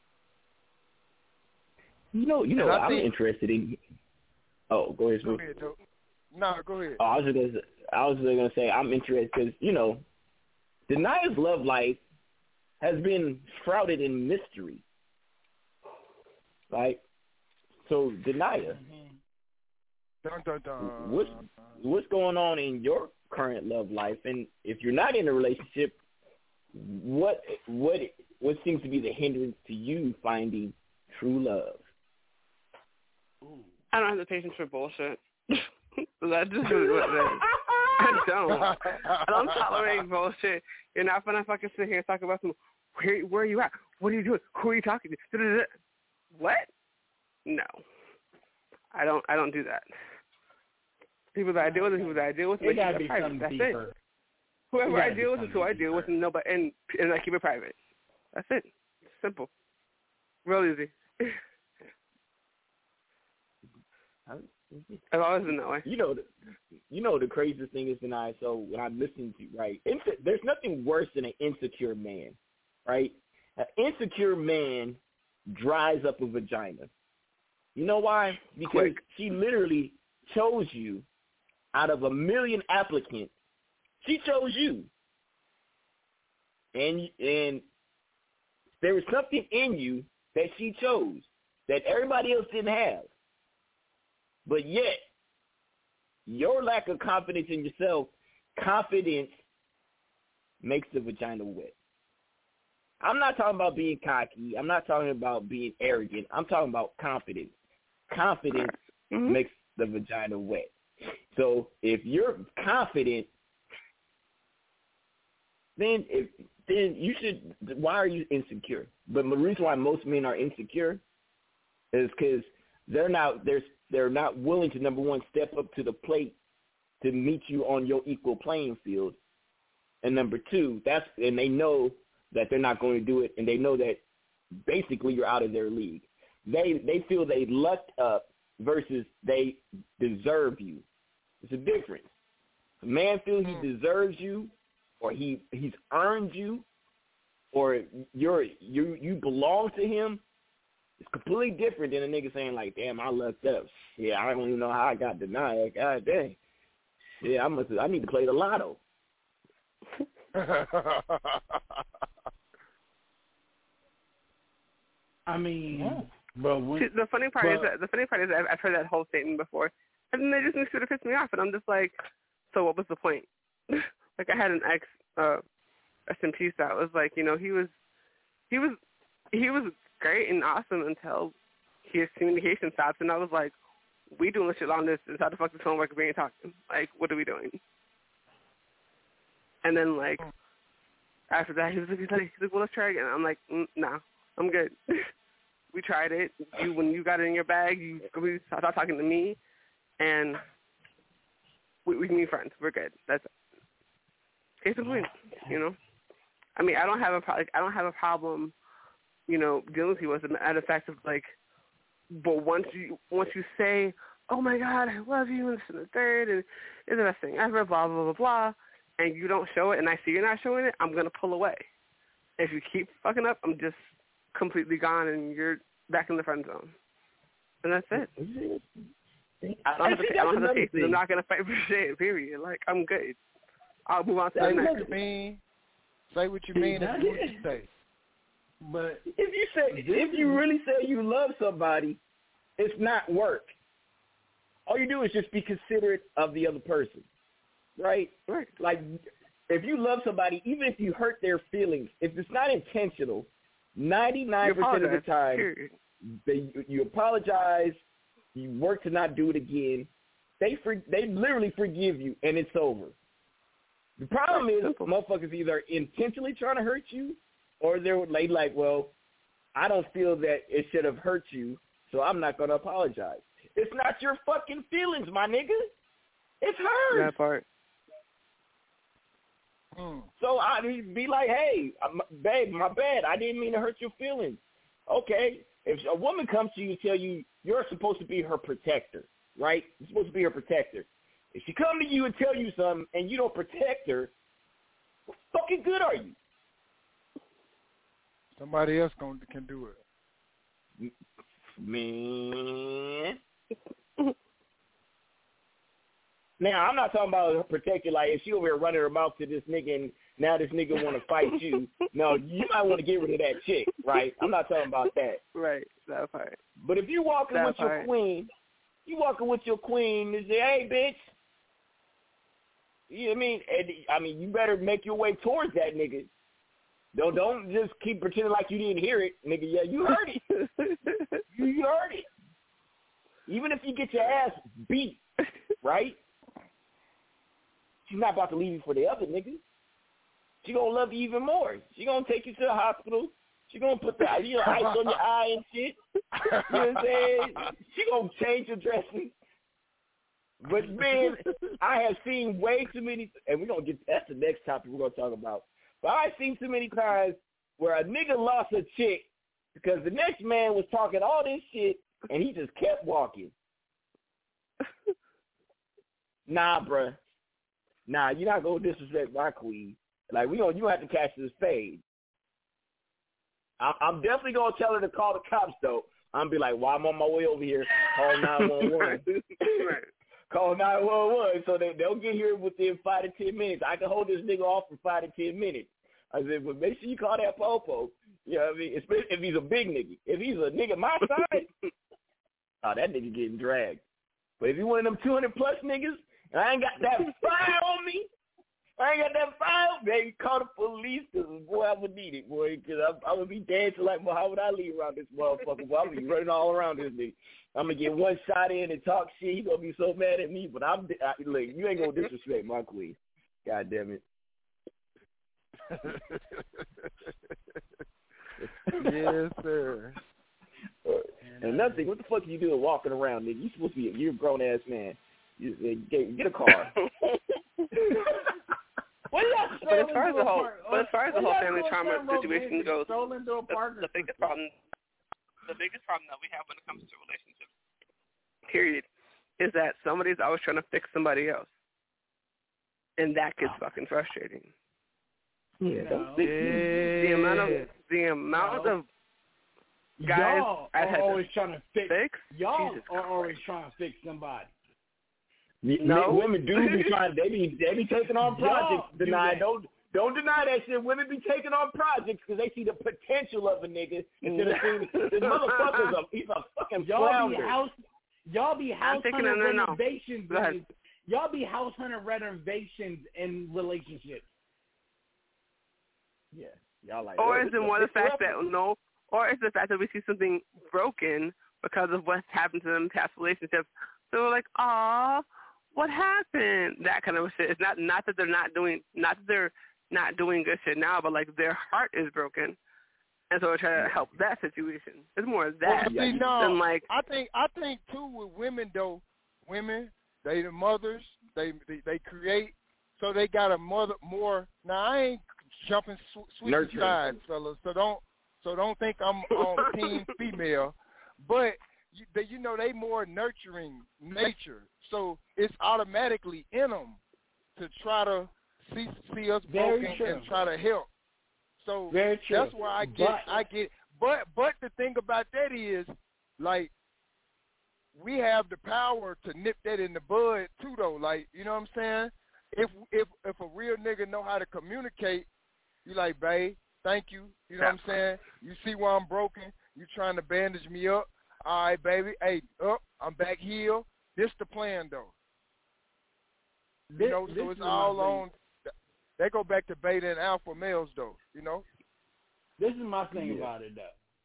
You know, you know, I'm think, interested in. Oh, go ahead, Go ahead, Joe. No, go ahead. Oh, I was just gonna, I was just gonna say I'm interested because you know, Denia's love life has been shrouded in mystery, right? So, Denia, dun, dun, dun. what's what's going on in your current love life? And if you're not in a relationship, what what what seems to be the hindrance to you finding true love? I don't have the patience for bullshit. That's just really what it is. I don't. I don't tolerate bullshit. You're not gonna fucking sit here and talk about some. Where, where are you at? What are you doing? Who are you talking to? What? No. I don't. I don't do that. People that I deal with, are people that I deal with, It gotta be private. something That's deeper. it. Whoever I deal with is who I deal with, and nobody, and and I keep it private. That's it. Simple. Real easy. I've always been that way. You know, the, you know the craziest thing is tonight. So when I'm listening to right, inse- there's nothing worse than an insecure man, right? An insecure man dries up a vagina. You know why? Because Quick. she literally chose you out of a million applicants. She chose you, and and there was something in you that she chose that everybody else didn't have. But yet, your lack of confidence in yourself, confidence makes the vagina wet. I'm not talking about being cocky. I'm not talking about being arrogant. I'm talking about confidence. Confidence mm-hmm. makes the vagina wet. So if you're confident, then if then you should. Why are you insecure? But the reason why most men are insecure is because they're not they're they're not willing to, number one, step up to the plate to meet you on your equal playing field, and number two, that's and they know that they're not going to do it, and they know that basically you're out of their league. They they feel they lucked up versus they deserve you. It's a difference. A man feels he deserves you, or he he's earned you, or you're you you belong to him. It's completely different than a nigga saying like, "Damn, I lucked up. Yeah, I don't even know how I got denied. God dang. Yeah, I must. I need to play the lotto." I mean, yeah. but when, the funny part but, is that the funny part is that I've, I've heard that whole statement before, and then they just sort of piss me off, and I'm just like, so what was the point? Like I had an ex, uh, rest in peace, that was like, you know, he was, he was, he was great and awesome until his communication stopped, and I was like, we doing this shit long distance. How the fuck is homework if we ain't talking? Like, what are we doing? And then like after that, he was like, he's like, he's like well, let's try again. I'm like, mm, nah, I'm good. We tried it. You when you got it in your bag, you we stopped talking to me, and we, we can be friends. We're good. That's it. Case in point, you know. I mean, I don't have a pro- like, I don't have a problem, you know, dealing with people as a matter of fact of like, but once you once you say, oh my God, I love you, and this and the third, and it's the best thing ever, blah blah blah blah, and you don't show it, and I see you're not showing it, I'm gonna pull away. If you keep fucking up, I'm just completely gone, and you're back in the friend zone, and that's it. I don't have to. I don't have to take. I'm not gonna fight for shit. Period. Like I'm good. I'll move on to say the next. What you mean. Say what you mean and do what you say. But if you say, if you really say you love somebody, it's not work. All you do is just be considerate of the other person, right? Right. Like, if you love somebody, even if you hurt their feelings, if it's not intentional, ninety-nine percent of the time, they, you apologize, you work to not do it again. They for, they literally forgive you, and it's over. The problem is motherfuckers either intentionally trying to hurt you, or they're they like, well, I don't feel that it should have hurt you, so I'm not going to apologize. It's not your fucking feelings, my nigga. It's hers. That part. Mm. So I be like, hey, babe, my bad. I didn't mean to hurt your feelings. Okay. If a woman comes to you and tell you you're supposed to be her protector, right? You're supposed to be her protector. If she come to you and tell you something and you don't protect her, what fucking good are you? Somebody else gonna, can do it. Man. Now, I'm not talking about her protector, like if she over here running her mouth to this nigga and now this nigga want to fight you. No, you might want to get rid of that chick, right? I'm not talking about that. Right, that part. But if you walking that with part. your queen, you walking with your queen and say, hey, bitch, you know what I mean? And, I mean, you better make your way towards that nigga. Don't don't just keep pretending like you didn't hear it, nigga. Yeah, you heard it. you, you heard it. Even if you get your ass beat, right? She's not about to leave you for the other nigga. She gonna love you even more. She gonna take you to the hospital. She gonna put the you know, ice on your eye and shit. You know what I'm saying? She gonna change your dressing. But man, I have seen way too many, and we're gonna get that's the next topic we're gonna talk about. But I've seen too many times where a nigga lost a chick because the next man was talking all this shit and he just kept walking. Nah, bruh. Nah, you're not gonna disrespect my queen. Like we gonna, you gonna have to catch this fade. I, I'm definitely gonna tell her to call the cops though. I'm gonna be like, while I'm on my way over here, call nine one one. Call nine one one so they, they'll get here within five to ten minutes. I can hold this nigga off for five to ten minutes. I said, but make sure you call that popo. You know what I mean? Especially if he's a big nigga. If he's a nigga my size, oh, that nigga getting dragged. But if you one of them two hundred plus niggas, and I ain't got that fire on me, I ain't got that fire, baby, call the police, because, boy, I would need it, boy, because I, I would be dancing like Muhammad Ali around this motherfucker, boy. I would be running all around this nigga. I'm going to get one shot in and talk shit. He going to be so mad at me, but I'm, I, look, you ain't going to disrespect my queen. God damn it. Yes, sir. And another thing, what the fuck are you doing walking around, nigga? You supposed to be, you're a grown-ass man. You, get, get a car. But as far as the whole, but as far as the whole family trauma situation goes, the, the biggest problem, the biggest problem that we have when it comes to relationships, period, is that somebody's always trying to fix somebody else, and that gets fucking frustrating. Yeah, no. the, the amount of the amount no. of guys y'all I've are had always trying to fix. fix? Y'all Jesus are Christ. always trying to fix somebody. No, women do be trying. They be they be taking on projects. Do deny that. don't don't deny that shit. Women be taking on projects because they see the potential of a nigga instead of seeing this motherfucker's a he's a fucking y'all flounder. be house y'all be house taking hunter no, no, no. renovations. Go ahead. In, y'all be house hunter renovations in relationships. Yeah, y'all like. Or oh, is it more the fact that no? Or is the fact that we see something broken because of what's happened to them in past relationships? So we're like, aw, what happened? That kind of shit. It's not not that they're not doing not that they're not doing good shit now, but like their heart is broken, and so we're trying to help that situation. It's more of that well, see, no, than like. I think I think too with women though, women they the mothers they they, they create, so they got a mother more. Now I ain't jumping sw- switching sides, fellas. So don't so don't think I'm on team female, but you, they, you know they more nurturing nature, so it's automatically in them to try to see see us Very broken true. and try to help. So Very true. that's why I get but, I get. But but the thing about that is, like, we have the power to nip that in the bud too, though. Like, you know what I'm saying? If if if a real nigga know how to communicate, you like, babe, thank you. You know what I'm saying? You see why I'm broken. You trying to bandage me up. All right, baby. Hey, up. I'm back here. This the plan, though. You this, know, this so it's is all my on. They go back to beta and alpha males, though. You know. This is my thing Yeah. about it, though.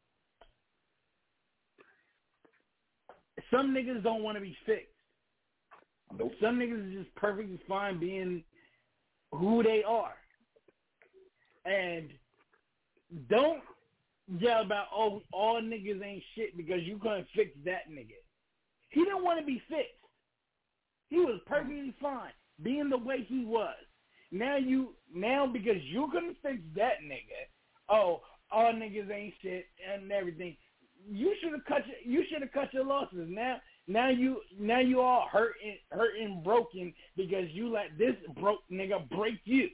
Some niggas don't want to be fixed. Nope. Some niggas is just perfectly fine being who they are. And don't yell about, oh, all niggas ain't shit because you couldn't fix that nigga. He didn't want to be fixed. He was perfectly fine being the way he was. Now you, now because you couldn't fix that nigga, oh, all niggas ain't shit and everything. You should have cut your, you should have cut your losses. Now, now you, now you all hurt and hurt and broken because you let this broke nigga break you.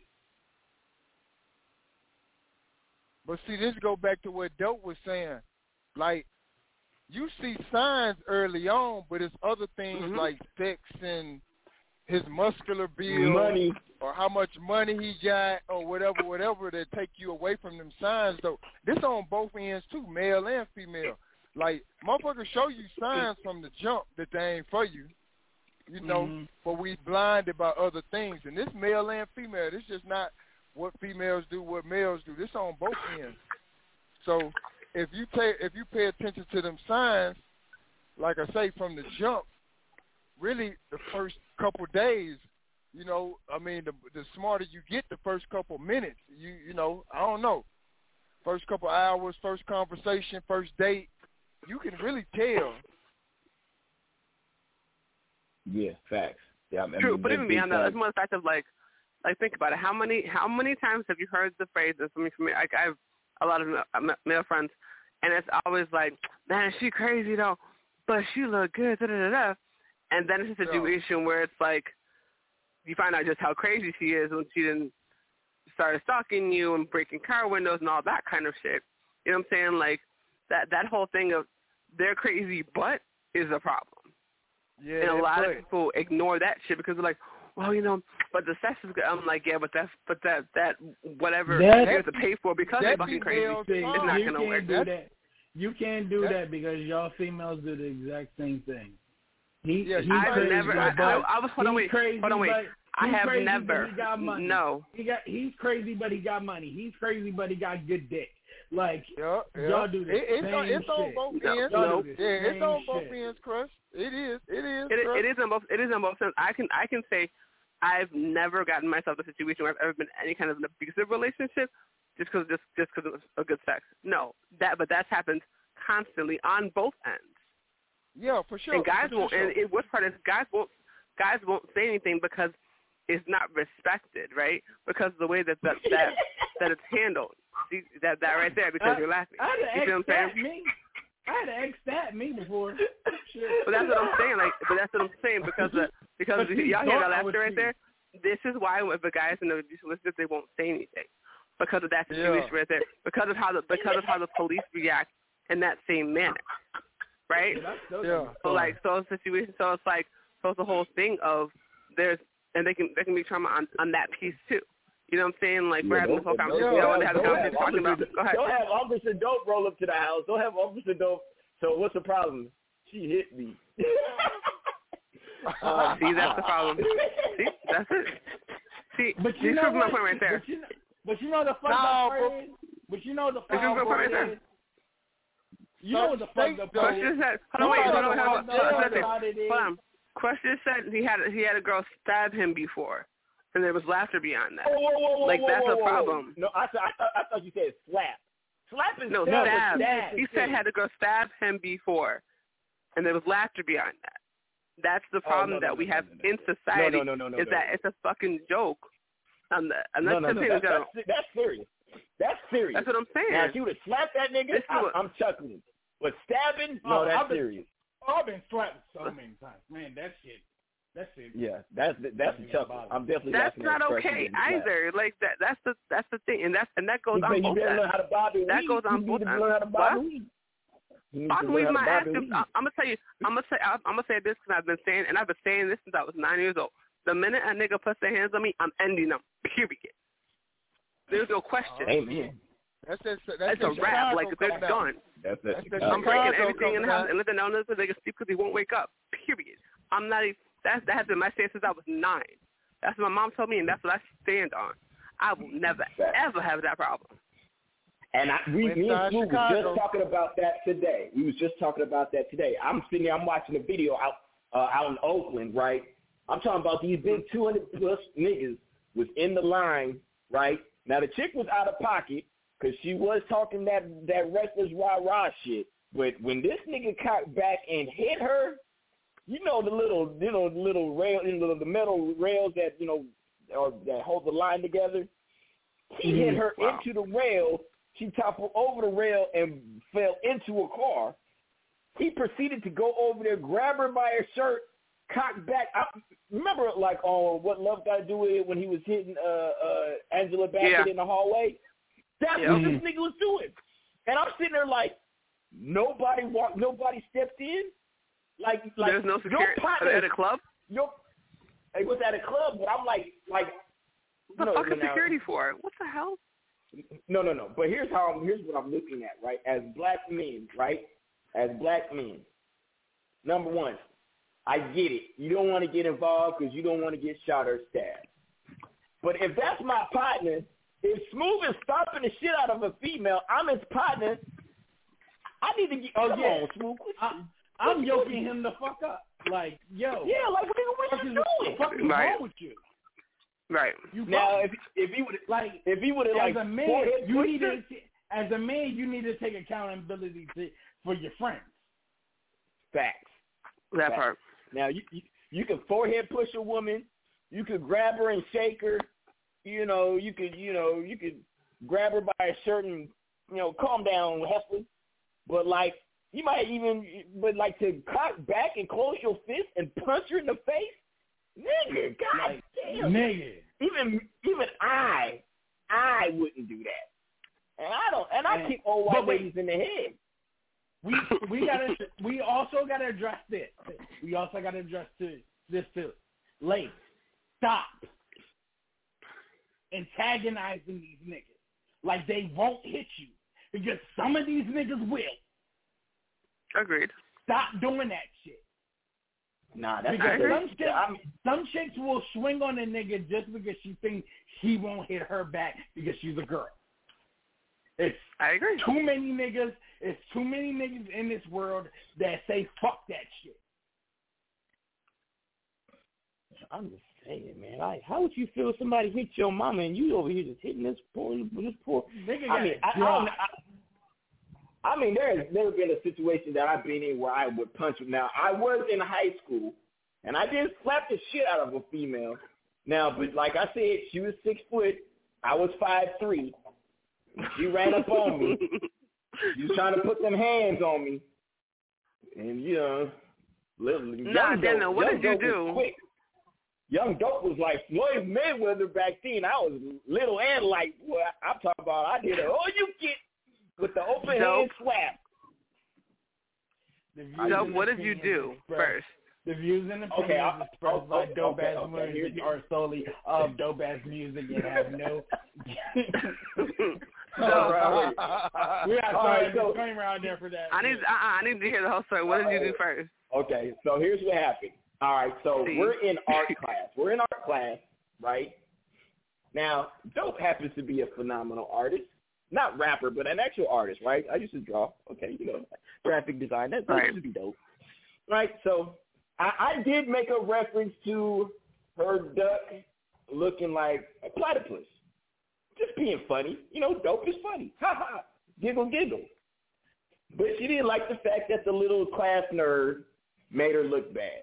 But see, this go back to what Dope was saying. Like, you see signs early on, but it's other things Mm-hmm. like sex and his muscular build, Money. or how much money he got, or whatever, whatever that take you away from them signs. Though this on both ends too, male and female. Like, motherfuckers show you signs from the jump that they ain't for you, you know. Mm-hmm. But we blinded by other things, and this male and female. This just not what females do, what males do. This on both ends. So if you pay if you pay attention to them signs, like I say, from the jump, really the first couple days, you know, I mean, the the smarter you get, the first couple minutes, you you know, I don't know, first couple hours, first conversation, first date, you can really tell. Yeah, facts. Yeah, I mean, True, but even beyond that, facts. it's more the fact of like, like think about it. How many, how many times have you heard the phrase? And for me, for me, like I have a lot of male, male friends, and it's always like, man, she crazy though, but she look good, da da da da. And then it's a situation yeah. where it's like, you find out just how crazy she is when she didn't start stalking you and breaking car windows and all that kind of shit. You know what I'm saying? Like that that whole thing of they're crazy, but is a problem. Yeah, and a lot but. of people ignore that shit because they're like, well, you know, but the sex is good. I'm like, yeah, but that's but that that whatever that, you have to pay for because they're fucking crazy, it's not you gonna work. Do that. You can't do that. that because y'all females do the exact same thing. He, yeah, he's I've crazy, never. I, but I, I was hold on, wait, crazy, hold on, wait. But, I have crazy, never. But he got money. No, he got. He's crazy, but he got money. He's crazy, but he got good dick. Like yeah, yeah. y'all do the it, it's same on, it's shit. on both no, ends. No, yeah, it's on both shit. ends, Crush. It is. It is. It, it is on both. It is on both ends. I can. I can say, I've never gotten myself in a situation where I've ever been in any kind of an abusive relationship, just because just just because of a good sex. No, that but that's happened constantly on both ends. Yeah, for sure. And guys for won't. sure. And it, what's part is guys won't. Guys won't say anything because it's not respected, right? Because of the way that that that, that it's handled. See, that that right there because I, you're laughing. I had you to see what I'm saying? Me. I had to ex that me before. But that's what I'm saying. Like, but that's what I'm saying because of, because y'all hear that laughter right there. This is why if a guy's in a abusive relationship, they won't say anything because of that situation yeah. right there. Because of how the because of how the police react in that same manner, right? Yeah. So like, so a situation. So it's like, so it's the whole thing of there's and they can they can be trauma on on that piece too. You know what I'm saying? Like yeah, we're having this whole conversation. Yeah, I want to have a don't conversation have talking about. officer, Go ahead. Don't have Officer Dope roll up to the house. Don't have Officer Dope. So what's the problem? She hit me. uh, See, that's the problem. See, that's it. See, but you know my point right there. But you know, but you know the fucked no, up part is. But you know the fucked up part is. You know what the fucked up part is. Question said, hold on, wait, hold on, hold on, hold on. Question said he had he had a girl stab him before, and there was laughter beyond that. Whoa, whoa, whoa, whoa, like whoa, that's whoa, a whoa, problem. No, I, I, I thought you said slap. Slap is no stab. stab. stab. He said had a girl stab him before, and there was laughter beyond that. That's the problem oh, no, no, that we no, have no, no, no. in society. No, no, no, no, is no, that no. it's a fucking joke. Um, and no, that's no, no, that's, that's, that's serious. That's serious. That's what I'm saying. Now, if you would have slapped that nigga, I'm, what... I'm chuckling. But stabbing, no, oh, that's I've been, serious. I've been slapped so many times. Man, that shit. That's it. Yeah, that's that's a chuckle. I'm definitely. That's not okay either. Like that. That's the that's the thing, and that's and that goes you on you both better sides. Learn how to bob and that weave. goes on you both need to sides. learn how to bob and weave. Bob and weave my ass. I'm gonna tell you. I'm gonna say. I'm gonna say this because I've been saying, and I've been saying this since I was nine years old. The minute a nigga puts their hands on me, I'm ending them. Period. There's no question. Amen. That's that's that's, that's a wrap. Like they're done. That's, that's, that's I'm breaking everything in the house and letting them know so they can sleep because they won't wake up. Period. I'm not. Even, that's that has been my stance since I was nine. That's what my mom told me, and that's what I stand on. I will never ever have that problem. And I, we, me and Smooth was just talking about that today. We was just talking about that today. I'm sitting there, I'm watching a video out uh, out in Oakland, right? I'm talking about these big two hundred plus niggas was in the line, right? Now the chick was out of pocket because she was talking that that reckless rah rah shit. But when this nigga cocked back and hit her, you know the little, you know the little rail, you know the metal rails that you know or that hold the line together. He mm-hmm. hit her wow. into the rail. She toppled over the rail and fell into a car. He proceeded to go over there, grab her by her shirt, cock back. I, remember, like, on uh, What Love Got to Do with It when he was hitting uh, uh, Angela Bassett yeah. in the hallway? That's yeah. what this nigga was doing. And I'm sitting there like, nobody walked, nobody stepped in. Like, like there's no security partner, at a club. Your, it was at a club, but I'm like, like, what the no, fuck is now, security for? What the hell? No, no, no. But here's how I'm, here's what I'm looking at, right? As black men, right? As black men, number one, I get it. You don't want to get involved because you don't want to get shot or stabbed. But if that's my partner, if Smooth is stomping the shit out of a female, I'm his partner. I need to get. Oh come yeah, on, Smooth. I, I'm yoking him the fuck up. Like, yo. Yeah, like what, what you doing? What is right. wrong with you? Right. You now, if if he would like, if he would have like, as a man, you need to, as a man, you need to take accountability to, for your friends. Facts. That Facts. part. Now you, you you can forehead push a woman. You could grab her and shake her. You know, you could, you know, you could grab her by a shirt and, you know, calm down, Heston. But like, you might even, but like to cock back and close your fist and punch her in the face, nigga, god like, damn, nigga. Even even I, I wouldn't do that. And I don't, and I Man, keep old white wait, ladies in the head. We we gotta we also gotta address this. We also gotta address to this too. Ladies, stop antagonizing these niggas like they won't hit you because some of these niggas will. Agreed. Stop doing that shit. Nah, that's because not some chicks, some chicks will swing on a nigga just because she thinks he won't hit her back because she's a girl. It's I agree. Too many niggas. It's too many niggas in this world that say fuck that shit. I'm just saying, man. Like, how would you feel if somebody hit your mama and you over here just hitting this poor, this poor? Nigga I mean, I, I, don't, I, I mean, there has never been a situation that I've been in where I would punch him. Now, I was in high school, and I did slap the shit out of a female. Now, but like I said, she was six foot. I was five three. She ran up on me. She was trying to put them hands on me. And, you know, little, nah, young Daniel, dope, what young did you dope do? was quick. Young Dope was like Floyd Mayweather back then. I was little and light. Boy, I'm talking about I did a oh you get with the open Dope. hand slap. So what did you do first? The views and opinions okay, I, expressed oh, by oh, Dope okay, Ass okay, Music here, are solely of Dope Ass Music and have no. So, we got to throw right, a so, disclaimer out there for that. I need uh, I need to hear the whole story. What did you do first? Okay, so here's what happened. All right, so See? we're in art class. We're in art class, right? Now, Dope happens to be a phenomenal artist. Not rapper, but an actual artist, right? I used to draw. Okay, you know, graphic design. That, that right. used to be dope. Right, so I, I did make a reference to her duck looking like a platypus. Just being funny. You know, Dope is funny. Ha ha. Giggle, giggle. But she didn't like the fact that the little class nerd made her look bad.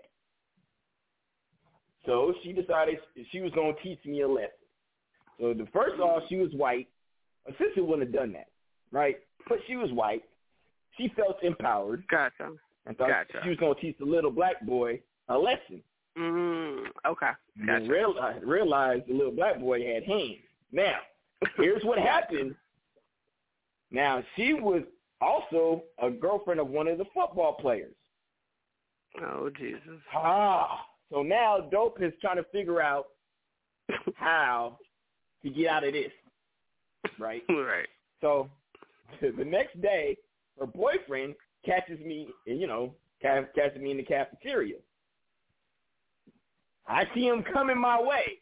So she decided she was going to teach me a lesson. So the first off, she was white. A sister wouldn't have done that, right? But she was white. She felt empowered. Gotcha. And thought gotcha. she was going to teach the little black boy a lesson. Mm, okay. Gotcha. And realized, realized the little black boy had hands. Now, here's what happened. Now, she was also a girlfriend of one of the football players. Oh, Jesus. Ah. So now Dope is trying to figure out how to get out of this, right? Right. So the next day, her boyfriend catches me, you know, catches me in the cafeteria. I see him coming my way.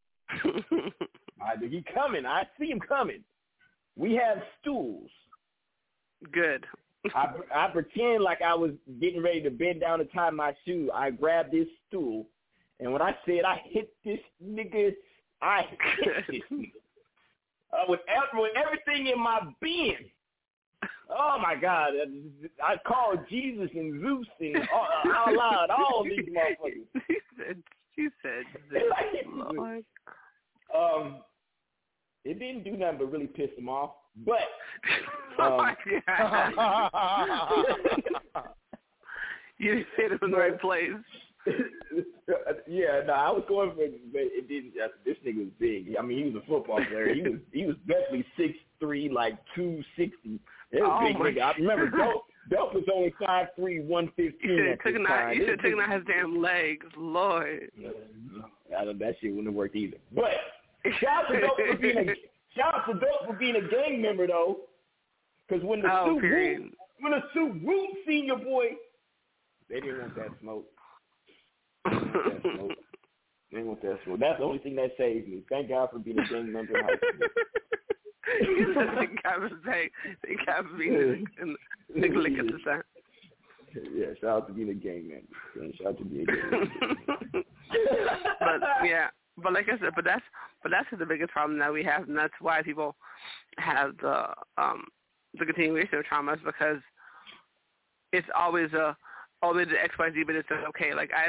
I, he coming. I see him coming. We have stools. Good. I, I pretend like I was getting ready to bend down to tie my shoe. I grabbed this stool, and when I said I hit this nigga, I hit this nigga. Uh, with, with everything in my being. Oh, my God. I called Jesus and Zeus and uh, out loud, all these motherfuckers. She said, she said this, Lord. Um, it didn't do nothing but really piss him off. But oh um, my God. You didn't say it in the right place. Yeah, no, I was going for, but it didn't. Uh, this nigga was big. I mean, he was a football player. He was he was definitely six three, like two sixty. It was Oh big my nigga. I remember Dope. Dope was only five three, one fifteen. You should have at this taken out. time. You It should have was taken big. out his damn legs, Lord. I don't, that shit wouldn't have worked either. But shout out to Dope for being a shout out to Dope for being a gang member though, because when the Oh, suit period. Root, when the suit Root seen your boy, they didn't want that smoke. They didn't want that smoke. They didn't want that smoke. That's the only thing that saved me. Thank God for being a gang member in high school. You said thank God for saying, thank God for being in the lick at the time. Yeah, shout out to being a gang member. Shout out to being a gang member. But yeah, but like I said, but that's but that's the biggest problem that we have, and that's why people have the um the continuation of traumas, because it's always a oh they did X Y Z, but it's okay. Like I've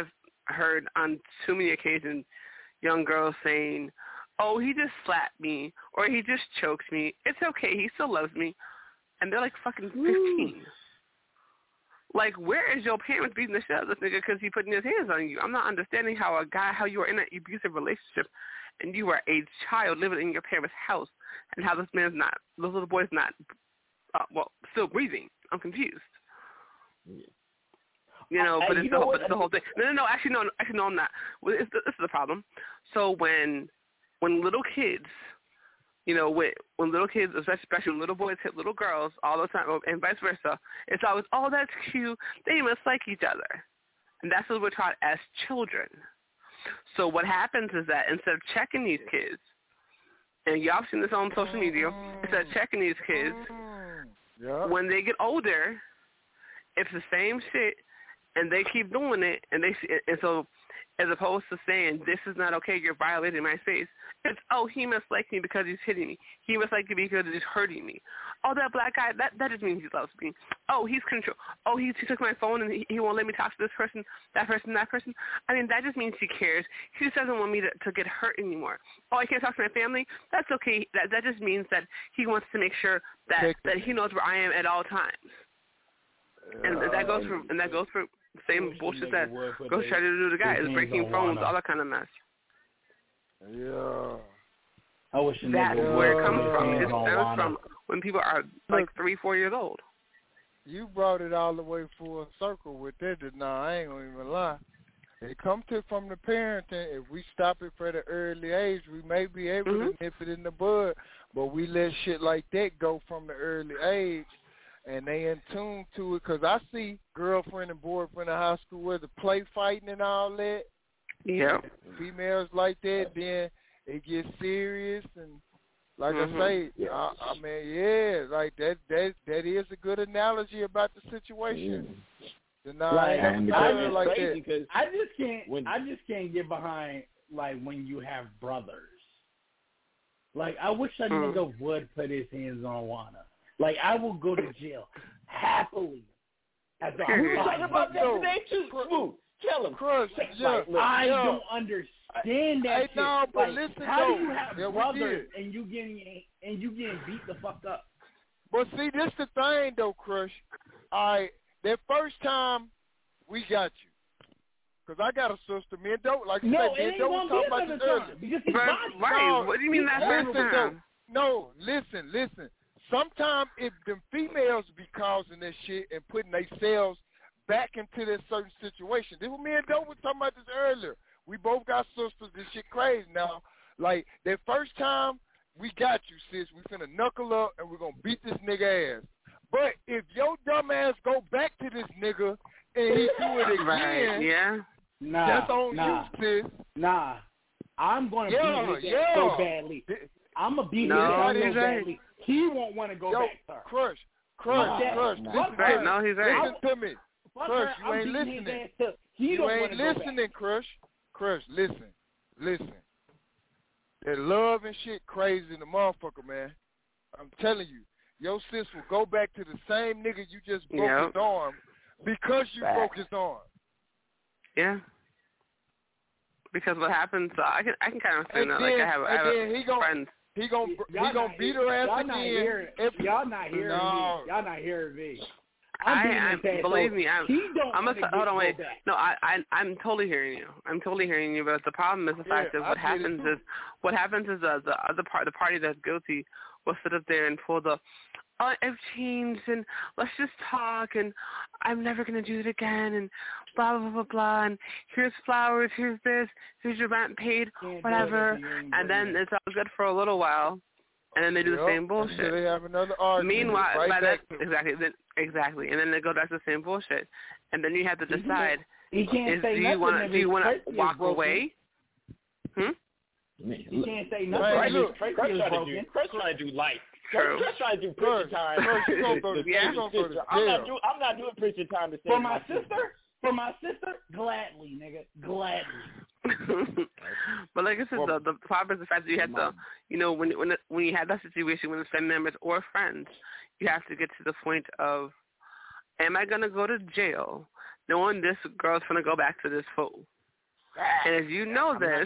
heard on too many occasions young girls saying, oh, he just slapped me or he just choked me. It's okay. He still loves me. And they're like fucking fifteen. Ooh. Like, where is your parents beating the shit out of this nigga because he putting his hands on you? I'm not understanding how a guy, how you are in an abusive relationship and you are a child living in your parents' house and how this man's not, this little boy's not, uh, well, still breathing. I'm confused. Yeah. You know, but, uh, it's, you the, know but it's the whole thing. No, no, no, actually, no, actually, no, I'm not. Well, it's the, this is the problem. So when when little kids, you know, when, when little kids, especially when little boys hit little girls all the time, and vice versa, it's always, oh, that's cute. They must like each other. And that's what we're taught as children. So what happens is that instead of checking these kids, and y'all seen this on social media, instead of checking these kids, yeah. when they get older, it's the same shit, and they keep doing it, and they and so as opposed to saying, this is not okay, you're violating my space, it's, oh, he must like me because he's hitting me. He must like me because he's hurting me. Oh, that black guy, that, that just means he loves me. Oh, he's control. Oh, he, he took my phone and he, he won't let me talk to this person, that person, that person. I mean, that just means he cares. He just doesn't want me to, to get hurt anymore. Oh, I can't talk to my family? That's okay. That that just means that he wants to make sure that, that he knows where I am at all times. And uh, that goes for and that goes for the same bullshit that goes try to do the guy is breaking phones, all that kind of mess. Yeah. I wish that's where it comes from. It stems from when people are like three, four years old. You brought it all the way full circle with that. No, I ain't gonna even lie. It comes to from the parenting. If we stop it for the early age, we may be able mm-hmm. to nip it in the bud. But we let shit like that go from the early age. And they in tune to it, because I see girlfriend and boyfriend in high school where the play fighting and all that. Yeah. Females like that, then it gets serious. And like mm-hmm. I say, yeah. I, I mean, yeah, like that, that that is a good analogy about the situation. Mm. No, like, I, never I, just, like that. I just can't, when, I just can't get behind, like, when you have brothers. Like, I wish a mm. nigga would put his hands on Juana. Like, I will go to jail happily. As a we were talking about that today, too. Smooth. Tell him. Crush, yeah, I yeah. don't understand that hey, shit. No, but like, listen, how though. do you have yeah, brothers and you getting and you getting beat the fuck up? But see, this the thing, though, Crush. All right, that first time we got you. Because I got a sister. Me and Dope, like you no, said, me and Dope was talking about this earlier. Because right, right. No, what do you mean that first time? Though, no, listen, listen. Sometimes if them females be causing that shit and putting themselves back into that certain situation. This was me and Dope was talking about this earlier. We both got sisters. This shit crazy now. Like, that first time, we got you, sis. We finna knuckle up and we're gonna beat this nigga ass. But if your dumb ass go back to this nigga and he do it again, right, yeah. nah, that's on nah, you, sis. Nah. I'm gonna yeah, beat his yeah. ass so badly. I'm gonna beat no, his ass so right. badly. He won't want to go Yo, back to her. Crush, Crush, no, Crush. no. Listen, right. to, no, he's right. listen to me. Fuck Crush, her, you I'm ain't listening. listening. He you don't ain't listening, Crush. Crush, listen. Listen. That love and shit crazy in the motherfucker, man. I'm telling you. Your sis will go back to the same nigga you just broke yep. his arm because you Back. broke his arm. Yeah. Because what happens, uh, I can I can kind of understand that. Then, like I have, I have then he gonna, friends. He gonna y'all he gonna beat her ass y'all again. Not hearing, every, y'all not hearing no. me. Y'all not hearing me. I'm I, I believe me. I'm. He don't I'm a, hold on, wait. Back. No, I, I, I'm totally hearing you. I'm totally hearing you. But the problem is the yeah, fact that I what happens is, what happens is uh, the other part, the party that's guilty, will sit up there and pull the, oh, I've changed and let's just talk and I'm never gonna do it again and blah blah blah blah and here's flowers, here's this, here's your rent paid, Can't whatever, and then it's all good for a little while. And then they do yep. the same bullshit. So they have another argument. Meanwhile, right by that, to exactly, then, exactly, and then they go back to the same bullshit. And then you have to decide: he can't is, say do you want to do you want to walk broken. away? Hmm. He can't say nothing. Right, look, Chris trying to do, Chris trying to do life. True. Chris trying to do preacher time. Yeah. I'm not doing. I'm not doing preacher time to For my sister. For my sister, gladly, nigga, gladly. But like I said, the, the problem is the fact that you have to, you know, when when when you have that situation, when it's family members or friends, you have to get to the point of, am I gonna go to jail knowing this girl's gonna go back to this fool? And if you know I'm this,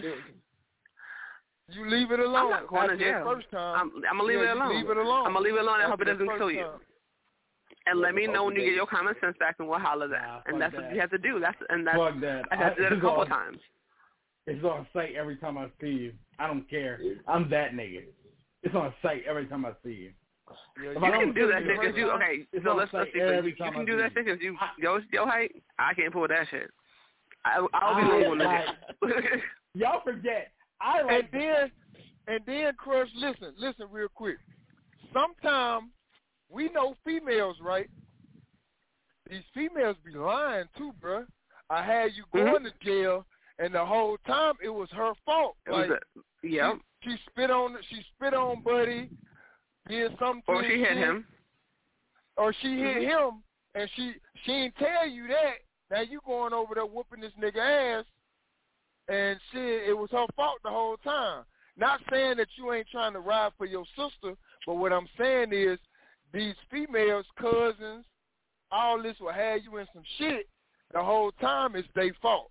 you leave it alone. I'm not going to After jail. the first time, I'm, I'm gonna leave yeah, it alone. Leave it alone. I'm gonna leave it alone and After hope it the doesn't first kill you. time. And Yeah, let me know when you days. get your common sense back and we'll holler that. Nah, and that's that. what you have to do. That's and that's Fuck that. I have to do it a it's couple on, times. It's on sight every time I see you. I don't care. I'm that nigga. It's on sight every time I see you. Yeah, you can do that shit because you okay. It's So on let's let's sight see. every You, time you can I do see that you. shit because you your your height. I can't pull that shit. I, I'll be I the one to like- Y'all forget. I like And then, and then, Crush, listen, listen real quick. Sometimes we know females, right? These females be lying too, bruh. I had you going mm-hmm. to jail, and the whole time it was her fault. It like, was a, yeah. She, she spit on, she spit on Buddy, did something to Or his she hit shit, him. Or she mm-hmm. hit him, and she she ain't tell you that. Now you going over there whooping this nigga ass, and shit, it was her fault the whole time. Not saying that you ain't trying to ride for your sister, but what I'm saying is these females, cousins, all this will have you in some shit the whole time. It's their fault.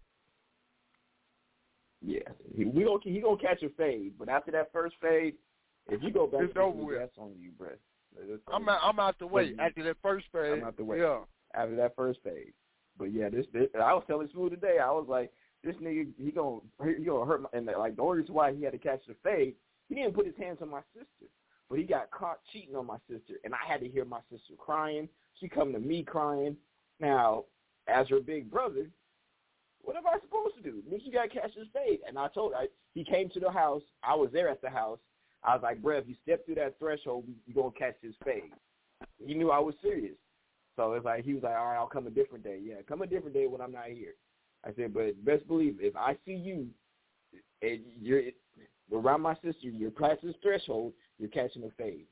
Yeah, he, we gonna he gonna catch a fade, but after that first fade, if you go back, it's to over the with. That's on you, bro. I'm out, I'm out the way but, after that first fade. I'm out the way. Yeah. After that first fade, but yeah, this, this I was telling Smooth today. I was like, this nigga, he gonna he gonna hurt my. And like the only reason why he had to catch the fade, he didn't put his hands on my sister, but he got caught cheating on my sister, and I had to hear my sister crying. She come to me crying. Now, as her big brother, what am I supposed to do? Nigga, got to catch his fade. And I told I, he came to the house. I was there at the house. I was like, bruh, if you step through that threshold, you're going to catch his fade. He knew I was serious. So it's like, he was like, all right, I'll come a different day. Yeah, come a different day when I'm not here. I said, but best believe, if I see you and you're around my sister, you're past this threshold, you're catching a fade.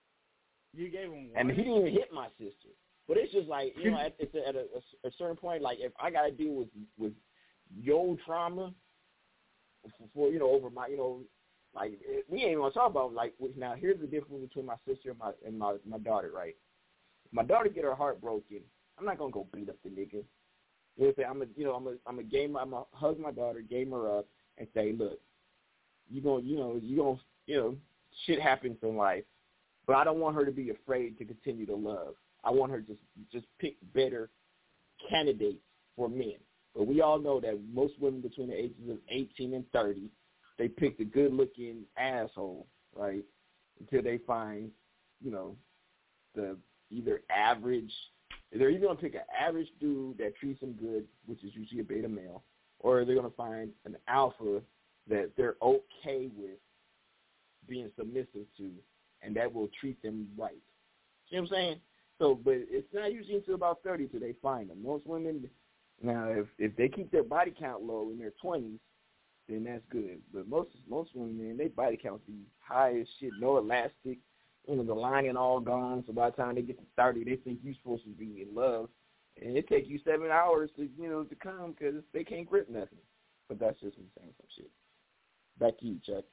You gave him one. And he didn't even hit my sister. But it's just like, you know, at, it's at a, a certain point, like if I got to deal with, with your trauma for, for, you know, over my, you know, like we ain't going to talk about, like, now here's the difference between my sister and my and my, my daughter, right? If my daughter get her heart broken, I'm not going to go beat up the nigga. You know what I'm saying? I'm a, you know, I'm a, I'm a game, I'm a hug my daughter, game her up, and say, look, you going, you know, you going, you know, shit happens in life, but I don't want her to be afraid to continue to love. I want her to just just pick better candidates for men. But we all know that most women between the ages of eighteen and thirty, they pick the good-looking asshole, right, until they find, you know, the either average. They're either going to pick an average dude that treats them good, which is usually a beta male, or they're going to find an alpha that they're okay with being submissive to, and that will treat them right. You know what I'm saying? So, but it's not usually until about thirty till they find them. Most women, now, if if they keep their body count low in their twenties, then that's good. But most most women, man, their body count be high as shit, no elastic, you know, the lining all gone. So by the time they get to thirty, they think you're supposed to be in love, and it take you seven hours to, you know, to come because they can't grip nothing. But that's just me saying some shit. Back to you, Chuck.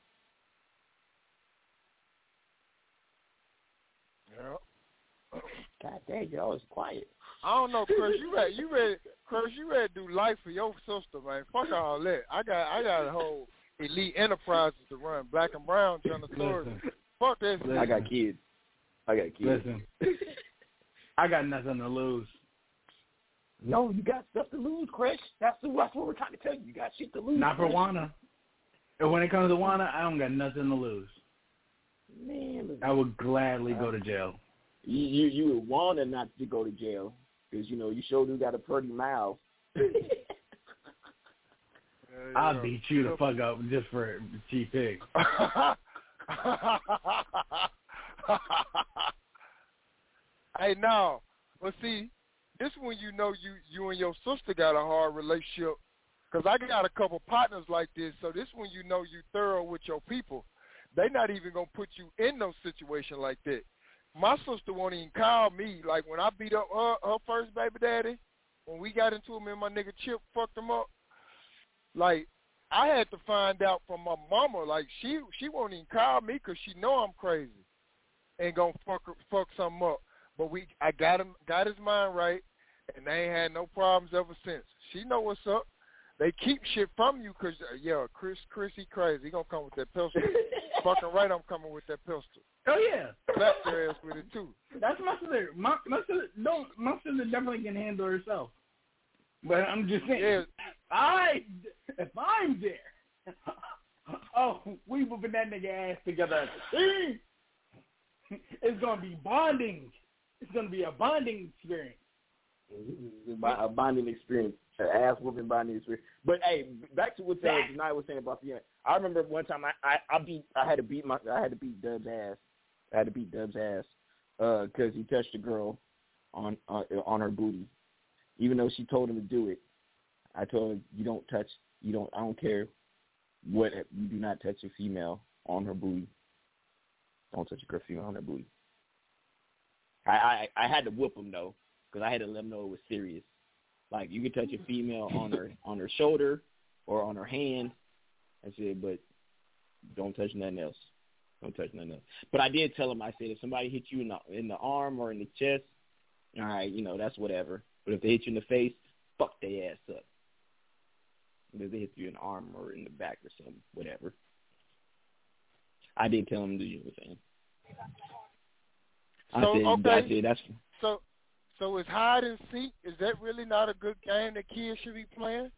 Yeah. God dang, y'all is quiet. I don't know, Chris. You ready? You ready? Chris, you ready to do life for your sister, man? Fuck all that. I got, I got a whole elite enterprises to run. Black and brown janitorial. Fuck that. I got kids. I got kids. Listen, I got nothing to lose. No, you got stuff to lose, Chris. That's, the, that's what we're trying to tell you. You got shit to lose. Not for Wana. And when it comes to Wana, I don't got nothing to lose. Man, I would gladly go to jail. You you, you would want her not to go to jail because, you know, you sure do got a pretty mouth. I'll beat you the fuck up just for cheap pig. Hey, no. But see, this when you know you, you and your sister got a hard relationship, because I got a couple partners like this, so this when you know you thorough with your people. They not even going to put you in no situation like that. My sister won't even call me. Like, when I beat up her, her first baby daddy, when we got into him and my nigga Chip fucked him up, like, I had to find out from my mama. Like, she she won't even call me because she know I'm crazy and going to fuck, fuck something up. But we, I got him, got his mind right, and they ain't had no problems ever since. She know what's up. they keep shit from you because, uh, yeah, Chris, Chris, he crazy. He gonna come with that pistol. Fucking right, I'm coming with that pistol. Oh yeah, slap your ass with it too. That's my sister. My, my sister don't. My sister definitely can handle herself. But I'm just saying, yeah. I if I'm there, oh, we whooping that nigga ass together. It's gonna be bonding. It's gonna be a bonding experience. A bonding experience, an ass whooping bonding experience. But hey, back to what uh, Janai was saying about the. I remember one time I, I I beat I had to beat my I had to beat Dub's ass. I had to beat Dub's ass because uh, he touched a girl on uh, on her booty, even though she told him to do it. I told him you don't touch you don't I don't care what you do not touch a female on her booty. Don't touch a girl female on her booty. I I, I had to whoop him though. Because I had to let them know it was serious. Like, you could touch a female on her on her shoulder or on her hand. I said, but don't touch nothing else. Don't touch nothing else. But I did tell him, I said, if somebody hits you in the, in the arm or in the chest, all right, you know, that's whatever. But if they hit you in the face, fuck their ass up. And if they hit you in the arm or in the back or something, whatever. I did tell him to do the thing. I so, said, okay. I said, that's... So, So is hide and seek, is that really not a good game that kids should be playing?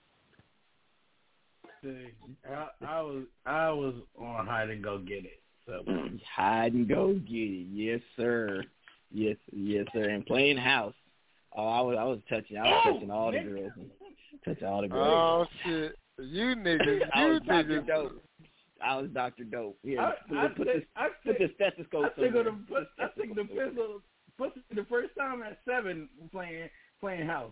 I, I was I was on hide and go get it. So hide and go get it, yes sir, yes yes sir. And playing house, oh I was I was touching I was oh, touching all man. the girls, touching all the girls. Oh shit, you niggas, I you was Doctor niggas. Dope. I was Doctor Dope. Yeah, I, put, I put, think, the, I put think, the stethoscope. I think, the, put, I think the pistol. But the first time at seven playing playing house.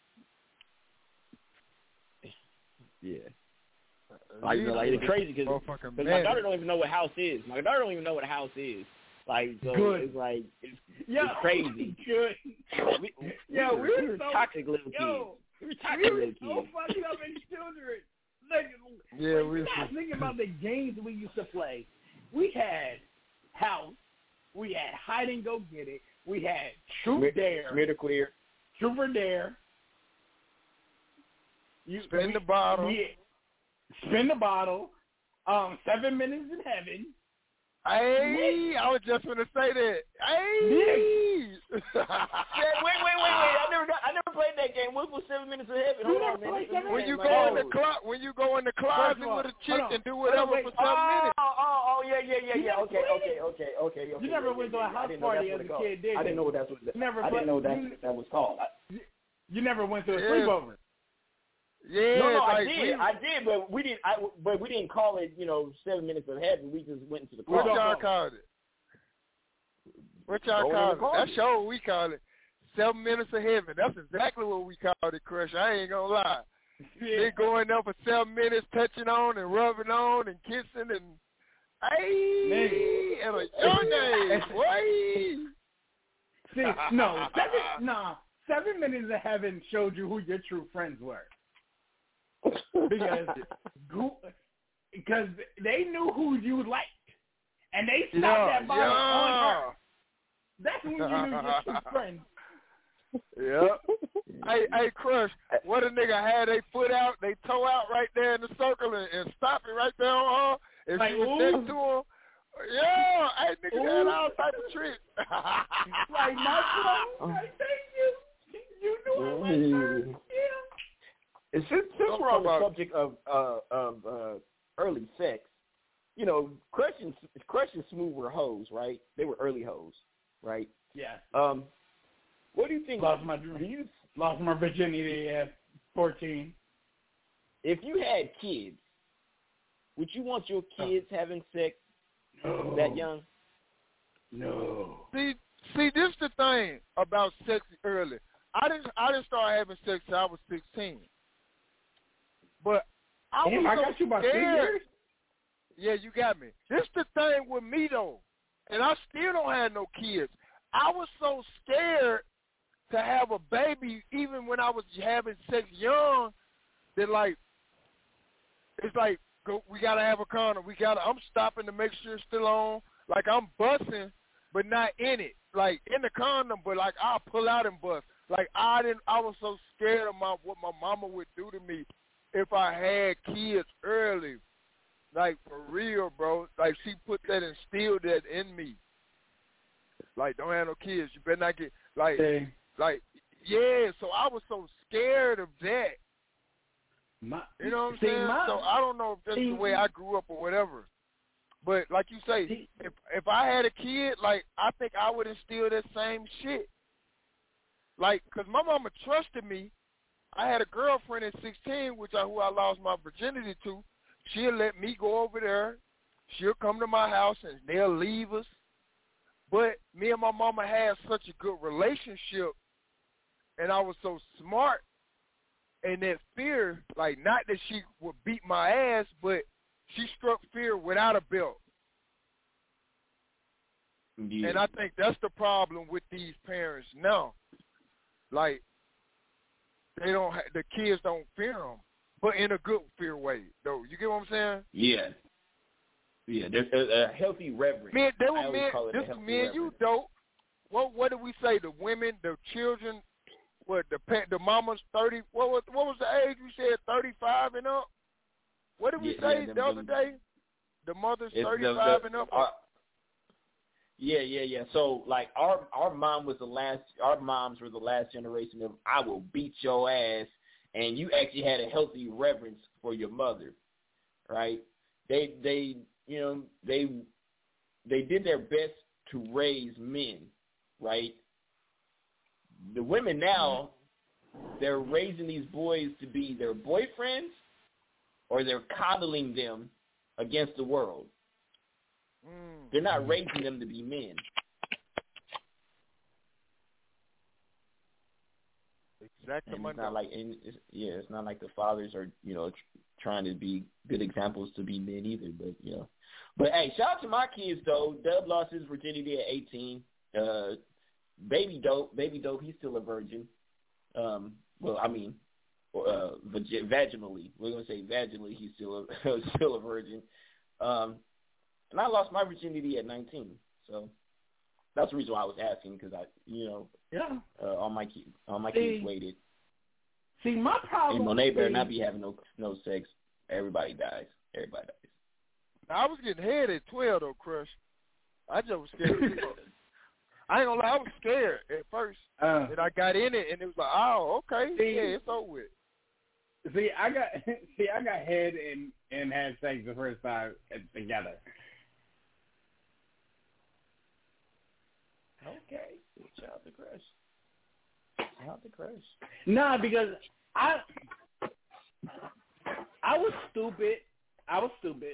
Yeah. Like, you know, like it's crazy because my daughter don't even know what house is. My daughter don't even know what a house is. Like, so Good. it's like it's, yo, it's crazy. Good. We, yeah, we, we, were, we were so, toxic little yo, kids. We were toxic we were little so kids. fucking up as children. Like, yeah, like, we you guys think about the games we used to play. We had house. We had hide and go get it. We had Truth or Dare. Smear the Queer. Truth or Dare. You, spin we, the bottle. We, spin the bottle. Um, seven minutes in heaven. Hey, I was just gonna say that. Hey. yeah, wait, wait, wait, wait. I never, got, I never played that game. What was seven minutes in heaven? Hold on, man. When you go in the closet, when you go in the closet all, with a chick and do on, whatever wait. for seven oh, minutes. Oh, oh, oh, yeah, yeah, yeah, yeah. Okay, okay, okay, okay, okay. You never yeah, went yeah, to a yeah. house party as a kid, did you? I didn't know what that's what. That, never I didn't know that's you, what that was called. I, you never went to a yeah. sleepover. Yeah, no, no, like I did, we, I did, but we didn't. I, but we didn't call it, you know, seven minutes of heaven. We just went into the what closet. y'all called it? What y'all call it? That's sure what we call it. Seven minutes of heaven. That's exactly what we called it, Crush. I ain't gonna lie. Yeah. They going up for seven minutes, touching on and rubbing on and kissing and hey, at a young age, boy. See, no, seven, nah, seven minutes of heaven showed you who your true friends were. Because, because they knew who you liked, and they stopped yeah, that bottle yeah. on her. That's when you knew your true friends. Yep. hey, hey, Crush, what a nigga had their foot out, they toe out right there in the circle and, and stop it right there on her. If like, she was ooh. next to him, yeah, hey, nigga ooh. had all type of tricks. like, my phone, like, thank you. You knew I liked her. Yeah. And since, since we're on the subject of uh, of uh, early sex, you know, Crush and, Crush and Smooth were hoes, right? They were early hoes, right? Yeah. Um, what do you think? Lost my dream. You, Lost my virginity at fourteen. If you had kids, would you want your kids oh. having sex no. that young? No. See, see, this the thing about sex early. I didn't, I didn't start having sex till I was sixteen. But I Damn, was I so got you about scared. three years? Yeah, you got me. This the thing with me though, and I still don't have no kids. I was so scared to have a baby, even when I was having sex young, that like, it's like, go, we gotta have a condom. We gotta. I'm stopping to make sure it's still on. Like I'm busting, but not in it. Like in the condom, but like I'll pull out and bust. Like I didn't. I was so scared of my what my mama would do to me if I had kids early, like for real, bro. Like she put that, instilled that in me. Like, don't have no kids. You better not get like, hey. like, yeah. So I was so scared of that. My, you know what I'm see, saying? my, so I don't know if that's see, the way I grew up or whatever. But like you say, see, if if I had a kid, like I think I would instill that same shit. Like, cause my mama trusted me. I had a girlfriend at sixteen, which I who I lost my virginity to. She'll let me go over there. She'll come to my house and they'll leave us. But me and my mama had such a good relationship, and I was so smart. And that fear, like, not that she would beat my ass, but she struck fear without a belt. Yeah. And I think that's the problem with these parents now. Like, they don't, ha- the kids don't fear them, but in a good fear way, though. You get what I'm saying? Yeah. Yeah, there's a, a healthy reverence. Man, they I were always men, call it this a healthy me and you, reverence. dope. What what did we say? The women, the children, what the pa- the mamas thirty? What was what was the age we said? Thirty-five and up. What did we Yeah, say yeah, them- the other them- day? The mothers It's the- thirty-five the- and up. our- yeah, yeah, yeah. So like our our mom was the last. Our moms were the last generation of I will beat your ass, and you actually had a healthy reverence for your mother, right? They they you know they they did their best to raise men, right? The women now, they're raising these boys to be their boyfriends, or they're coddling them against the world. Mm. They're not raising them to be men. Exactly. And it's not like, and it's, yeah, it's not like the fathers are, you know, tr- trying to be good examples to be men either. But you know, but hey, shout out to my kids though. Dub lost his virginity at eighteen. Uh, baby dope, baby dope, he's still a virgin. Um, well, I mean, uh, vag- vaginally, we're gonna say vaginally, he's still a, still a virgin. Um, and I lost my virginity at nineteen, so that's the reason why I was asking, because I, you know, yeah, uh, all my kids, all my see, kids waited. See, my problem. Hey, Monet better see, not be having no no sex. Everybody dies. Everybody dies. I was getting head at twelve though, Crush. I just was scared. I ain't gonna lie, I was scared at first. Uh, and I got in it, and it was like, oh, okay, see, yeah, it's over with. See, I got see, I got head and and had sex the first time together. Okay, shout out to Crush. Shout out to Crush. Nah, because I I was stupid. I was stupid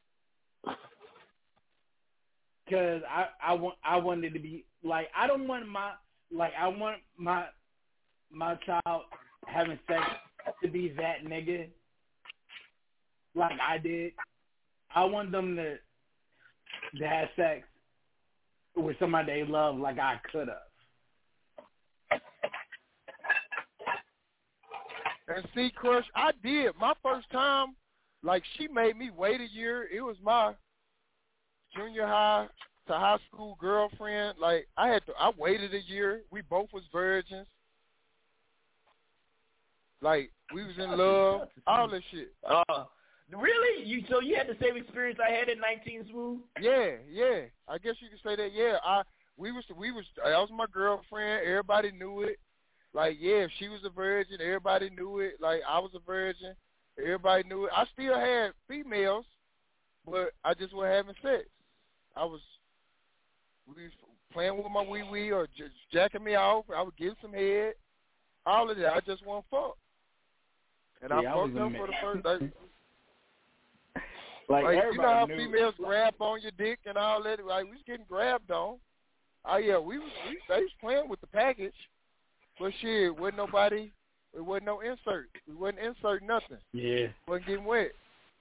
because I I want I wanted to be like I don't want my like I want my my child having sex to be that nigga like I did. I want them to to have sex with somebody they love like I could have. And see, Crush, I did. My first time, like, she made me wait a year. It was my junior high to high school girlfriend. Like, I had to, I waited a year. We both was virgins. Like, we was in love, all that shit. Uh, really? You so you had the same experience I had at nineteen, Smooth? Yeah, yeah. I guess you could say that. Yeah, I we was we was that was my girlfriend. Everybody knew it. Like, yeah, if she was a virgin, everybody knew it. Like, I was a virgin, everybody knew it. I still had females, but I just wasn't having sex. I was we was playing with my wee wee or just jacking me off. I would give some head, all of that. I just wasn't fuck. And yeah, I I fucked her for the first day. Like, like you know how knew. females grab on your dick and all that. Like, we was getting grabbed on. Oh yeah, we was we they was playing with the package, but shit, wasn't nobody. It wasn't no insert. We wasn't insert nothing. Yeah, wasn't getting wet.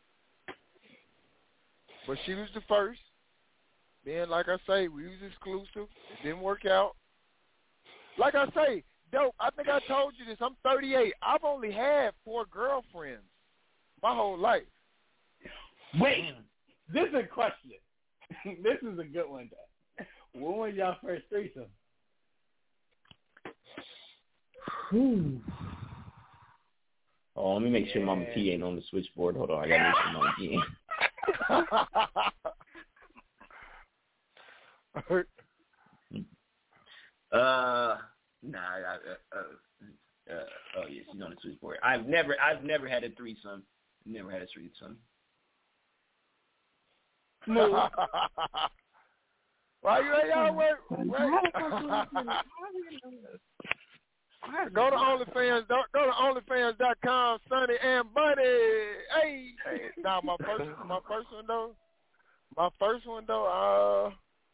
But she was the first. Then, like I say, we was exclusive. It didn't work out. Like I say, dope. I think I told you this. I'm thirty-eight. I've only had four girlfriends my whole life. Wait, this is a question. This is a good one. When was y'all first threesome? Whew. Oh, let me make sure Mama T ain't on the switchboard. Hold on, I gotta make sure Mama T ain't. uh, nah, I, uh, uh, uh, oh yeah, she's on the switchboard. I've never, I've never had a threesome. Never had a threesome. Smooth. Why you ain't y'all wait? Go to OnlyFans. Go to OnlyFans dot com. Sonny and Bunny. Hey, hey. Now my first, my first one though. My first one though.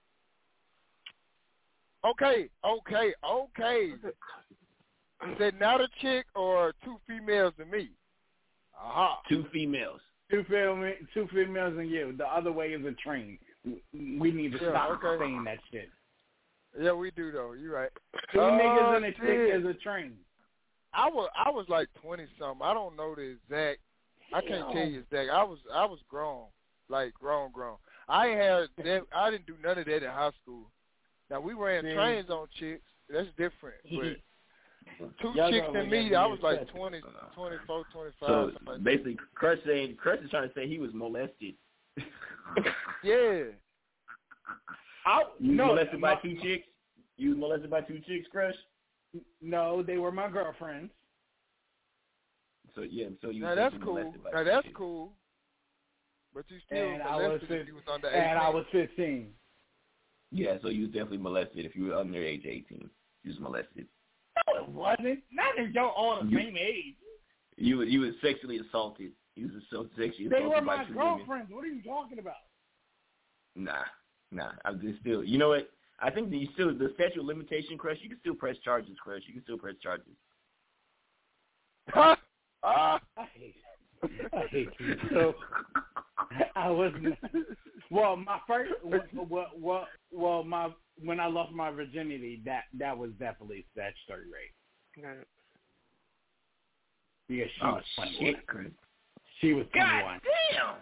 Uh. Okay, okay, okay. Said not a chick or two females and me. Aha. Two females. Two females, two females and you. The other way is a train. We need to yeah, stop okay. saying that shit. Yeah, we do though. You right. Two uh, niggas and a shit. chick is a train. I was I was like twenty something. I don't know the exact. I can't tell you exact. I was I was grown, like grown, grown. I ain't had that. I didn't do none of that in high school. Now we ran See? trains on chicks. That's different. But two Y'all chicks know and what me, that I is. was like twenty, twenty-four, twenty-five. So like basically, Crush saying Crush is trying to say he was molested. Yeah. I, you was no, molested by my, two chicks? You was molested by two chicks, Crush? No, they were my girlfriends. So yeah, so you. Now that's you cool. molested by Now two that's chicks. cool. But you still And I was, molested if you was under eighteen. and I was fifteen. Yeah, so you was definitely molested if you were under age eighteen. You was molested. No, it wasn't. Not if y'all all the You- same age. You was you was sexually assaulted. You was so sexually They assaulted were by my two girlfriends. women. What are you talking about? Nah, nah. I'm just still. You know what? I think that you still the statute of limitation, Crush. You can still press charges, Crush. You can still press charges. Huh? Ah. I hate I hate you. So I wasn't. Well, my first. Well, well, well, my when I lost my virginity, that that was definitely statutory rape. Got it. Because she Oh was twenty-one. shit, Chris. She was God twenty-one. damn.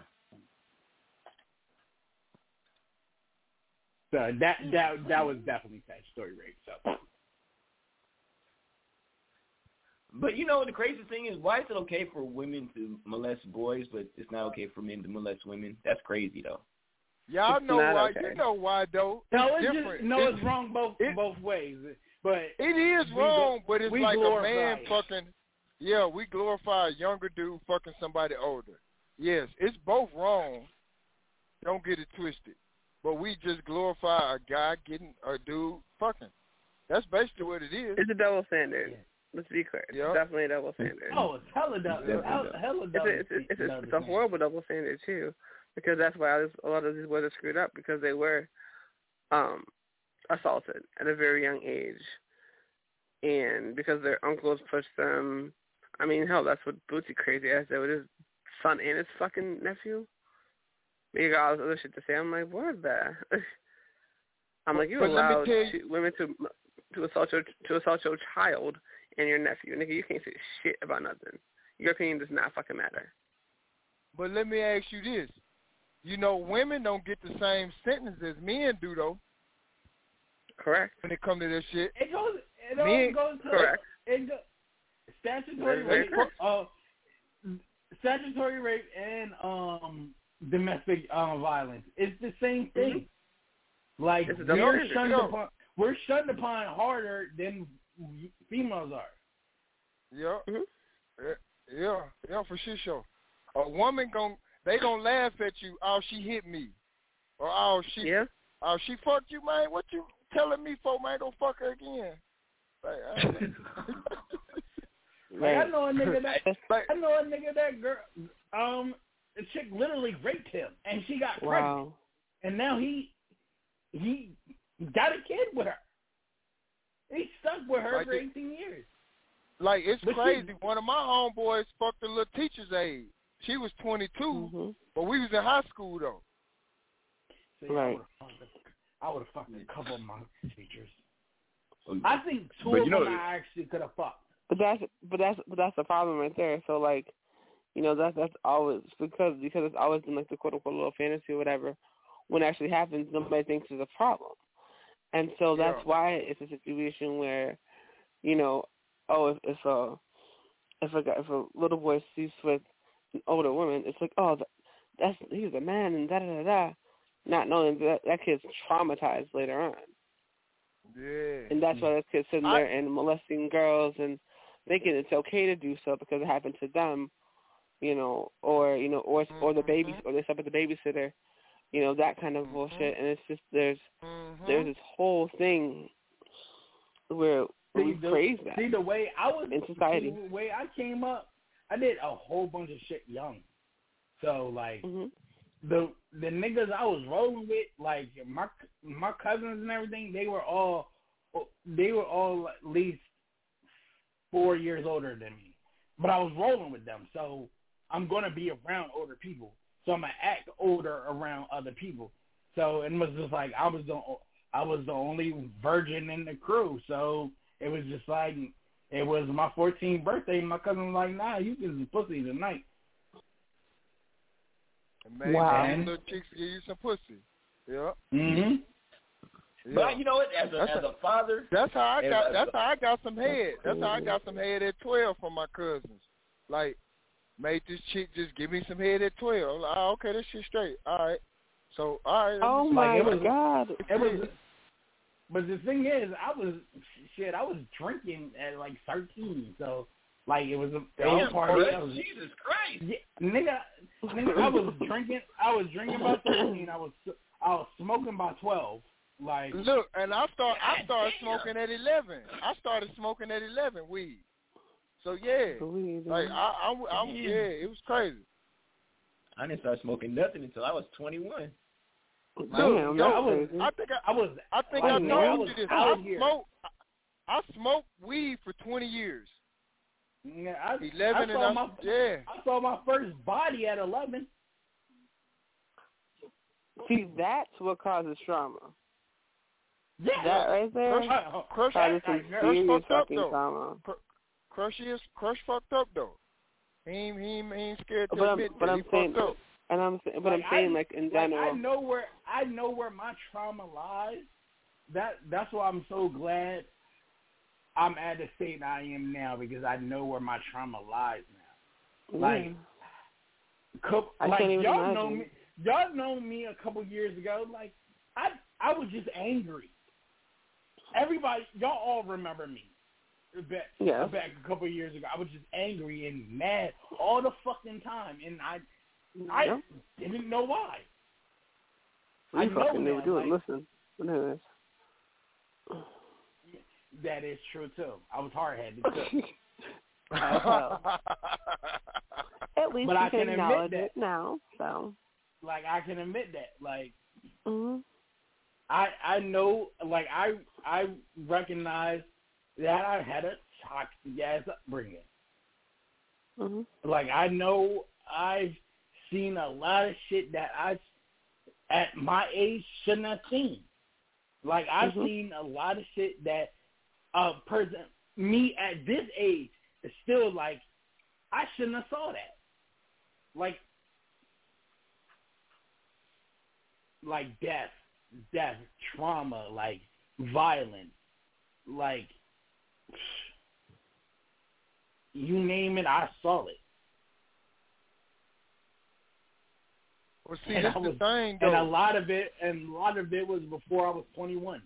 So that that that was definitely statutory rape. So. But you know the crazy thing is, why is it okay for women to molest boys, but it's not okay for men to molest women? That's crazy, though. Y'all It's know not why. okay. You know why though. No, it's it's different. just, no, it's, it's wrong both it, both ways. But it is we wrong, go, but it's we like a man it. fucking. Yeah, we glorify a younger dude fucking somebody older. Yes, it's both wrong. Don't get it twisted. But we just glorify a guy getting a dude fucking. That's basically what it is. It's a double standard. Yeah. Let's be clear. Yep. It's definitely a double standard. Oh, it's hella double. Definitely Hella, double. hella It's double. a, it's, a, it's, a, double it's a horrible double standard too, because that's why this, a lot of these boys are screwed up because they were um, assaulted at a very young age, and because their uncles pushed them. I mean, hell, that's what Bootsy crazy ass did with his son and his fucking nephew. He got all this other shit to say. I'm like, what is that? I'm like, you But let me allowed tell you- to, women to to assault your to assault your child and your nephew. Nigga, you can't say shit about nothing. Your opinion does not fucking matter. But let me ask you this. You know, women don't get the same sentence as men do, though. Correct. When it comes to this shit. It goes. It Men, all goes to correct. It go, statutory Very rape. correct. Uh, statutory rape and um domestic um, violence. It's the same thing. Mm-hmm. Like It's a double we're standard. shunned Yo. upon. We're shunned upon harder than females are. Yeah. Mhm. yeah. Yeah. Yeah, for sure. sure. A woman gon' they gonna laugh at you. Oh, she hit me, or oh she, Yeah. oh she fucked you, man. What you telling me for, man? Don't fuck her again. Like, I, Like I know a nigga that like, I know a nigga that girl um the chick literally raped him and she got pregnant Wow. and now he he got a kid with her. He stuck with her Like for it- eighteen years. like it's But she- crazy. One of my homeboys fucked a little teacher's aide. She was twenty-two, Mm-hmm. but we was in high school though. See, Right. I would have fucked a couple of my teachers. I think two But of you know- them I actually could have fucked. But that's but that's but that's the problem right there. So like, you know, that's that's always because because it's always been like the quote unquote little fantasy or whatever. When it actually happens, nobody thinks there's a problem, and so that's Yeah. why it's a situation where, you know, oh, if, if a if a guy, if a little boy sleeps with an older woman, it's like, oh, that's he's a man and da da da da, not knowing that that kid's traumatized later on. Yeah. And that's why that kid's sitting I, there and molesting girls and thinking it's okay to do so because it happened to them, you know, or you know, or mm-hmm. or the baby, or they slept with the babysitter, you know, that kind of mm-hmm. bullshit. And it's just there's mm-hmm. there's this whole thing where see, we the, praise that. See the way I was in society. See, the way I came up, I did a whole bunch of shit young. So like mm-hmm. the the niggas I was rolling with, like my my cousins and everything, they were all they were all at least four years older than me. But I was rolling with them, so I'm gonna be around older people. So I'm gonna act older around other people. So it was just like I was the I was the only virgin in the crew. So it was just like it was my fourteenth birthday, and my cousin was like, "Nah, you get some pussy tonight." And maybe wow. some little chicks give you some pussy. Yeah. Mhm. Yeah. But you know what? As a that's as a father, that's how I got. a, That's how I got some head. That's how I got some head at twelve from my cousins. Like, made this chick just give me some head at twelve. Like, oh, okay, that shit straight. All right. So, all right. Oh like, my it was, God! It was. But the thing is, I was shit. I was drinking at like thirteen, so like it was a Damn, party. I was, Jesus Christ, yeah, nigga, nigga, I was drinking. I was drinking by thirteen. I was I was smoking by twelve. Like look, and I start. God I started damn. smoking at eleven. I started smoking at eleven weed. So yeah, like I, I, I, yeah, it was crazy. I didn't start smoking nothing until I was twenty-one. Dude, Damn, yo, I was, I think I, I was. I think I, I was, told I was you this. out I here. smoked. I smoked weed for twenty years. Yeah, I, Eleven I and saw I, my, yeah. I saw my first body at eleven. See, that's what causes trauma. Yeah, that right there Crush, Crush, causes some Crush serious fucked up fucking though. trauma. Crush is Crush fucked up though. He ain't, he ain't, he ain't scared to but admit I'm, but that I'm he saying, fucked up. and I'm but like I'm saying I, like in like, general. I know where I know where my trauma lies. That that's why I'm so glad I'm at the state I am now, because I know where my trauma lies now. Yeah. Like, co- I like can't even y'all imagine. know me. Y'all know me a couple years ago. Like I I was just angry. Everybody, y'all all remember me. Back, yeah. back a couple of years ago, I was just angry and mad all the fucking time, and I, I yeah. didn't know why. We I fucking know never that, do like, it. Listen, anyways. That is true too. I was hard headed too. At least but you I can, can acknowledge admit it that. now. So, like, I can admit that. Like, mm-hmm. I I know. Like, I I recognize that I had a toxic ass upbringing. Mm-hmm. Like, I know I've seen a lot of shit that I, at my age, shouldn't have seen. Like, I've mm-hmm. seen a lot of shit that a person, me at this age, is still like, I shouldn't have saw that. Like, like death, death, trauma, like violence, like, you name it, I saw it. Well, see, and that's I was, the thing, though. and a lot of it, and a lot of it was before I was twenty-one.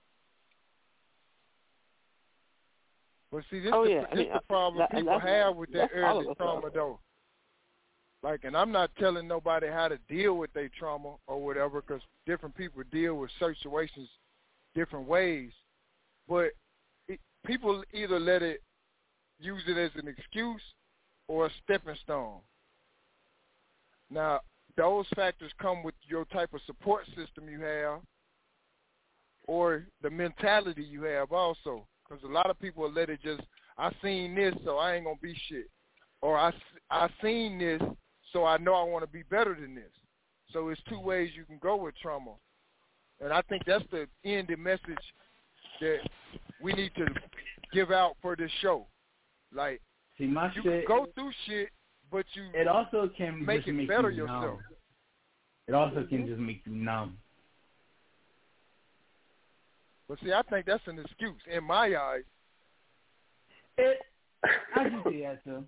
Well, see, this oh, the, yeah. this I mean, the problem that, people have with that early that trauma, though. Like, and I'm not telling nobody how to deal with their trauma or whatever, because different people deal with situations different ways. But it, people either let it, use it as an excuse or a stepping stone. Now, those factors come with your type of support system you have or the mentality you have also. Because a lot of people let it just, I seen this, so I ain't going to be shit. Or I, I seen this, so I know I want to be better than this. So it's two ways you can go with trauma. And I think that's the ending message that we need to give out for this show. Like, see, my you shit, can go through shit, but you it also can make just it make better you yourself. numb. It also can just make you numb. But see, I think that's an excuse in my eyes. It I can see that too.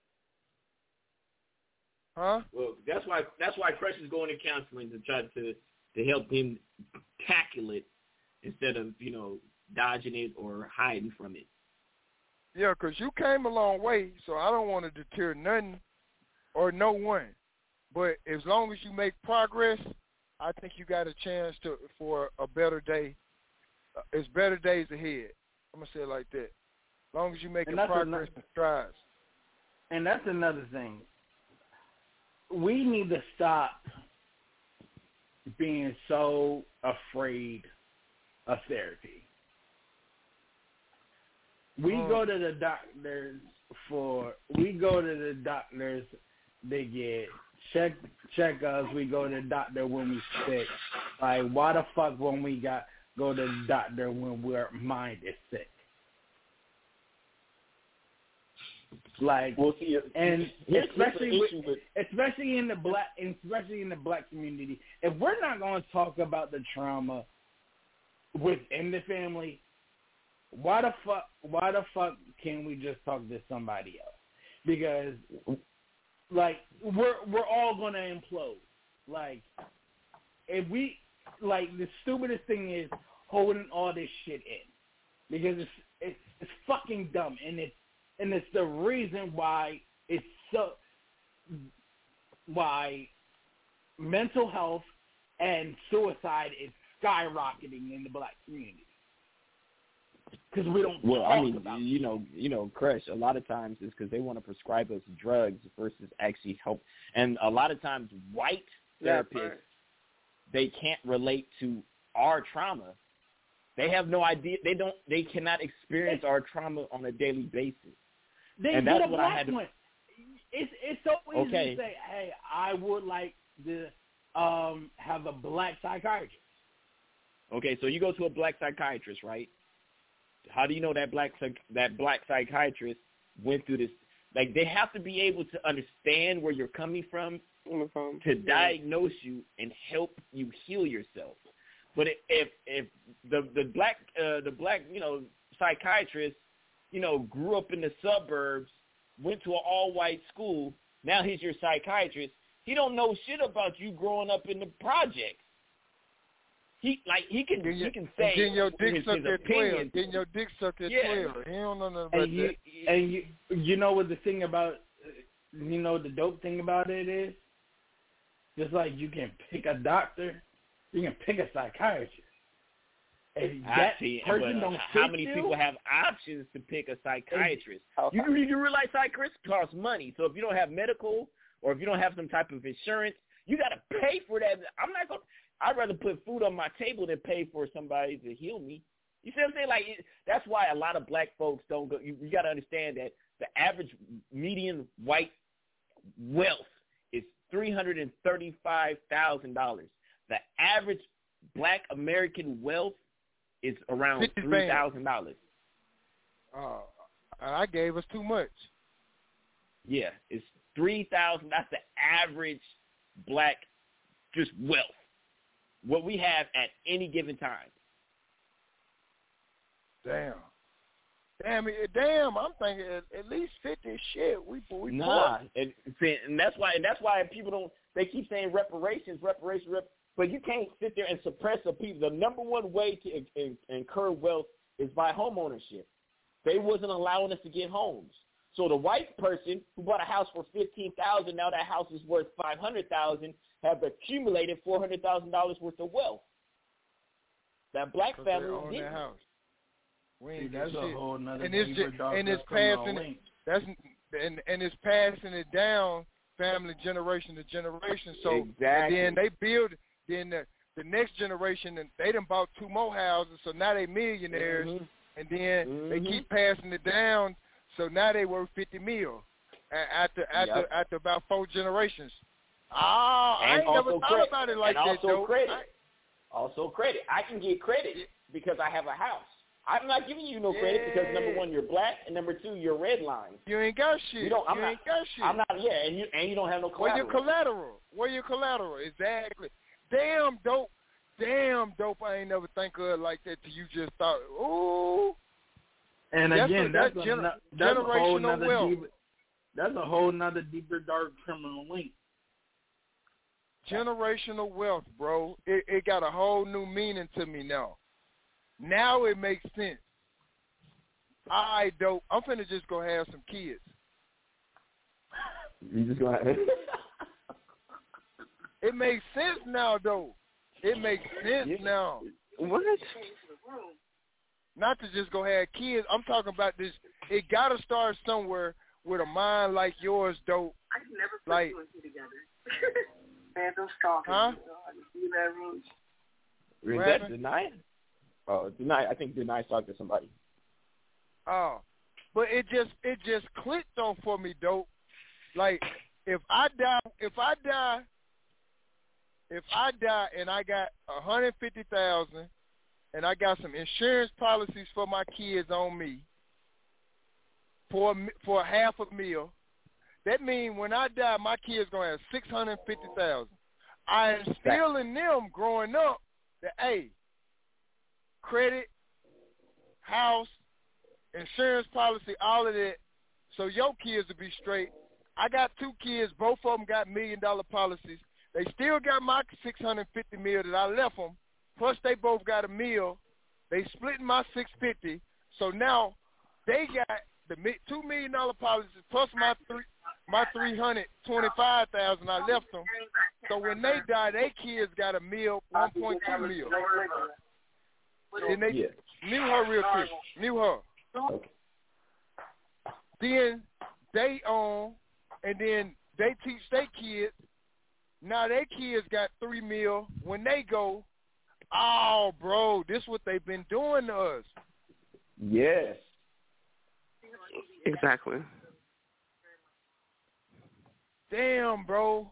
Huh? Well, that's why that's why Crush is going to counseling to try to to help him tackle it instead of, you know, dodging it or hiding from it. Yeah, 'cause you came a long way, so I don't want to deter nothing or no one. But as long as you make progress, I think you got a chance to for a better day. Uh, it's better days ahead. I'm going to say it like that. As long as you make progress another, and strides. And that's another thing. We need to stop being so afraid of therapy. We Mm. go to the doctors for, we go to the doctors, they get check check us, we go to the doctor when we sick. Like, why the fuck when we got go to the doctor when our mind is sick? Like, we'll see, and here's, especially here's with, with, especially in the black, especially in the black community, if we're not going to talk about the trauma within the family, why the fuck, why the fuck can't we just talk to somebody else? Because, like, we're we're all gonna implode. Like, if we, like, the stupidest thing is holding all this shit in, because it's it's, it's fucking dumb, and it's and it's the reason why it's so why mental health and suicide is skyrocketing in the black community. Because we don't well, talk I mean, about you know, you know, Crush, a lot of times it's because they want to prescribe us drugs versus actually help. And a lot of times white therapists, yeah, they can't relate to our trauma. They have no idea. They don't. They cannot experience our trauma on a daily basis. They and get that's a what black I had to. One. It's it's so easy okay. to say, hey, I would like to um, have a black psychiatrist. Okay, so you go to a black psychiatrist, right? How do you know that black that black psychiatrist went through this? Like, they have to be able to understand where you're coming from mm-hmm. to diagnose you and help you heal yourself. But if if the the black uh, the black you know psychiatrist you know grew up in the suburbs, went to an all white school, now he's your psychiatrist. He don't know shit about you growing up in the projects. He like he can getting he your, can say getting your dick his, sucked his at opinion. twelve. Getting your dick sucked at Yeah. twelve. He don't know nothing about And you that. and you you know what the thing about you know the dope thing about it is, just like you can pick a doctor, you can pick a psychiatrist. If that see, person but don't how fit many you, people have options to pick a psychiatrist? Okay. You, you realize psychiatrists cost money. So if you don't have medical or if you don't have some type of insurance, you got to pay for that. I'm not going to – I'd rather put food on my table than pay for somebody to heal me. You see what I'm saying? Like, it, that's why a lot of black folks don't go – you, you got to understand that the average median white wealth is three hundred thirty-five thousand dollars. The average black American wealth is around three thousand dollars. Oh, I gave us too much. Yeah, it's three thousand dollars. That's the average black just wealth. What we have at any given time. Damn. Damn, it, damn! I'm thinking at, at least fifty. Shit, we we nah, and, and that's why and that's why people don't. They keep saying reparations, reparations, rep, but you can't sit there and suppress the people. The number one way to in, in, incur wealth is by home ownership. They wasn't allowing us to get homes, so the white person who bought a house for fifteen thousand, now that house is worth five hundred thousand, have accumulated four hundred thousand dollars worth of wealth. That black family own didn't. that house. We ain't See, that's got a shit. whole nother and thing it's for just, Dark and it's Left coming passing on it. link. That's and and it's passing it down, family generation to generation. So exactly. and then they build. Then the, the next generation, and they done bought two more houses, so now they millionaires. Mm-hmm. And then mm-hmm. they keep passing it down, so now they worth fifty mil after after yep. after about four generations. Oh, I ain't never thought credit. about it like and that, also though. credit. I, also credit. I can get credit because I have a house. I'm not giving you no credit yeah. because number one, you're black, and number two, you're redlined. You ain't got shit. You don't. I'm you not, ain't got shit. I'm not. Yeah, and you and you don't have no collateral. Where your collateral? Where your collateral? Exactly. Damn dope. Damn dope. I ain't never think of it like that till you just thought. Ooh. And That's again, a- that's, that's a, gener- that's a whole generational nother wealth. deeper, that's a whole nother deeper, dark criminal link. Generational wealth, bro. It, it got a whole new meaning to me now. Now it makes sense. All right, dope. I'm finna just go have some kids. You just gonna. It makes sense now, though. It makes sense Yeah. now. What? Not to just go have kids. I'm talking about this. It gotta start somewhere with a mind like yours, dope. I can never put Like, two and two together. Man, those stalkers. Huh? You know, Is What that happened? Deny? Oh, Deny. I think Deny talked to somebody. Oh, but it just it just clicked on for me, dope. Like, if I die, if I die, if I die and I got a hundred fifty thousand, and I got some insurance policies for my kids on me for a mi- for half a meal, that means when I die, my kids gonna have six hundred fifty thousand. I instill in them growing up that hey, credit, house, insurance policy, all of that, so your kids will be straight. I got two kids, both of them got million dollar policies. They still got my six hundred fifty mil that I left them. Plus they both got a meal. They split my six fifty. So now they got the mi- two million dollar policies plus my three my three hundred twenty five thousand I left them. So when they die, they kids got a meal, one point two mil. Then they Yeah. knew her real quick. Knew her. Okay. Then they own, and then they teach their kids. Now their kids got three mil. When they go, oh, bro, this what they've been doing to us. Yes. exactly. Damn, bro.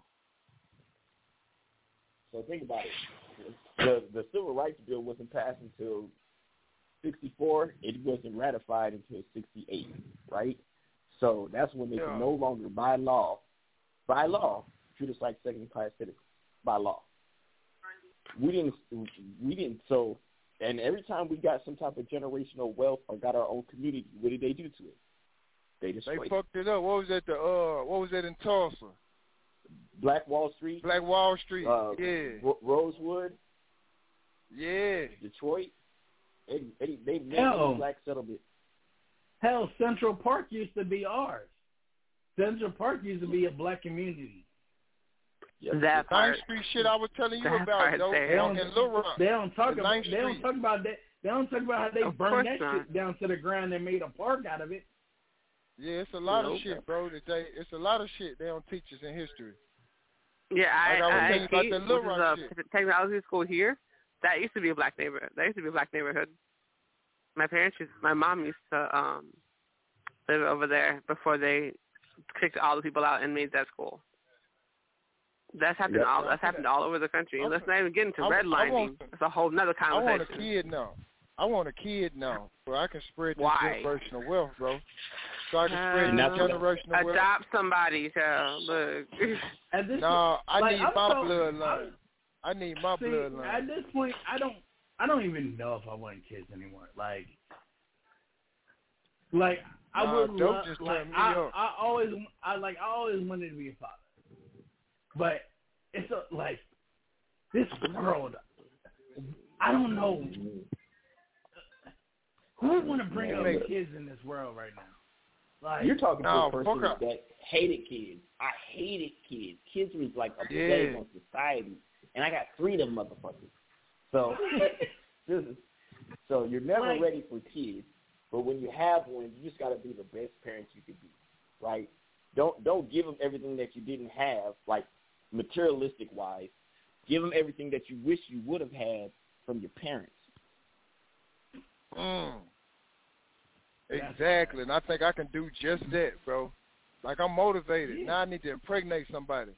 So think about it. The the Civil Rights Bill wasn't passed until sixty-four. It wasn't ratified until sixty-eight, right? So that's when they Yeah. can no longer, by law, by law, treat us like second-class citizens, by law. We didn't, we didn't, so, and every time we got some type of generational wealth or got our own community, what did they do to it? They They destroyed it. fucked it up. What was that? The uh, what was that in Tulsa? Black Wall Street, Black Wall Street. uh, yeah, Ro- Rosewood, yeah. Detroit, they, they, they made Hell. a black settlement. Hell, Central Park used to be ours. Central Park used to be a black community. Yes. That Ninth part. Street shit I was telling you That about, part though, there. They don't, in Little Rock. they don't talk The about Ninth they don't Street. talk about that. They don't talk about how they Of burned course that not. shit down to the ground and made a park out of it. Yeah, it's a lot Nope. of shit, bro. That they, it's a lot of shit they don't teach us in history. Yeah, I, Like I was I, telling you about I that Little which is Rock a shit. t- technology school here. That used to be a black neighborhood. That used to be a black neighborhood. My parents used, my mom used to um live over there before they kicked all the people out and made that school. That's happened Yep. all. That's happened all over the country. And let's not even get into I- I redlining. want- That's a whole nother I want a conversation. kid now. I want a kid now, so I can spread this Why? generational wealth, bro. So I can spread Uh, this generational wealth. Adopt somebody, child. Look. At this No, I like, need I'm my so- bloodline. I'm- I need my See, bloodline. at this point, I don't, I don't even know if I want kids anymore. Like, like I Nah, would dope love, just like turned me I, up. I always, I like, I always wanted to be a father, but it's a, like this world. I don't know who would want to bring up Yeah. kids in this world right now. Like, You're talking No, to a person fuck up. that hated kids. I hated kids. Kids was like a Yeah. plague on society, and I got three of them motherfuckers. So, this is, so you're never Like- ready for kids. But when you have one, you just got to be the best parents you could be, right? Don't don't give them everything that you didn't have, like materialistic wise. Give them everything that you wish you would have had from your parents. Mm. Exactly, and I think I can do just that, bro. Like I'm motivated. Yeah. Now I need to impregnate somebody.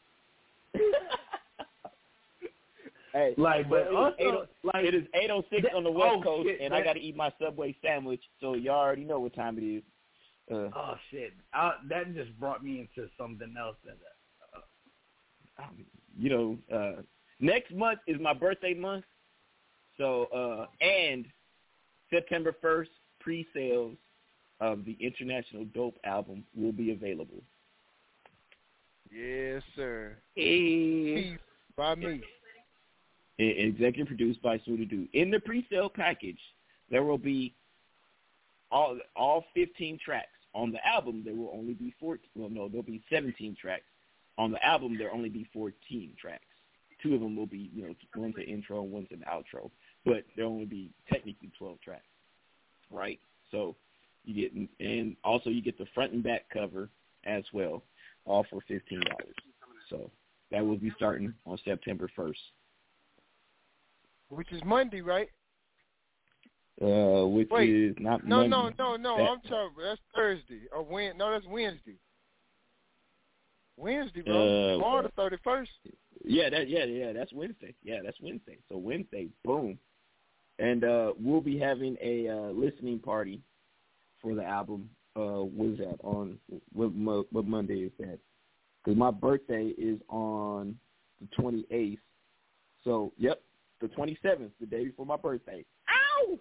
Hey, Like, but well, also, it is like, it is eight oh six that- on the West oh, Coast, shit, and that- I got to eat my Subway sandwich, so you already know what time it is. Uh, oh shit, I, that just brought me into something else that. Uh, you know, uh, next month is my birthday month, so uh, and September first pre-sales of the International Dope album will be available. Yes, sir. Hey. By me. Executive produced by Smoothie Dude. In the pre-sale package, there will be all all fifteen tracks. On the album, there will only be fourteen. Well, no, there'll be seventeen tracks. On the album, there'll only be fourteen tracks. Two of them will be, you know, one's an intro and one's an outro. But there'll only be technically twelve tracks, right? So you get, and also you get the front and back cover as well, all for fifteen dollars. So that will be starting on September first. Which is Monday, right? Uh, which Wait, is not no, Monday. no, no, no. That, I'm talking. That's Thursday or Wed. No, that's Wednesday. Wednesday, bro. Uh, Tomorrow the thirty-first. Yeah, that yeah yeah that's Wednesday. Yeah, that's Wednesday. So Wednesday, boom, and uh, we'll be having a uh, listening party for the album. Uh, what is that on? What what Monday is that? Because my birthday is on the twenty-eighth. So yep, the twenty-seventh, the day before my birthday. Ow!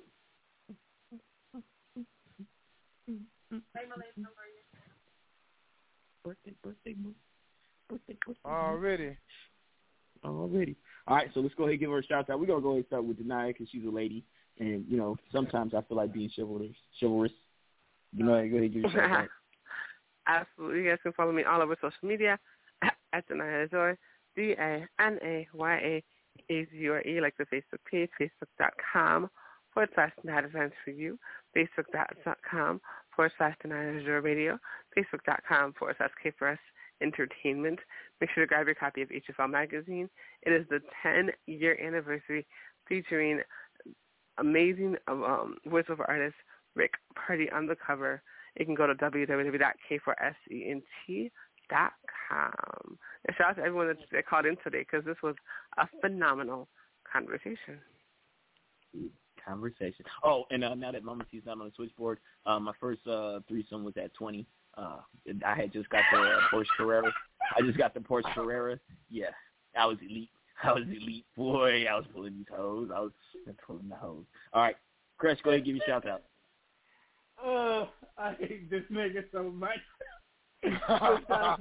Birthday, birthday, birthday, birthday. Already. Already. All right, so let's go ahead and give her a shout out. We're gonna go ahead and start with Denia because she's a lady, and you know sometimes I feel like being chivalrous. Chivalrous. You know, go ahead and give her a shout out. Absolutely. You guys can follow me all over social media at Denia Azure, D A N A Y A A Z U R E, like the Facebook page, facebook.com forward slash Night Events for You, facebook.com forward slash Denia Azure Radio, facebook.com forward slash K four S Entertainment. Make sure to grab your copy of H F L Magazine. It is the ten-year anniversary featuring amazing um, voiceover artist Rick Party on the cover. You can go to w w w dot k four s e n t dot com. And shout out to everyone that called in today because this was a phenomenal conversation. Conversation. Oh, and uh, now that Mama C's not on the switchboard, uh, my first uh, threesome was at twenty. Uh, I had just got the uh, Porsche Carrera. I just got the Porsche Carrera. Yeah, I was elite. I was elite. Boy, I was pulling these hoes. I was pulling the hoes. All right, Chris, go ahead and give me a shout out. Oh, I hate this nigga so much. I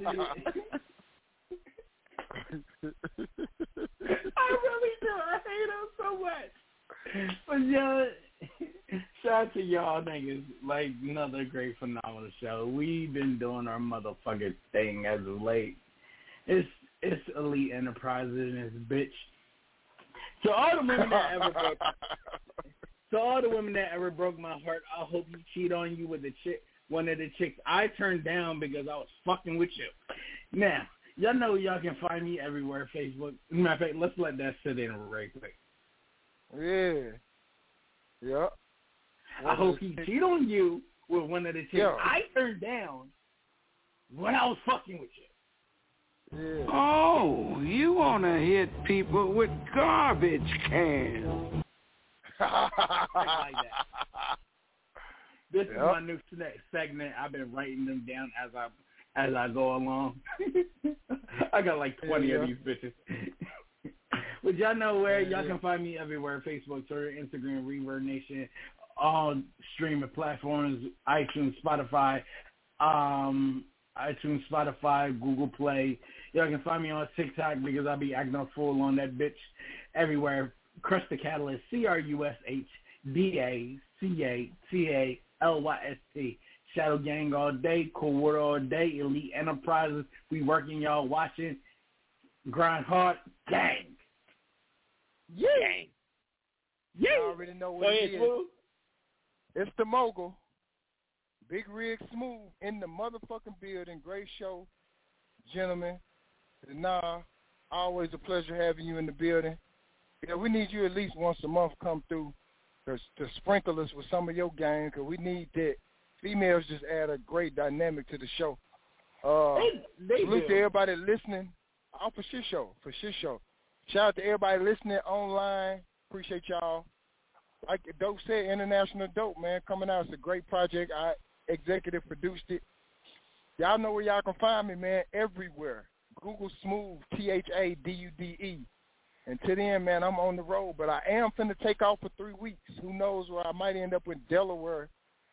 really do. I hate him so much. But yeah, shout out to y'all niggas. Like, another great, phenomenal show. We've been doing our motherfucking thing as of late. It's it's Elite Enterprises and it's bitch. So all the women that ever broke, so all the women that ever broke my heart, I hope you cheat on you with a chick, one of the chicks I turned down because I was fucking with you. Now, y'all know y'all can find me everywhere, Facebook. Matter of fact, let's let that sit in right quick. Yeah. Yeah. I hope he cheat on you with one of the chicks yeah. I turned down when I was fucking with you. Yeah. Oh, you want to hit people with garbage cans. Like that. This yep. is my new segment. I've been writing them down as I as I go along. I got like twenty yeah, yeah. of these bitches. But y'all know where y'all can find me everywhere: Facebook, Twitter, Instagram, Reverb Nation, all streaming platforms, iTunes, Spotify, um, iTunes, Spotify, Google Play. Y'all can find me on TikTok because I be acting a fool on that bitch everywhere. Crush the Catalyst, C R U S H D A C A T A L Y S T. Shadow Gang all day, Cool World all day, Elite Enterprises. We working, y'all watching. Grind hard, gang. Yeah. Gang. Yeah. You already know what it is. It's the mogul. Big Rig Smooth in the motherfucking building. Great show, gentlemen. Nah, always a pleasure having you in the building. Yeah, we need you at least once a month come through to, to sprinkle us with some of your game because we need that. Females just add a great dynamic to the show. Uh, they they salute do. to everybody listening. Oh, for shit show, for shit show. Shout out to everybody listening online. Appreciate y'all. Like Dope said, International Dope, man, coming out. It's a great project. I executive produced it. Y'all know where y'all can find me, man, everywhere. Google Smooth, T H A D U D E. And to then, man, I'm on the road, but I am finna take off for three weeks. Who knows where I might end up in Delaware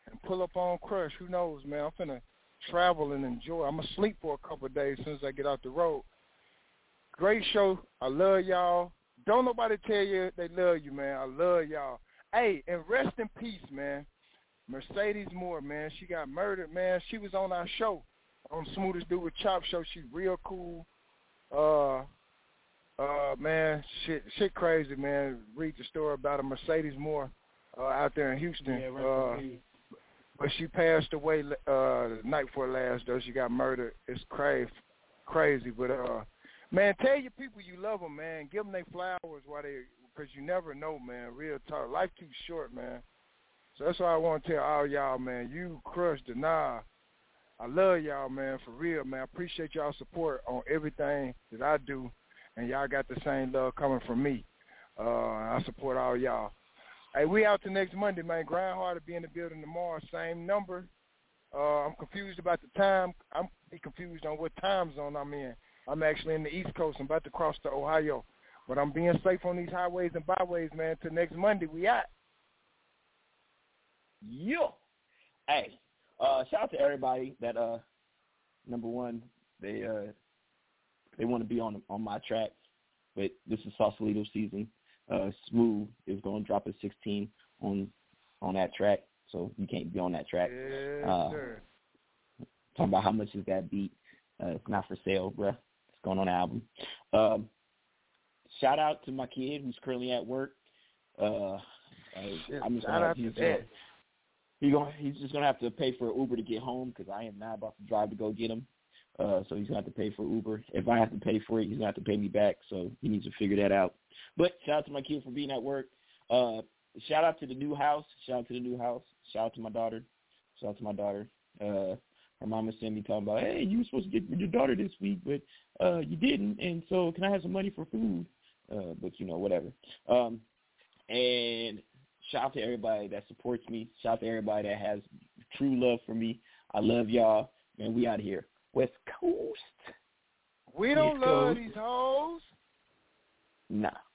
and pull up on Crush. Who knows, man? I'm finna travel and enjoy. I'm gonna sleep for a couple of days as soon as I get out the road. Great show. I love y'all. Don't nobody tell you they love you, man. I love y'all. Hey, and rest in peace, man. Mercedes Moore, man. She got murdered, man. She was on our show, on Smoothest Dude with Chop show. She's real cool. Uh, uh, man, shit, shit crazy, man. Read the story about a Mercedes Moore uh, out there in Houston. Yeah, uh, but she passed away uh, the night before last, though. She got murdered. It's crazy, crazy. But, uh, man, tell your people you love them, man. Give them their flowers while they, because you never know, man. Real talk. Life too short, man. So that's why I want to tell all y'all, man. You, Crush, Nah. I love y'all, man, for real, man. I appreciate y'all support on everything that I do, and y'all got the same love coming from me. Uh, I support all y'all. Hey, we out to next Monday, man. Grind hard to be in the building tomorrow. Same number. Uh, I'm confused about the time. I'm confused on what time zone I'm in. I'm actually in the East Coast. I'm about to cross to Ohio. But I'm being safe on these highways and byways, man. Till next Monday, we out. Yo. Hey, uh, shout out to everybody that, uh, number one, they uh, they want to be on on my track. But this is Sausalito season. Uh, Smooth is going to drop a sixteen on on that track, so you can't be on that track. Yes, uh, sir. Talking about how much is that beat. Uh, it's not for sale, bruh. It's going on the album. Um, shout out to my kid who's currently at work. Uh, Shit, I'm just shout gonna, out he's to gonna, that. he gonna, he's just going to have to pay for an Uber to get home because I am not about to drive to go get him. Uh, so he's going to have to pay for Uber. If I have to pay for it, he's going to have to pay me back. So he needs to figure that out. But shout out to my kid for being at work. Uh, shout out to the new house. Shout out to the new house. Shout out to my daughter. Shout out to my daughter. Uh, her mama sent me talking about, hey, you were supposed to get with your daughter this week, but uh, you didn't. And so can I have some money for food? Uh, but, you know, whatever. Um, and shout out to everybody that supports me. Shout out to everybody that has true love for me. I love y'all. Man, we out here. West Coast. We don't East love Coast. these hoes. Nah.